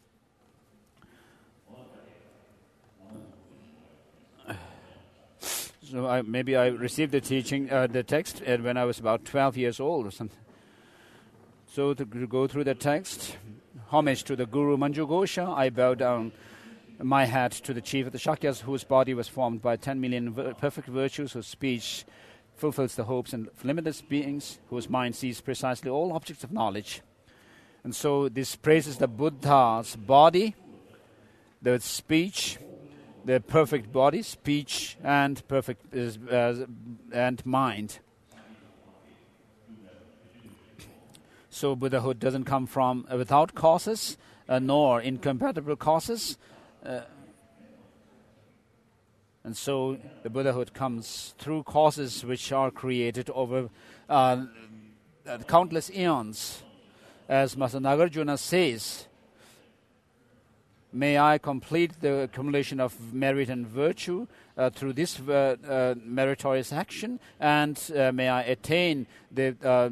So maybe I received the teaching, the text, when I was about 12 years old or something. So to go through the text, homage to the Guru Manju Ghosha, I bow down my hat to the chief of the Shakyas, whose body was formed by 10 million perfect virtues, whose speech fulfills the hopes and limitless beings, whose mind sees precisely all objects of knowledge. And so this praises the Buddha's body, the speech, the perfect body, speech, and perfect and mind. So Buddhahood doesn't come from without causes, nor incompatible causes. And so the Buddhahood comes through causes which are created over countless eons. As Master Nagarjuna says, may I complete the accumulation of merit and virtue through this meritorious action, and may I attain the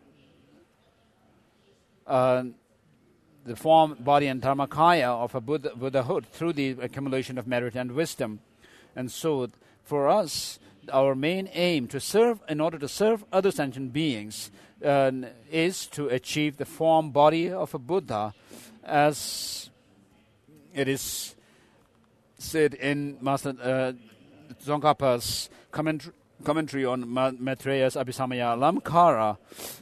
form, body, and dharmakaya of a Buddhahood through the accumulation of merit and wisdom. And so, for us, our main aim in order to serve other sentient beings is to achieve the form, body of a Buddha, as it is said in Master Tsongkhapa's commentary on Maitreya's Abhisamaya Alamkara.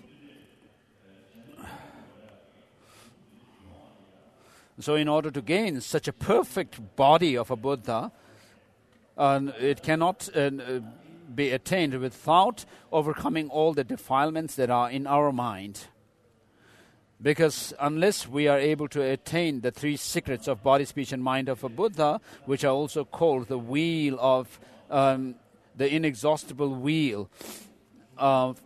So in order to gain such a perfect body of a Buddha, it cannot be attained without overcoming all the defilements that are in our mind. Because unless we are able to attain the three secrets of body, speech, and mind of a Buddha, which are also called the wheel of the inexhaustible wheel of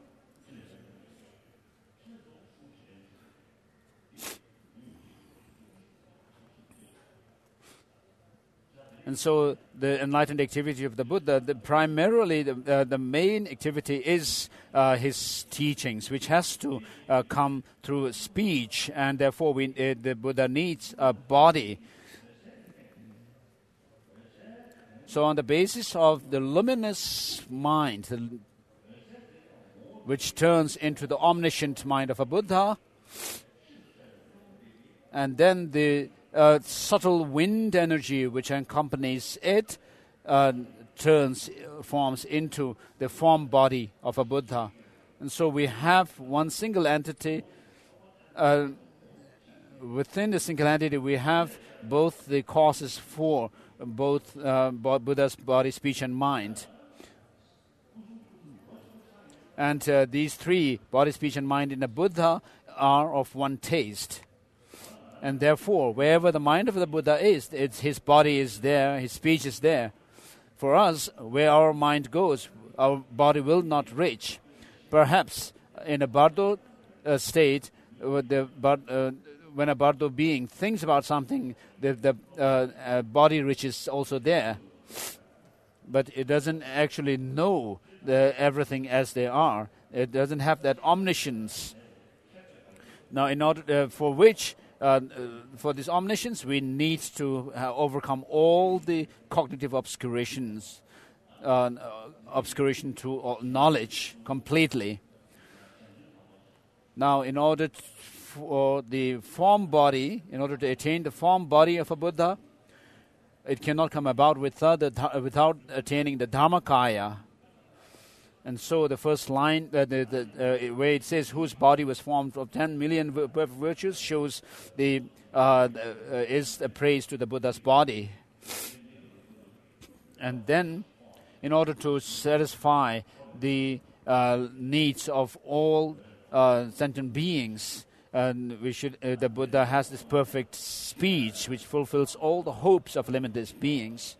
And so the enlightened activity of the Buddha, primarily the main activity is his teachings, which has to come through speech, and therefore the Buddha needs a body. So on the basis of the luminous mind, which turns into the omniscient mind of a Buddha, and then the subtle wind energy which accompanies it forms into the form body of a Buddha. And so we have one single entity. Within the single entity, we have both the causes for both Buddha's body, speech, and mind. And these three, body, speech, and mind in a Buddha, are of one taste. And therefore, wherever the mind of the Buddha is, his body is there, his speech is there. For us, where our mind goes, our body will not reach. Perhaps in a Bardo state, when a Bardo being thinks about something, the body reaches also there. But it doesn't actually know everything as they are. It doesn't have that omniscience. Now, in order for this omniscience, we need to overcome all the cognitive obscurations, obscuration to knowledge completely. Now, in order for the form body, in order to attain the form body of a Buddha, it cannot come about without attaining the Dharmakaya. And so the first line, where it says whose body was formed of 10 million virtues, shows is a praise to the Buddha's body. And then, in order to satisfy the needs of all sentient beings, And the Buddha has this perfect speech which fulfills all the hopes of limitless beings.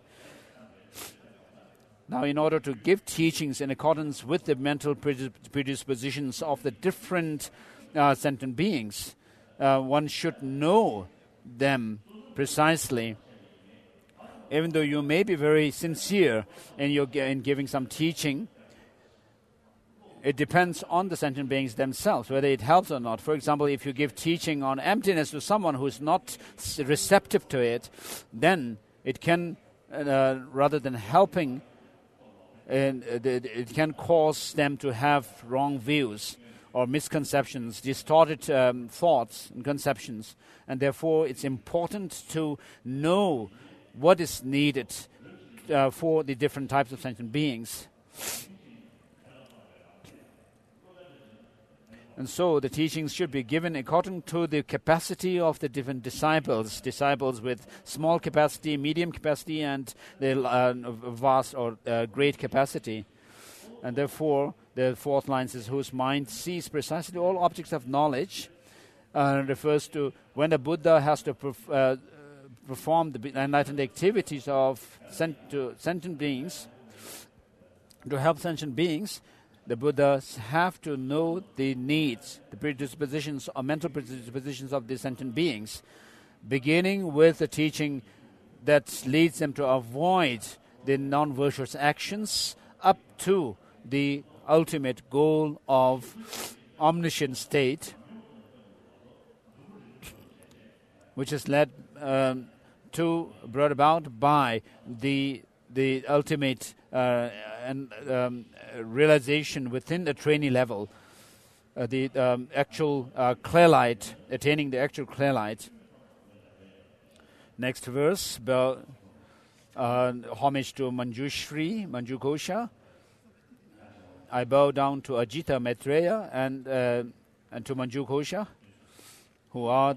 Now, in order to give teachings in accordance with the mental predispositions of the different sentient beings, one should know them precisely. Even though you may be very sincere in giving some teaching, it depends on the sentient beings themselves, whether it helps or not. For example, if you give teaching on emptiness to someone who is not receptive to it, then it can, rather than helping, it can cause them to have wrong views or misconceptions, distorted thoughts and conceptions. And therefore, it's important to know what is needed for the different types of sentient beings. And so the teachings should be given according to the capacity of the different disciples. Disciples with small capacity, medium capacity, and the vast or great capacity. And therefore, the fourth line says, whose mind sees precisely all objects of knowledge, refers to when the Buddha has to perform the enlightened activities of sentient beings, to help sentient beings. The Buddhas have to know the needs, the predispositions or mental predispositions of the sentient beings, beginning with the teaching that leads them to avoid the non-virtuous actions up to the ultimate goal of omniscient state, which is brought about by the ultimate realization within the trainee level, the actual clear light, attaining the actual clear light. Next verse, homage to Manjushri, Manjughosha. I bow down to Ajita Maitreya and to Manjughosha, who are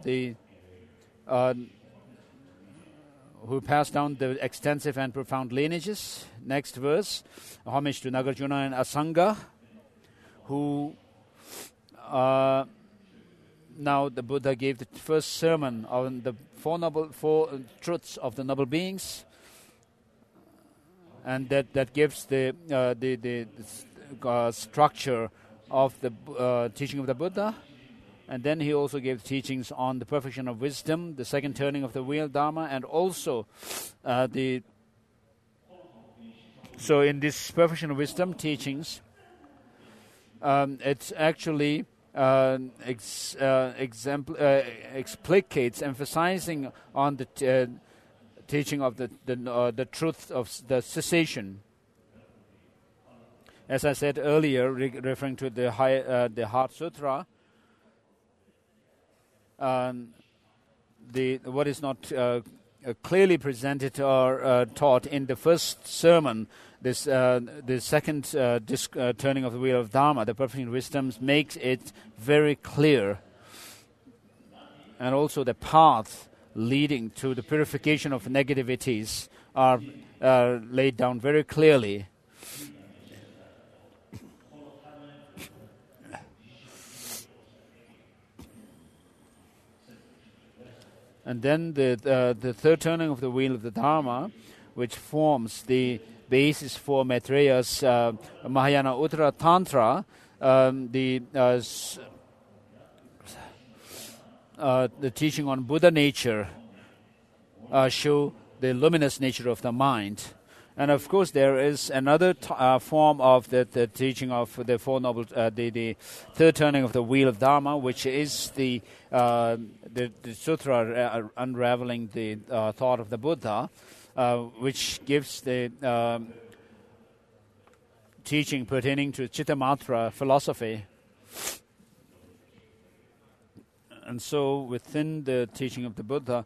who passed down the extensive and profound lineages. Next verse, homage to Nagarjuna and Asanga, who now the Buddha gave the first sermon on the four truths of the noble beings, and that gives the structure of the teaching of the Buddha. And then he also gave teachings on the perfection of wisdom, the second turning of the wheel Dharma, and also so in this perfection of wisdom teachings, it actually explicates, emphasizing on the teaching of the truth of the cessation. As I said earlier, referring to the Heart Sutra, what is not clearly presented or taught in the first sermon, the second turning of the wheel of Dharma, the perfect wisdom, makes it very clear. And also the path leading to the purification of negativities are laid down very clearly. And then the third turning of the wheel of the Dharma, which forms the basis for Maitreya's Mahayana Uttara Tantra, the teaching on Buddha nature, show the luminous nature of the mind. And of course, there is another form of the teaching of the Four Noble, the third turning of the wheel of Dharma, which is the sutra unraveling the thought of the Buddha, which gives the teaching pertaining to Chittamatra philosophy. And so, within the teaching of the Buddha,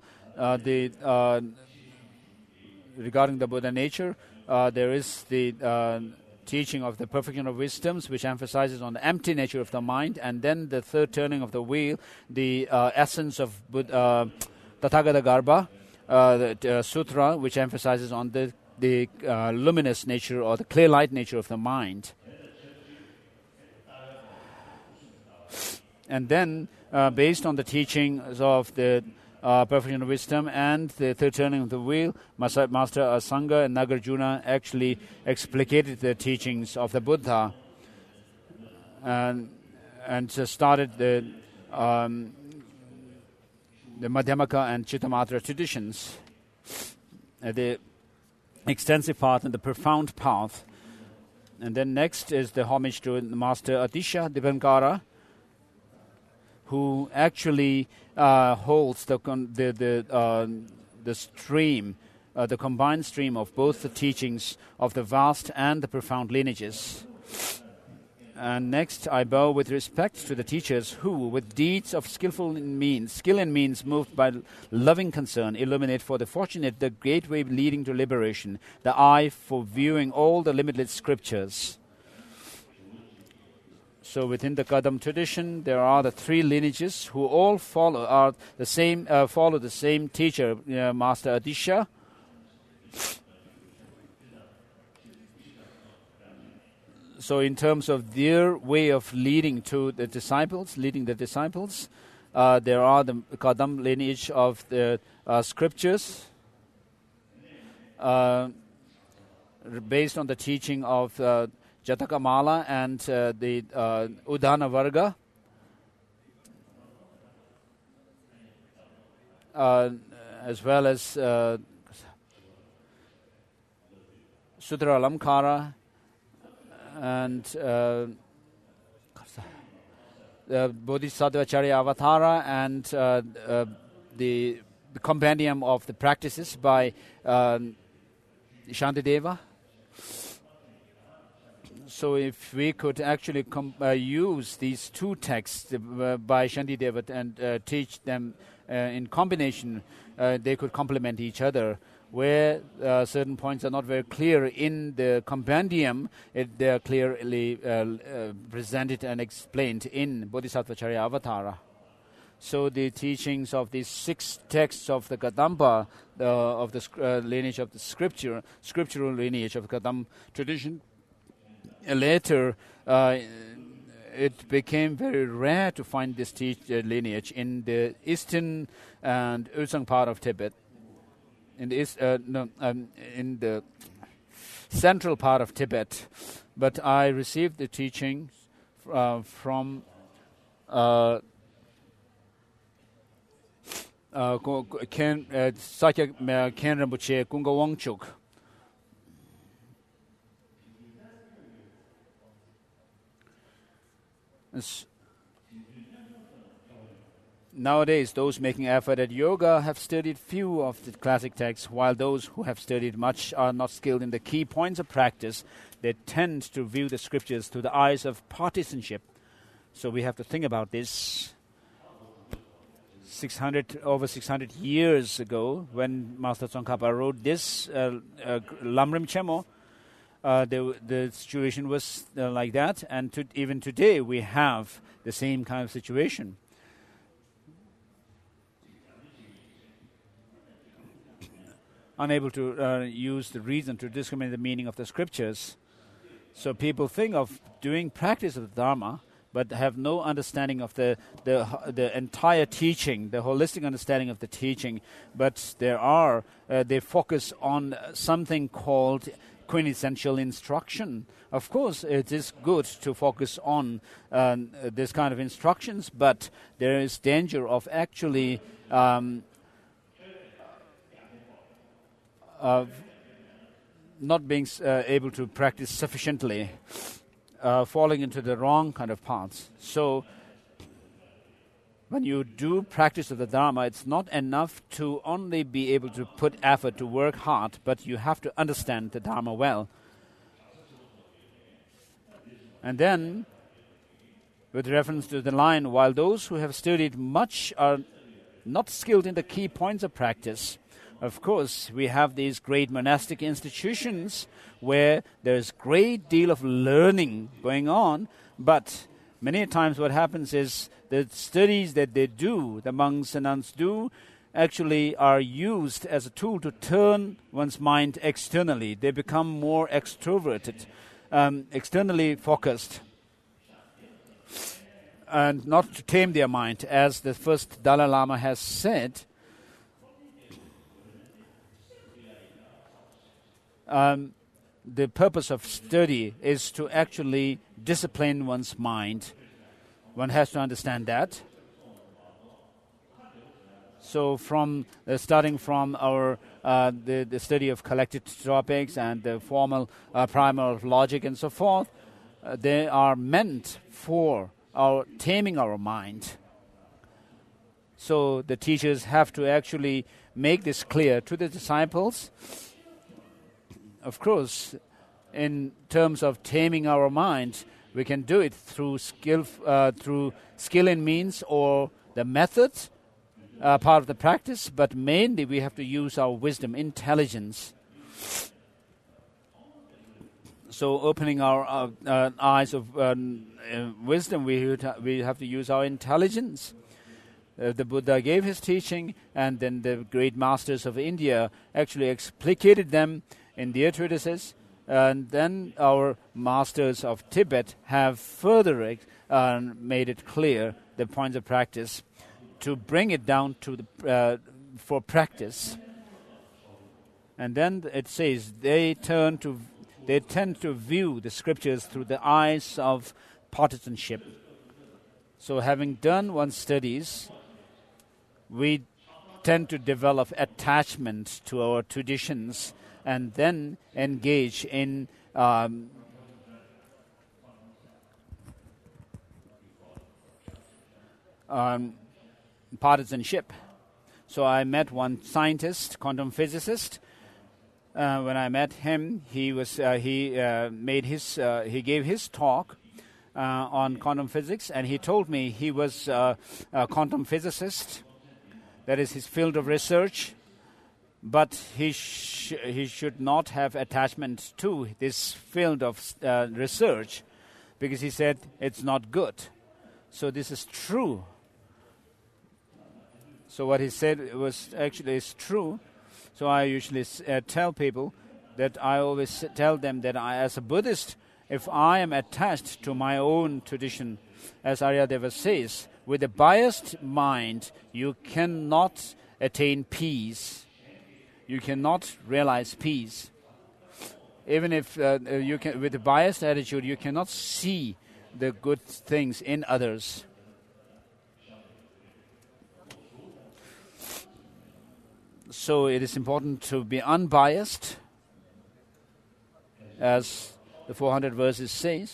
regarding the Buddha nature, there is the teaching of the perfection of wisdoms, which emphasizes on the empty nature of the mind, and then the third turning of the wheel, the essence of Tathagata Garbha, the sutra, which emphasizes on the luminous nature or the clear light nature of the mind. And then, based on the teachings of the Perfection of Wisdom and the Third Turning of the Wheel, Master Asanga and Nagarjuna actually explicated the teachings of the Buddha and started the Madhyamaka and Chittamatra traditions. The extensive path and the profound path. And then next is the homage to Master Atisha Dipankara, who actually holds the stream, the combined stream of both the teachings of the vast and the profound lineages. And next, I bow with respect to the teachers who, with deeds of skill and means, moved by loving concern, illuminate for the fortunate the gateway leading to liberation, the eye for viewing all the limitless scriptures. So within the Kadam tradition, there are the three lineages who all follow the same teacher, Master Atisha. So in terms of their way of leading the disciples, there are the Kadam lineage of the scriptures, based on the teaching of Jatakamala and the Udana Varga. As well as Sutra Alamkara and Bodhisattvacharya Avatara and the compendium of the practices by Shantideva. So if we could actually use these two texts by Shantideva and teach them in combination, they could complement each other. Where certain points are not very clear in the compendium, they are clearly presented and explained in Bodhisattvacharya Avatara. So the teachings of these 6 texts of the Kadampa, of the lineage of the scriptural lineage of the Kadam tradition, later it became very rare to find this lineage in the eastern and Ulsang part of Tibet. In the central part of Tibet, but I received the teaching from Sakya Khen Rinpoche Kunga Wangchuk. Nowadays, those making effort at yoga have studied few of the classic texts, while those who have studied much are not skilled in the key points of practice. They tend to view the scriptures through the eyes of partisanship. So we have to think about this. Over 600 years ago, when Master Tsongkhapa wrote this Lamrim Chemo, the situation was like that, and even today we have the same kind of situation. Unable to use the reason to discriminate the meaning of the scriptures. So people think of doing practice of the Dharma, but have no understanding of the entire teaching, the holistic understanding of the teaching. But they focus on something called quintessential instruction. Of course, it is good to focus on this kind of instructions, but there is danger of actually not being able to practice sufficiently, falling into the wrong kind of paths. So when you do practice of the Dharma, it's not enough to only be able to put effort to work hard, but you have to understand the Dharma well. And then, with reference to the line, while those who have studied much are not skilled in the key points of practice, of course, we have these great monastic institutions where there's great deal of learning going on, but many times what happens is the studies that they do, the monks and nuns do, actually are used as a tool to turn one's mind externally. They become more extroverted, externally focused. and not to tame their mind, as the first Dalai Lama has said. The purpose of study is to actually discipline one's mind. One has to understand that. So, starting from our the study of collected topics and the formal primer of logic and so forth, they are meant for our taming our mind. So the teachers have to actually make this clear to the disciples. Of course, in terms of taming our mind, we can do it through skill in means or the methods, part of the practice, but mainly we have to use our wisdom, intelligence. So opening our eyes of wisdom, we have to use our intelligence. The Buddha gave his teaching, and then the great masters of India actually explicated them in their treatises, and then our masters of Tibet have further made it clear, the points of practice, to bring it down to for practice. And then it says they tend to view the scriptures through the eyes of partisanship. So having done one's studies, we tend to develop attachment to our traditions and then engage in partisanship. So I met one scientist, quantum physicist. When I met him, he gave his talk on quantum physics, and he told me he was a quantum physicist. That is his field of research, but he should not have attachment to this field of research, because he said it's not good. So this is true. So what he said is true. So I usually tell people that I always tell them that as a Buddhist, if I am attached to my own tradition, as Aryadeva says, with a biased mind, you cannot attain peace. You cannot realize peace. Even if with a biased attitude, you cannot see the good things in others. So it is important to be unbiased, as the 400 verses says.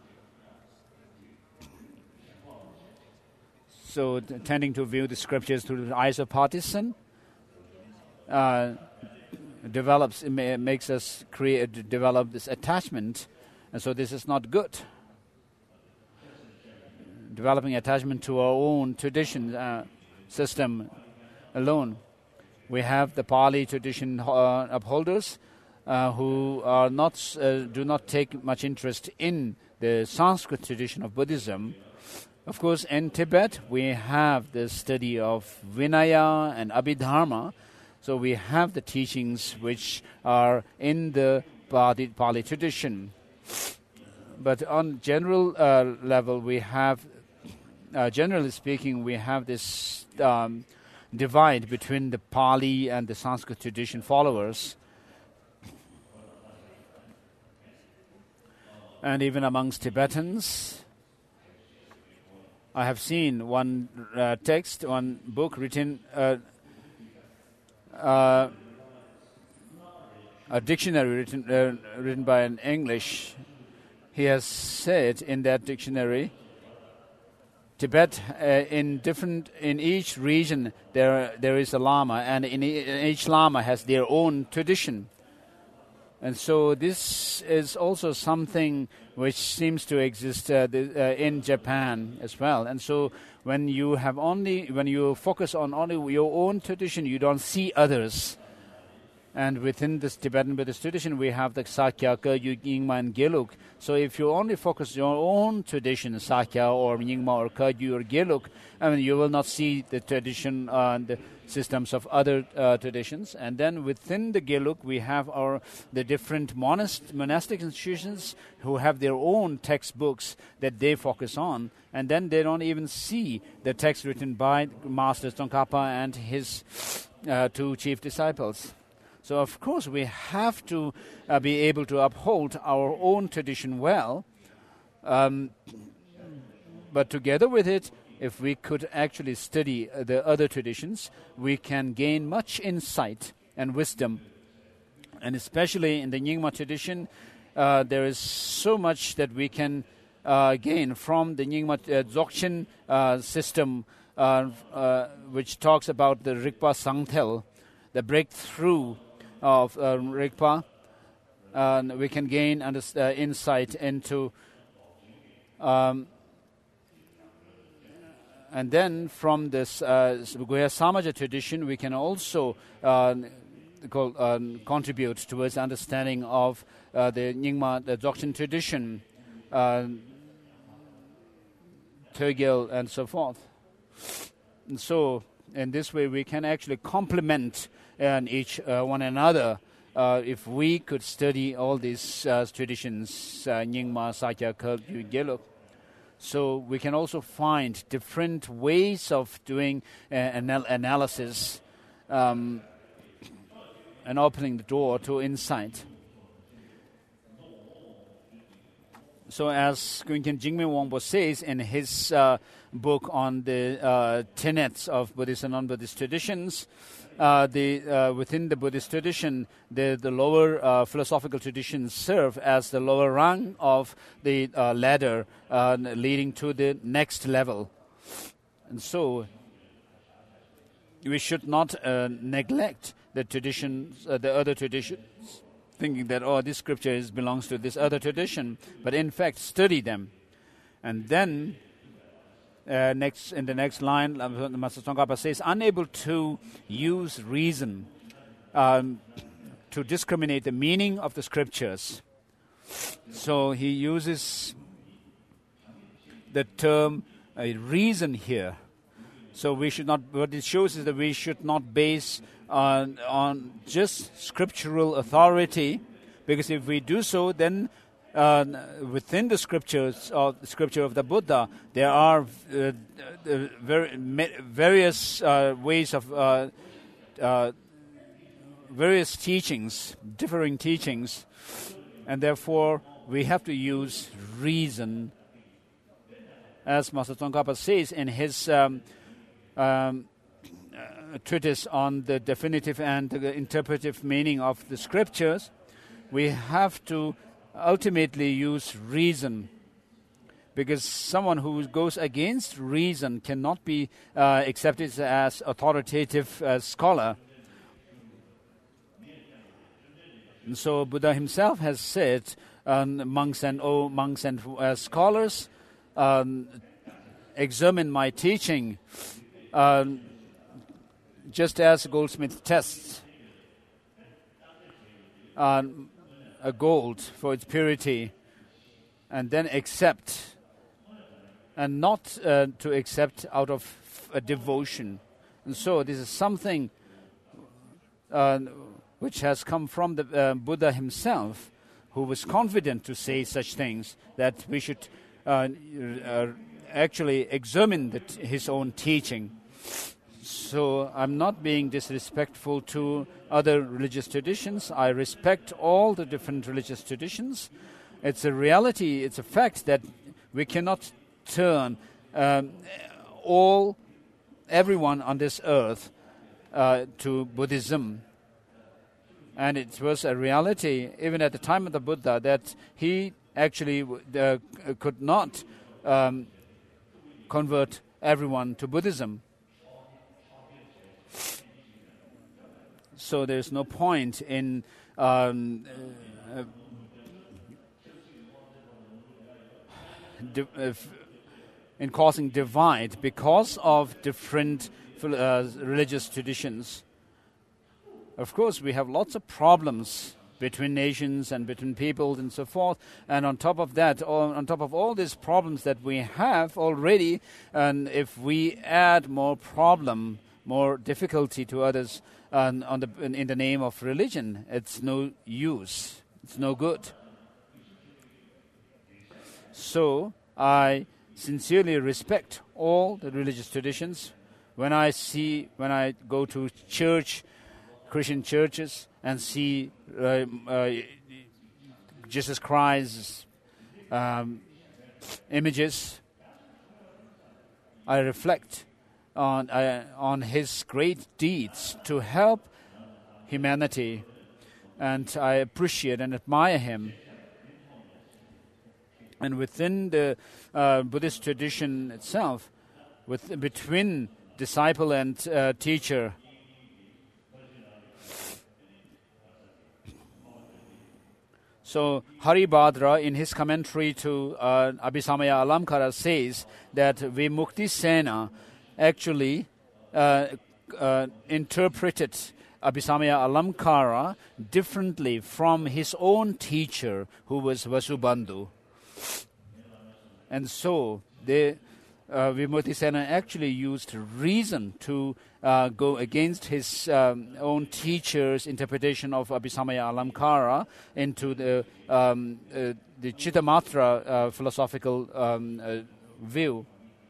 So tending to view the scriptures through the eyes of partisan makes us develop this attachment, and so this is not good. Developing attachment to our own tradition system alone. We have the Pali tradition upholders who are do not take much interest in the Sanskrit tradition of Buddhism. Of course, in Tibet, we have the study of Vinaya and Abhidharma. So we have the teachings which are in the Pali tradition. But on general level, we have, generally speaking, we have this divide between the Pali and the Sanskrit tradition followers. And even amongst Tibetans, I have seen one one book written, a dictionary written by an English. He has said in that dictionary, Tibet, in each region there is a Lama, and each Lama has their own tradition. And so this is also something which seems to exist in Japan as well. And so when you focus on only your own tradition, you don't see others. And within this Tibetan Buddhist tradition, we have the Sakya, Kagyu, Nyingma, and Gelug. So if you only focus your own tradition, Sakya or Nyingma or Kagyu or Gelug, I mean, you will not see the tradition and the systems of other traditions. And then within the Gelug, we have the different monastic institutions who have their own textbooks that they focus on. And then they don't even see the text written by Master Tsongkhapa and his two chief disciples. So, of course, we have to be able to uphold our own tradition well. But together with it, if we could actually study the other traditions, we can gain much insight and wisdom. And especially in the Nyingma tradition, there is so much that we can gain from the Nyingma Dzogchen system, which talks about the Rigpa Sangtel, the breakthrough of Rigpa. We can gain insight into, and then from this Guhya Samaja tradition, we can also contribute towards understanding of the Nyingma, the Dzogchen tradition, Tögyel, and so forth. And so, in this way, we can actually complement each one another if we could study all these traditions, Nyingma, Sakya, Kagyu, Gelug. So we can also find different ways of doing analysis and opening the door to insight. So as Gönkyén Jigme Wangpo says in his book on the tenets of Buddhist and non-Buddhist traditions, within the Buddhist tradition, the lower philosophical traditions serve as the lower rung of the ladder leading to the next level. And so we should not neglect the traditions, the other traditions, thinking that, this scripture belongs to this other tradition, but in fact study them. And then in the next line, Master Tsongkhapa says, unable to use reason to discriminate the meaning of the scriptures. So he uses the term reason here. So we should not, what it shows is that we should not base on just scriptural authority, because if we do so, then within the scriptures of the scripture of the Buddha, there are various ways of various teachings, differing teachings, and therefore we have to use reason, as Master Tsongkhapa says in his treatise on the definitive and the interpretive meaning of the scriptures. We have to ultimately use reason, because someone who goes against reason cannot be accepted as authoritative scholar. And so Buddha himself has said, monks and scholars, examine my teaching just as a goldsmith tests a gold for its purity, and then accept, and not to accept out of a devotion. And so this is something which has come from the Buddha himself, who was confident to say such things, that we should actually examine his own teaching. So I'm not being disrespectful to other religious traditions. I respect all the different religious traditions. It's a reality, it's a fact that we cannot turn everyone on this earth to Buddhism. And it was a reality, even at the time of the Buddha, that he actually could not convert everyone to Buddhism. So there's no point in causing divide because of different religious traditions. Of course, we have lots of problems between nations and between peoples and so forth. And on top of that, on top of all these problems that we have already, and if we add more problem, more difficulty to others in the name of religion, it's no use. It's no good. So I sincerely respect all the religious traditions. When I go to church, Christian churches, and see Jesus Christ's images, I reflect on his great deeds to help humanity, and I appreciate and admire him. And within the Buddhist tradition itself, between disciple and teacher, so Haribhadra, in his commentary to Abhisamaya Alamkara, says that Vimuktisena actually interpreted Abhisamaya Alamkara differently from his own teacher, who was Vasubandhu. And so Vimuktisena actually used reason to go against his own teacher's interpretation of Abhisamaya Alamkara into the Chittamatra philosophical view.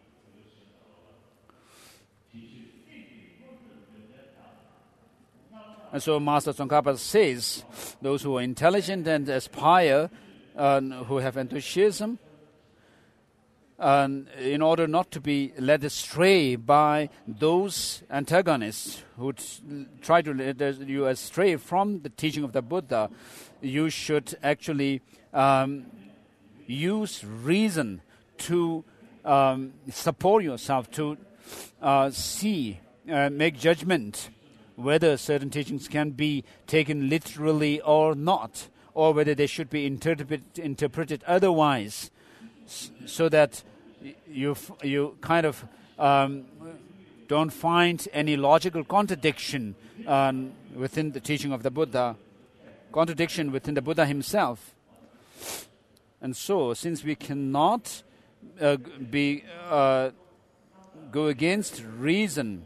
And so Master Tsongkhapa says, those who are intelligent and aspire, who have enthusiasm, in order not to be led astray by those antagonists who try to lead you astray from the teaching of the Buddha, you should actually use reason to support yourself, to make judgment whether certain teachings can be taken literally or not, or whether they should be interpreted otherwise, so that you kind of don't find any logical contradiction within the teaching of the Buddha, contradiction within the Buddha himself. And so, since we cannot go against reason,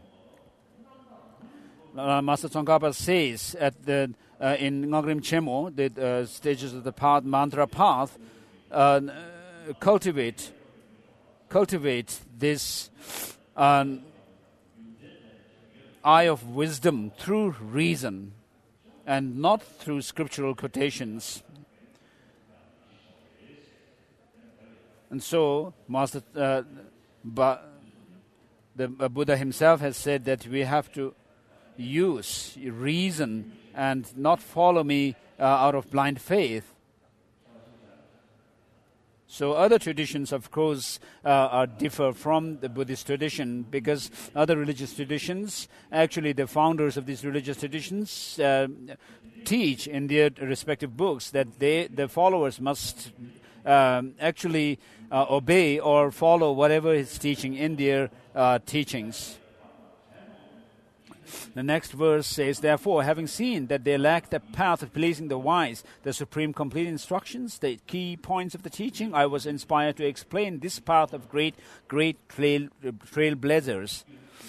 Master Tsongkhapa says in Ngagrim Chemo, the stages of the path, mantra path, cultivate this eye of wisdom through reason and not through scriptural quotations. And so, the Buddha himself has said that we have to use reason and not follow me out of blind faith. So other traditions, of course, differ from the Buddhist tradition, because other religious traditions, actually the founders of these religious traditions teach in their respective books that the followers must actually obey or follow whatever is teaching in their teachings. The next verse says, "Therefore, having seen that they lack the path of pleasing the wise, the supreme complete instructions, the key points of the teaching, I was inspired to explain this path of great trailblazers."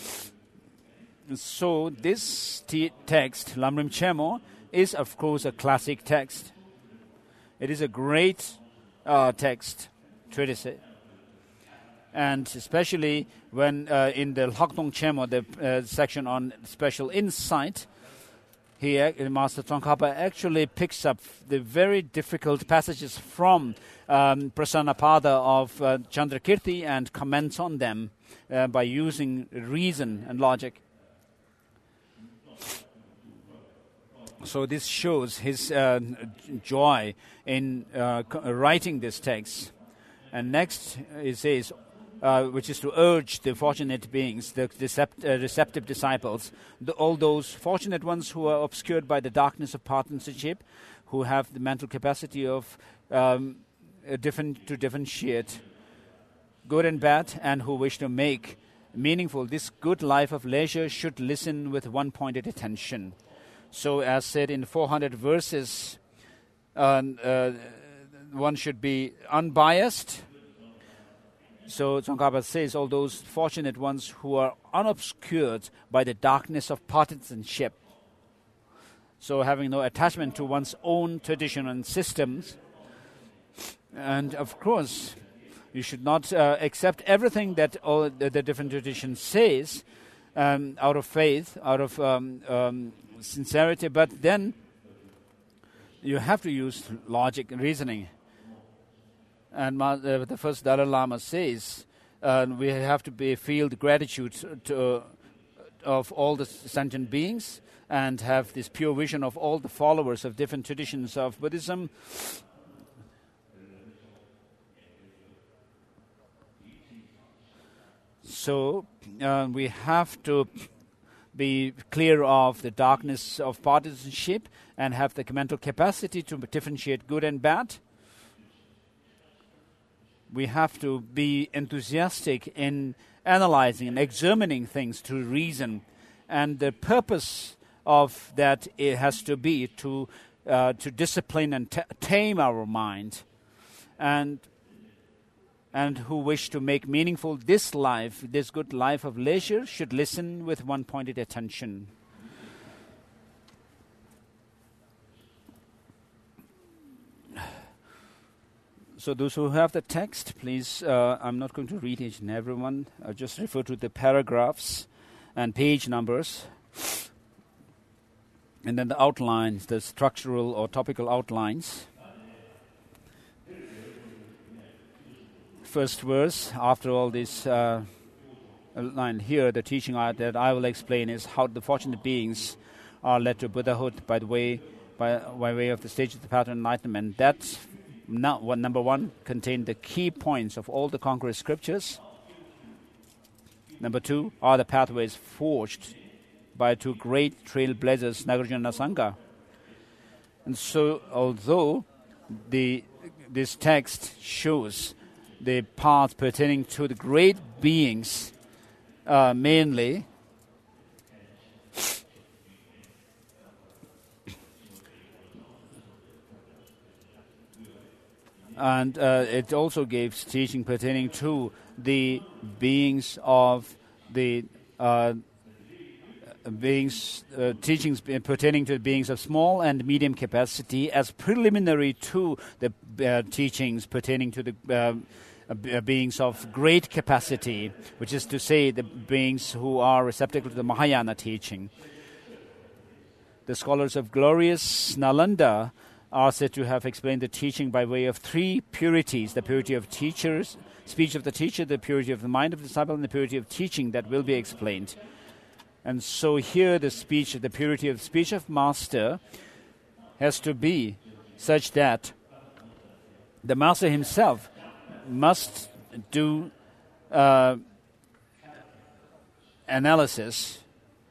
So this text, Lamrim Chemo, is of course a classic text. It is a great text, treatise. And especially when in the Lakdong Chemo, the section on special insight, Master Tsongkhapa actually picks up the very difficult passages from Prasanapada of Chandrakirti and comments on them by using reason and logic. So this shows his joy in writing this text. And next it says, which is to urge the fortunate beings, the receptive disciples, all those fortunate ones who are obscured by the darkness of partisanship, who have the mental capacity of to differentiate good and bad, and who wish to make meaningful this good life of leisure, should listen with one-pointed attention. So as said in 400 verses, one should be unbiased. So Tsongkhapa says, all those fortunate ones who are unobscured by the darkness of partisanship. So having no attachment to one's own tradition and systems. And of course, you should not accept everything that all the different traditions says out of faith, out of sincerity, but then you have to use logic and reasoning. And the first Dalai Lama says we have to feel the gratitude of all the sentient beings and have this pure vision of all the followers of different traditions of Buddhism. So we have to be clear of the darkness of partisanship and have the mental capacity to differentiate good and bad. We have to be enthusiastic in analyzing and examining things through reason. And the purpose of that it has to be to discipline and tame our mind. And who wish to make meaningful this life, this good life of leisure, should listen with one-pointed attention. So those who have the text, please, I'm not going to read each and every one. I'll just refer to the paragraphs and page numbers. And then the outlines, the structural or topical outlines. First verse, after all this line here, the teaching that I will explain is how the fortunate beings are led to Buddhahood by way of the stage of the path of enlightenment. That's number one, contain the key points of all the conqueror scriptures. Number two, are the pathways forged by two great trailblazers, Nagarjuna and Asanga. And so, although this text shows the path pertaining to the great beings mainly, and it also gives teaching pertaining to the beings of the teachings pertaining to the beings of small and medium capacity as preliminary to the teachings pertaining to the beings of great capacity, which is to say the beings who are receptacle to the Mahayana teaching. The scholars of glorious Nalanda are said to have explained the teaching by way of three purities: the purity of teachers, speech of the teacher, the purity of the mind of the disciple, and the purity of teaching that will be explained. And so here the purity of speech of master has to be such that the master himself must do analysis.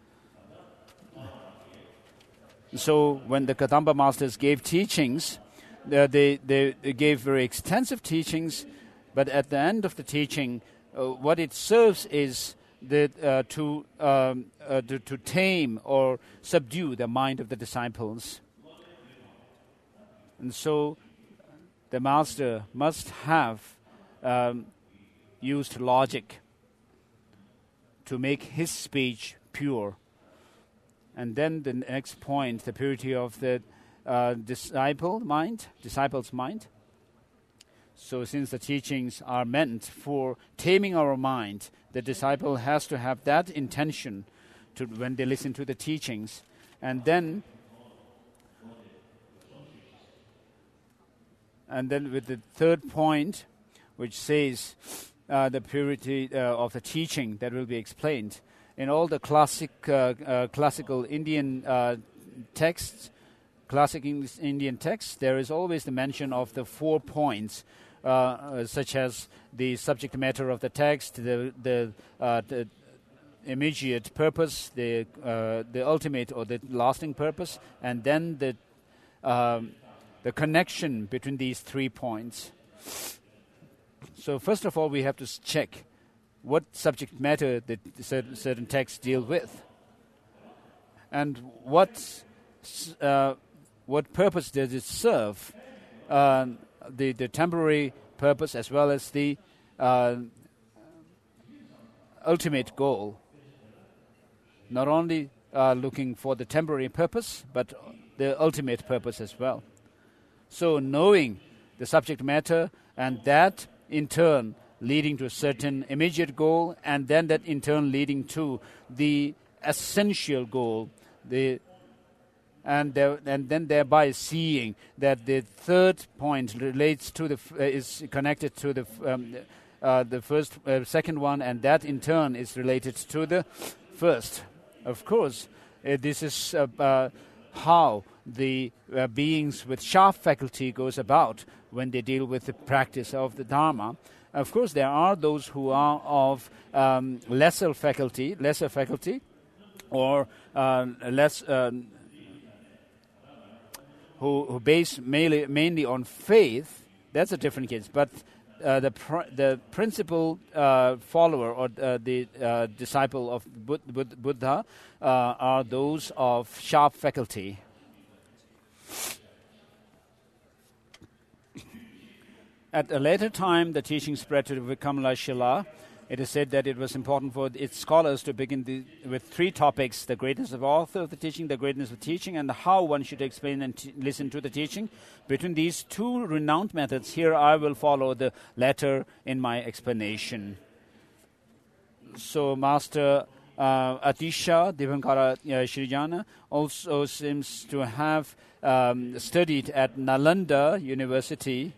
So when the Kadamba masters gave teachings, they gave very extensive teachings, but at the end of the teaching, what it serves is to tame or subdue the mind of the disciples. And so the master must have used logic to make his speech pure. And then the next point, the purity of the disciple's mind. So since the teachings are meant for taming our mind, the disciple has to have that intention to when they listen to the teachings. And then with the third point, which says the purity of the teaching that will be explained. In all the classical Indian texts, there is always the mention of the 4 points, such as the subject matter of the text, the immediate purpose, the ultimate or the lasting purpose, and then the connection between these 3 points. So first of all, we have to check what subject matter that certain texts deal with, and what what purpose does it serve? The temporary purpose as well as the ultimate goal. Not only looking for the temporary purpose, but the ultimate purpose as well. So knowing the subject matter, and that in turn leading to a certain immediate goal, and then that in turn leading to the essential goal, and then thereby seeing that the third point relates to is connected to the second one, and that in turn is related to the first. Of course, this is how the beings with sharp faculty goes about when they deal with the practice of the Dharma. Of course, there are those who are of lesser faculty, or less who base mainly on faith. That's a different case. But the principal follower or the disciple of Buddha are those of sharp faculty. At a later time, the teaching spread to the Vikramalashila. It is said that it was important for its scholars to begin with three topics: the greatness of author of the teaching, the greatness of teaching, and how one should explain and listen to the teaching. Between these two renowned methods, here I will follow the latter in my explanation. So Master Atisha Divankara Shrijana also seems to have studied at Nalanda University.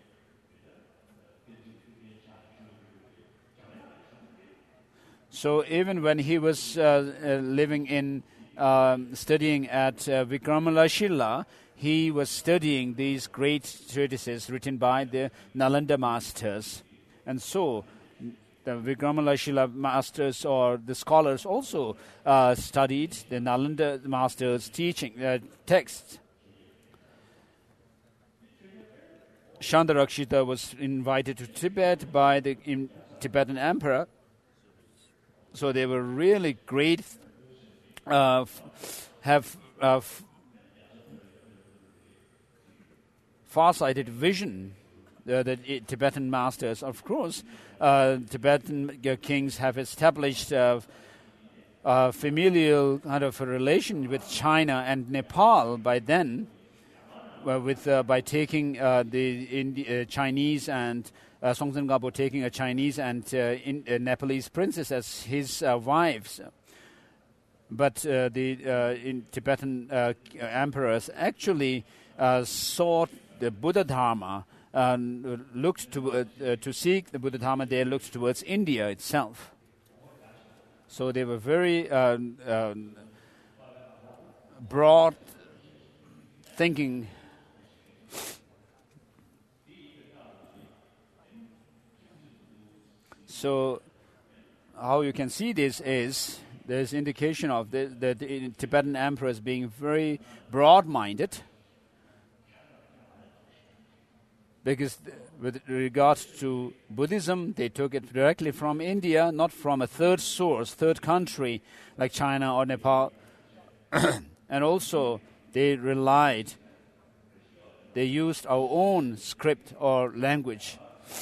So even when he was living in studying at Vikramalashila, he was studying these great treatises written by the Nalanda masters. And so the Vikramalashila masters or the scholars also studied the Nalanda masters' teaching texts. Shantarakshita was invited to Tibet by the Tibetan emperor. So they were really great, have far-sighted vision, the Tibetan masters. Of course, Tibetan kings have established a familial kind of a relation with China and Nepal by then, by taking the Chinese and Songtsen Gampo taking a Chinese and Nepalese princess as his wives. But the Tibetan emperors actually sought the Buddha Dharma, looked to seek the Buddha Dharma. They looked towards India itself. So they were very broad thinking. So how you can see this is there's indication of the Tibetan emperors being very broad-minded, because with regards to Buddhism, they took it directly from India, not from a third source, third country like China or Nepal. And also they used our own script or language,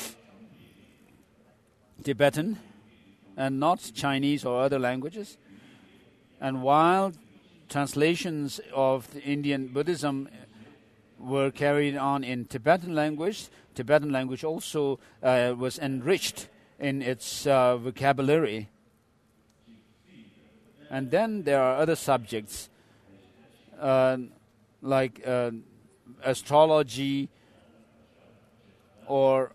Tibetan, and not Chinese or other languages. And while translations of the Indian Buddhism were carried on in Tibetan language also was enriched in its vocabulary. And then there are other subjects like astrology or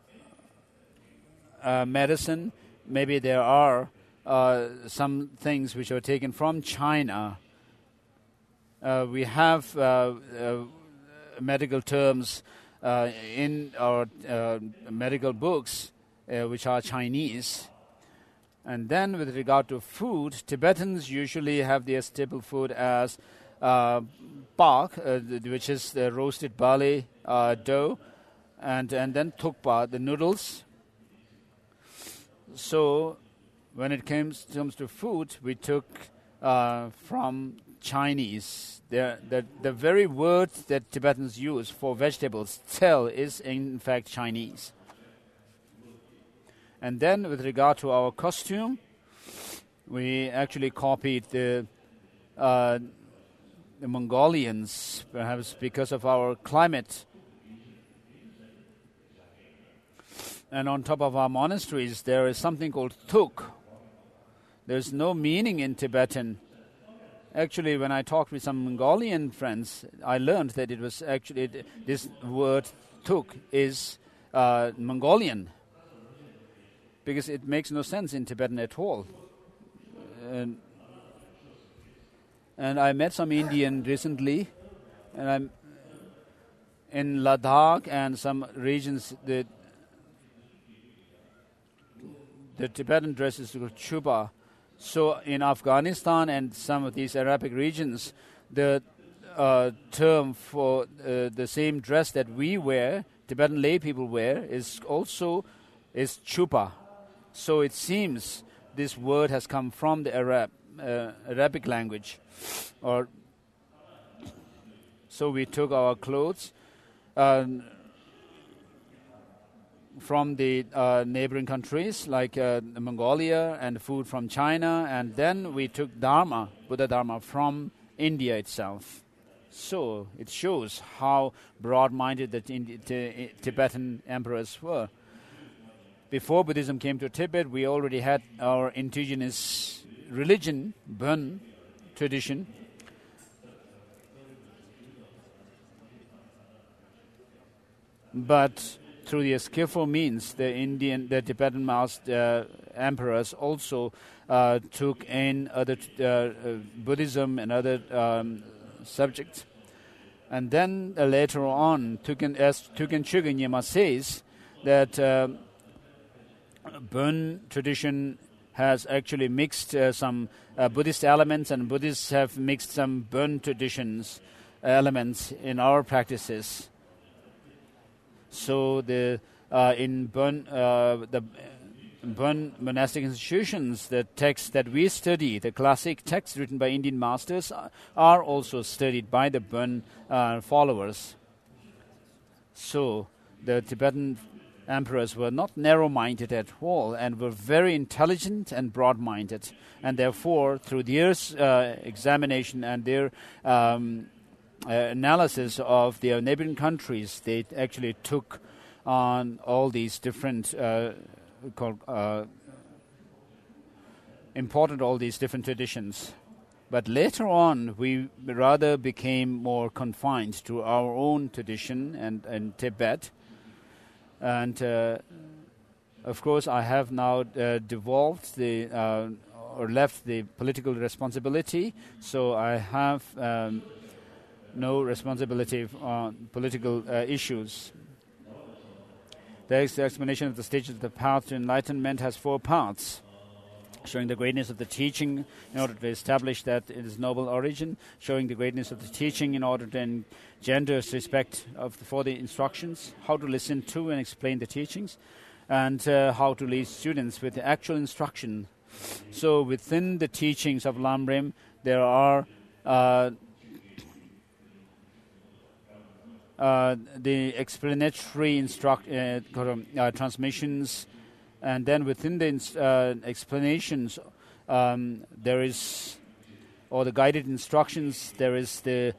medicine. Maybe there are some things which are taken from China. We have medical terms in our medical books which are Chinese. And then with regard to food, Tibetans usually have their staple food as pak, which is the roasted barley dough, and then thukpa, the noodles. So when it comes to food, we took from Chinese. The very word that Tibetans use for vegetables, tel, is in fact Chinese. And then with regard to our costume, we actually copied the Mongolians, perhaps because of our climate. And on top of our monasteries, there is something called tuk. There's no meaning in Tibetan. Actually, when I talked with some Mongolian friends, I learned that it was actually, this word tuk is Mongolian, because it makes no sense in Tibetan at all. And I met some Indian recently, and I'm in Ladakh and some regions, the Tibetan dress is called chuba. So in Afghanistan and some of these Arabic regions, the term for the same dress that we wear, Tibetan lay people wear, is chupa. So it seems this word has come from the Arabic language. So we took our clothes from the neighboring countries like Mongolia, and food from China, and then we took Dharma, Buddha Dharma, from India itself. So it shows how broad-minded the Tibetan emperors were. Before Buddhism came to Tibet, we already had our indigenous religion, Bön tradition. But through the skillful means, the Tibetan master emperors also took in other Buddhism and other subjects. And then later on, as Tuken Chögyam Nyima says, that Bön tradition has actually mixed some Buddhist elements, and Buddhists have mixed some Bön traditions elements in our practices. So in Bön, the Bön monastic institutions, the texts that we study, the classic texts written by Indian masters, are also studied by the Bön followers. So the Tibetan emperors were not narrow-minded at all, and were very intelligent and broad-minded. And therefore, through their examination and their analysis of their neighboring countries, they actually took on all these different imported all these different traditions. But later on, we rather became more confined to our own tradition and Tibet. And of course, I have now devolved or left the political responsibility, so I have no responsibility on political issues. The explanation of the stages of the path to enlightenment has 4 parts: showing the greatness of the teaching in order to establish that it is noble origin, showing the greatness of the teaching in order to engender respect for the instructions, how to listen to and explain the teachings, and how to lead students with the actual instruction. So within the teachings of Lamrim, there are the explanatory transmissions, and then within the explanations, there is, or the guided instructions, there is the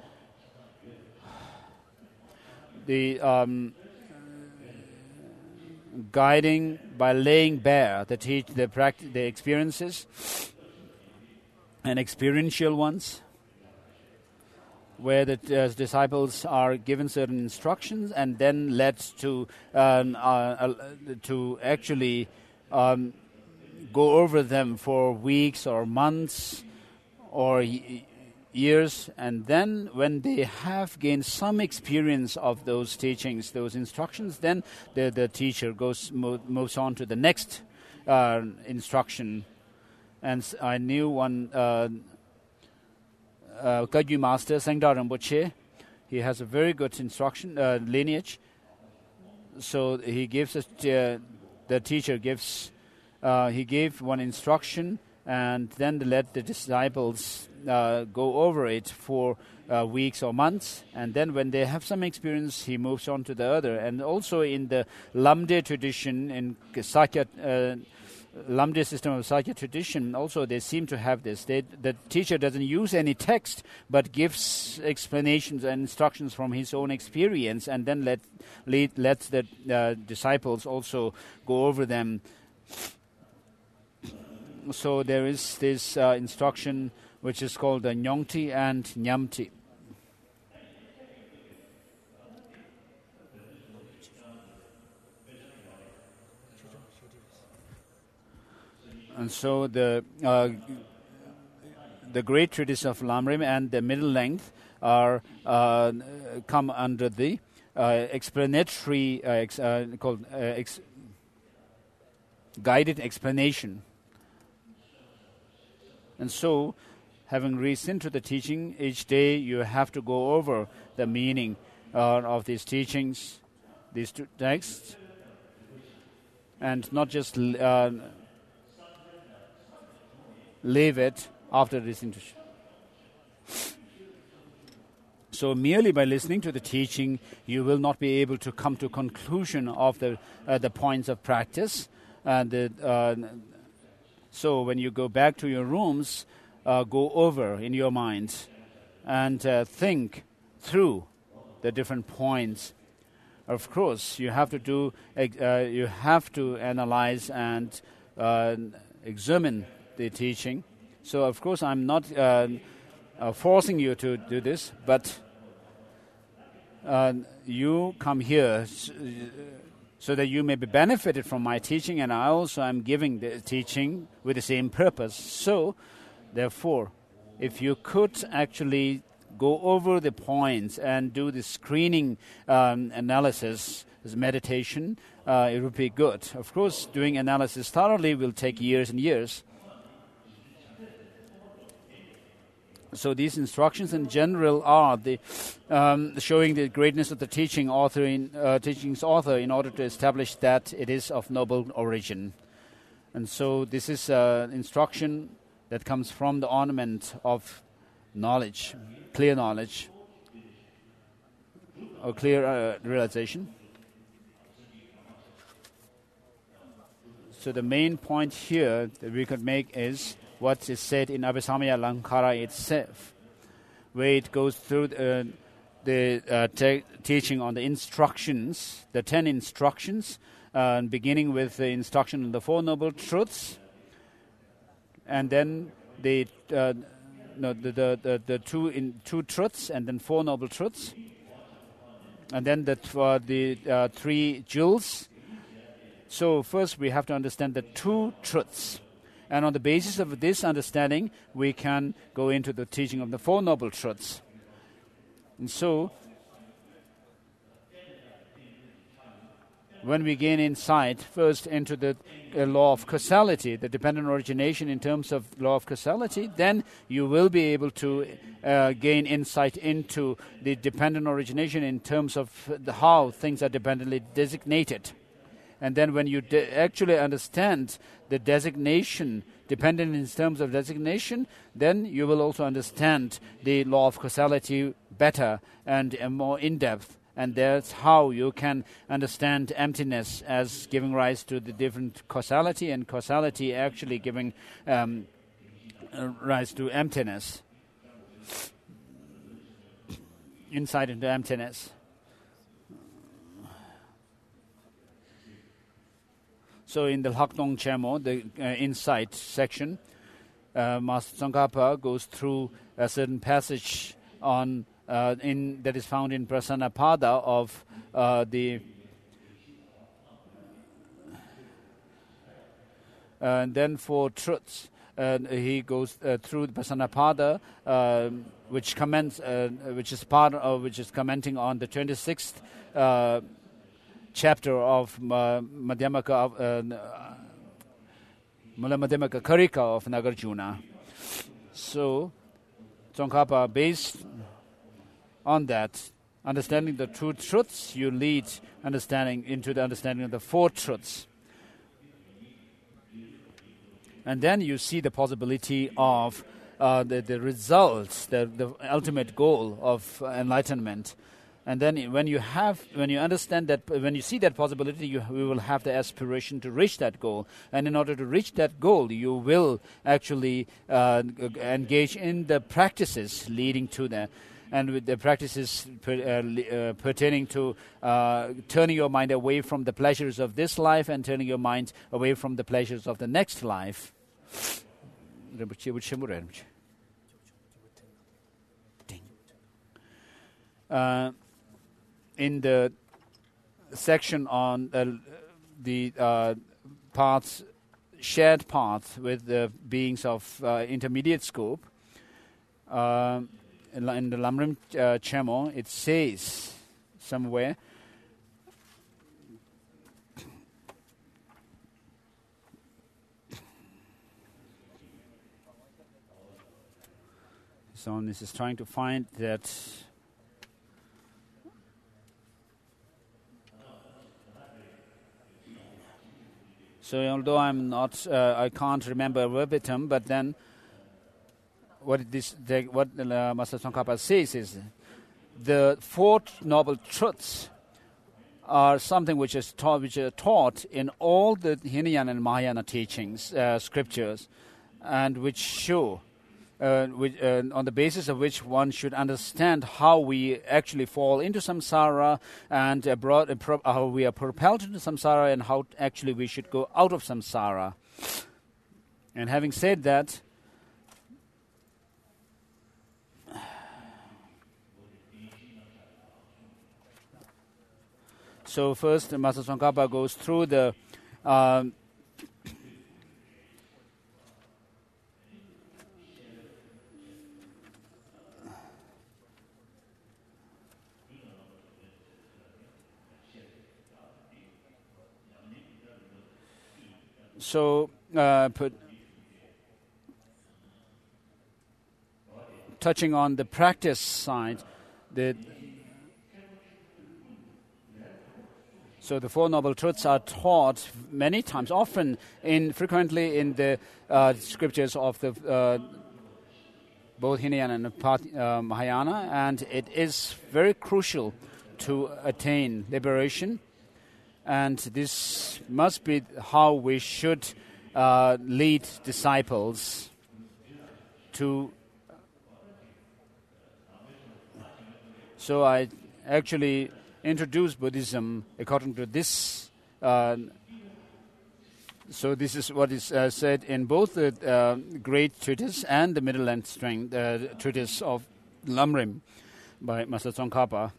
guiding by laying bare the experiences and experiential ones, where the disciples are given certain instructions and then led to actually go over them for weeks or months or years, and then when they have gained some experience of those teachings, those instructions, then the teacher moves on to the next instruction. And I knew one Kagyu master, Sengda Rinpoche. He has a very good instruction lineage. So he gives us the teacher gives he gave one instruction, and then let the disciples go over it for weeks or months, and then when they have some experience, he moves on to the other. And also in the Lamde tradition, in Sakya Lamde system of Sakya tradition, also they seem to have this. The teacher doesn't use any text, but gives explanations and instructions from his own experience, and then lets the disciples also go over them. So there is this instruction which is called the Nyongti and Nyamti. And so the great treatise of Lamrim and the middle length are come under the explanatory called guided explanation. And so, having listened to the teaching each day, you have to go over the meaning of these teachings, these two texts, and not just leave it after listening to. So merely by listening to the teaching, you will not be able to come to conclusion of the points of practice. So when you go back to your rooms, go over in your minds and think through the different points. Of course, you have to analyze and examine the teaching. So, of course, I'm not forcing you to do this, but you come here so that you may be benefited from my teaching, and I also am giving the teaching with the same purpose. So, therefore, if you could actually go over the points and do the screening analysis, as meditation, it would be good. Of course, doing analysis thoroughly will take years and years. So these instructions in general are showing the greatness of the teaching's author in order to establish that it is of noble origin. And so this is instruction that comes from the ornament of knowledge, clear knowledge, or clear realization. So the main point here that we could make is what is said in Abhisamaya Lankara itself, where it goes through the teaching on the instructions, the 10 instructions, beginning with the instruction on the Four Noble Truths, and then the two truths, and then Four Noble Truths, and then the three jewels. So first we have to understand the two truths. And on the basis of this understanding, we can go into the teaching of the Four Noble Truths. And so, when we gain insight first into the law of causality, the dependent origination in terms of law of causality, then you will be able to gain insight into the dependent origination in terms of how things are dependently designated. And then when you actually understand the designation, dependent in terms of designation, then you will also understand the law of causality better and more in-depth. And that's how you can understand emptiness as giving rise to the different causality, and causality actually giving rise to emptiness. Insight into emptiness. So in the Hakdong Chemo, the insight section, Master Tsongkhapa goes through a certain passage on that is found in Prasanapada of and then for truths, he goes through the Prasanapada, which is commenting on the 26th. Chapter of Madhyamaka Karika of Nagarjuna. So, Tsongkhapa, based on that, understanding the two truths, you lead understanding into the understanding of the four truths. And then you see the possibility of the results, the ultimate goal of enlightenment. And then when you understand that, when you see that possibility, we will have the aspiration to reach that goal. And in order to reach that goal, you will actually engage in the practices leading to that. And with the practices pertaining to turning your mind away from the pleasures of this life and turning your mind away from the pleasures of the next life. In the section on the paths, shared paths with the beings of intermediate scope, in the Lamrim Chemo, it says somewhere, someone is trying to find that. So although I can't remember verbatim, but then what Master Tsongkhapa says is the Four Noble Truths are something which are taught in all the Hinayana and Mahayana teachings, scriptures, and which show, on the basis of which one should understand how we actually fall into samsara and how we are propelled into samsara and how actually we should go out of samsara. And having said that, so first, Master Tsongkhapa goes through the touching on the practice side, so the Four Noble Truths are taught many times, frequently in the scriptures of the both Hinayana and Mahayana, and it is very crucial to attain liberation. And this must be how we should lead disciples to. So I actually introduced Buddhism according to this. So this is what is said in both the Great Treatise and the Middle and Strength Treatise of Lamrim by Master Tsongkhapa.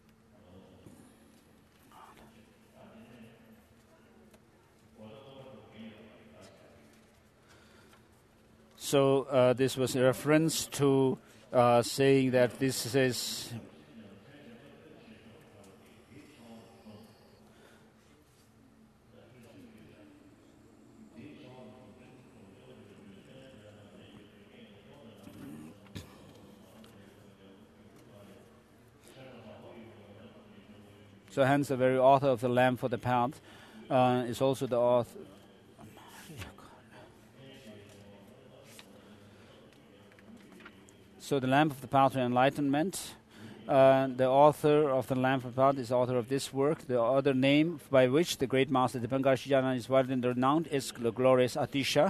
So this was a reference to saying that this is so hence the very author of the Lamp for the Path is also the author. So the Lamp of the Path to Enlightenment, the author of the Lamp of the Path is the author of this work. The other name by which the great master Dipankar Shijana is widely renowned is the glorious Atisha.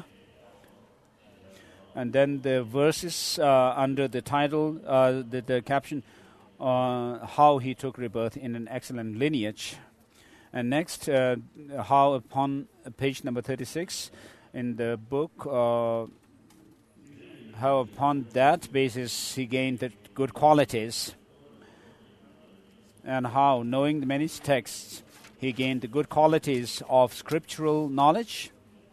And then the verses under the title, the caption, how he took rebirth in an excellent lineage. And next, how upon page number 36 in the book, how upon that basis he gained the good qualities, and how, knowing the many texts, he gained the good qualities of scriptural knowledge.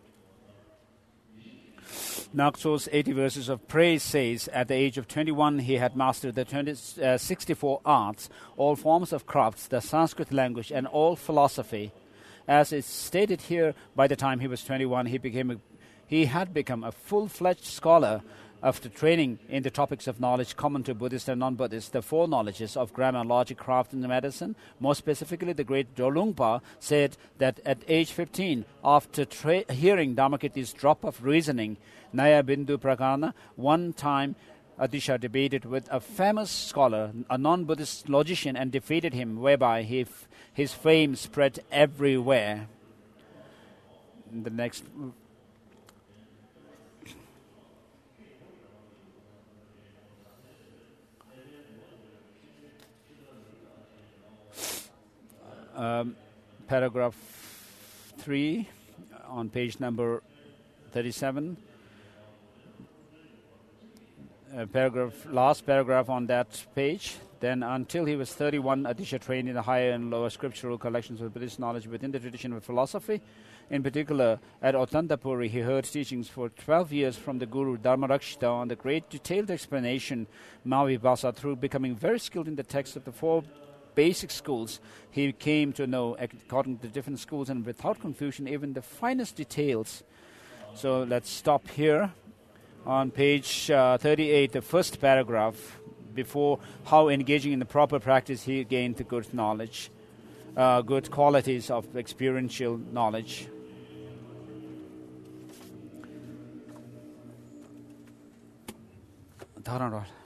Nakso's 80 verses of praise says, at the age of 21 he had mastered the 64 arts, all forms of crafts, the Sanskrit language, and all philosophy. As is stated here, by the time he was 21, he had become a full-fledged scholar after training in the topics of knowledge common to Buddhist and non-Buddhist, the four knowledges of grammar, logic, craft, and medicine. More specifically, the great Dolungpa said that at age 15, after hearing Dharmakirti's drop of reasoning, Naya Bindu Prakarana, one time Adisha debated with a famous scholar, a non-Buddhist logician, and defeated him, whereby his fame spread everywhere. The next... paragraph 3 on page number 37. Last paragraph on that page. Then, until he was 31, Adisha trained in the higher and lower scriptural collections of Buddhist knowledge within the tradition of philosophy. In particular, at Otantapuri, he heard teachings for 12 years from the Guru Dharmarakshita on the great detailed explanation Mahivibhasa. Through becoming very skilled in the text of the four basic schools, he came to know, according to different schools and without confusion, even the finest details. So let's stop here on page 38, the first paragraph, before how engaging in the proper practice he gained the good knowledge, good qualities of experiential knowledge. Dharan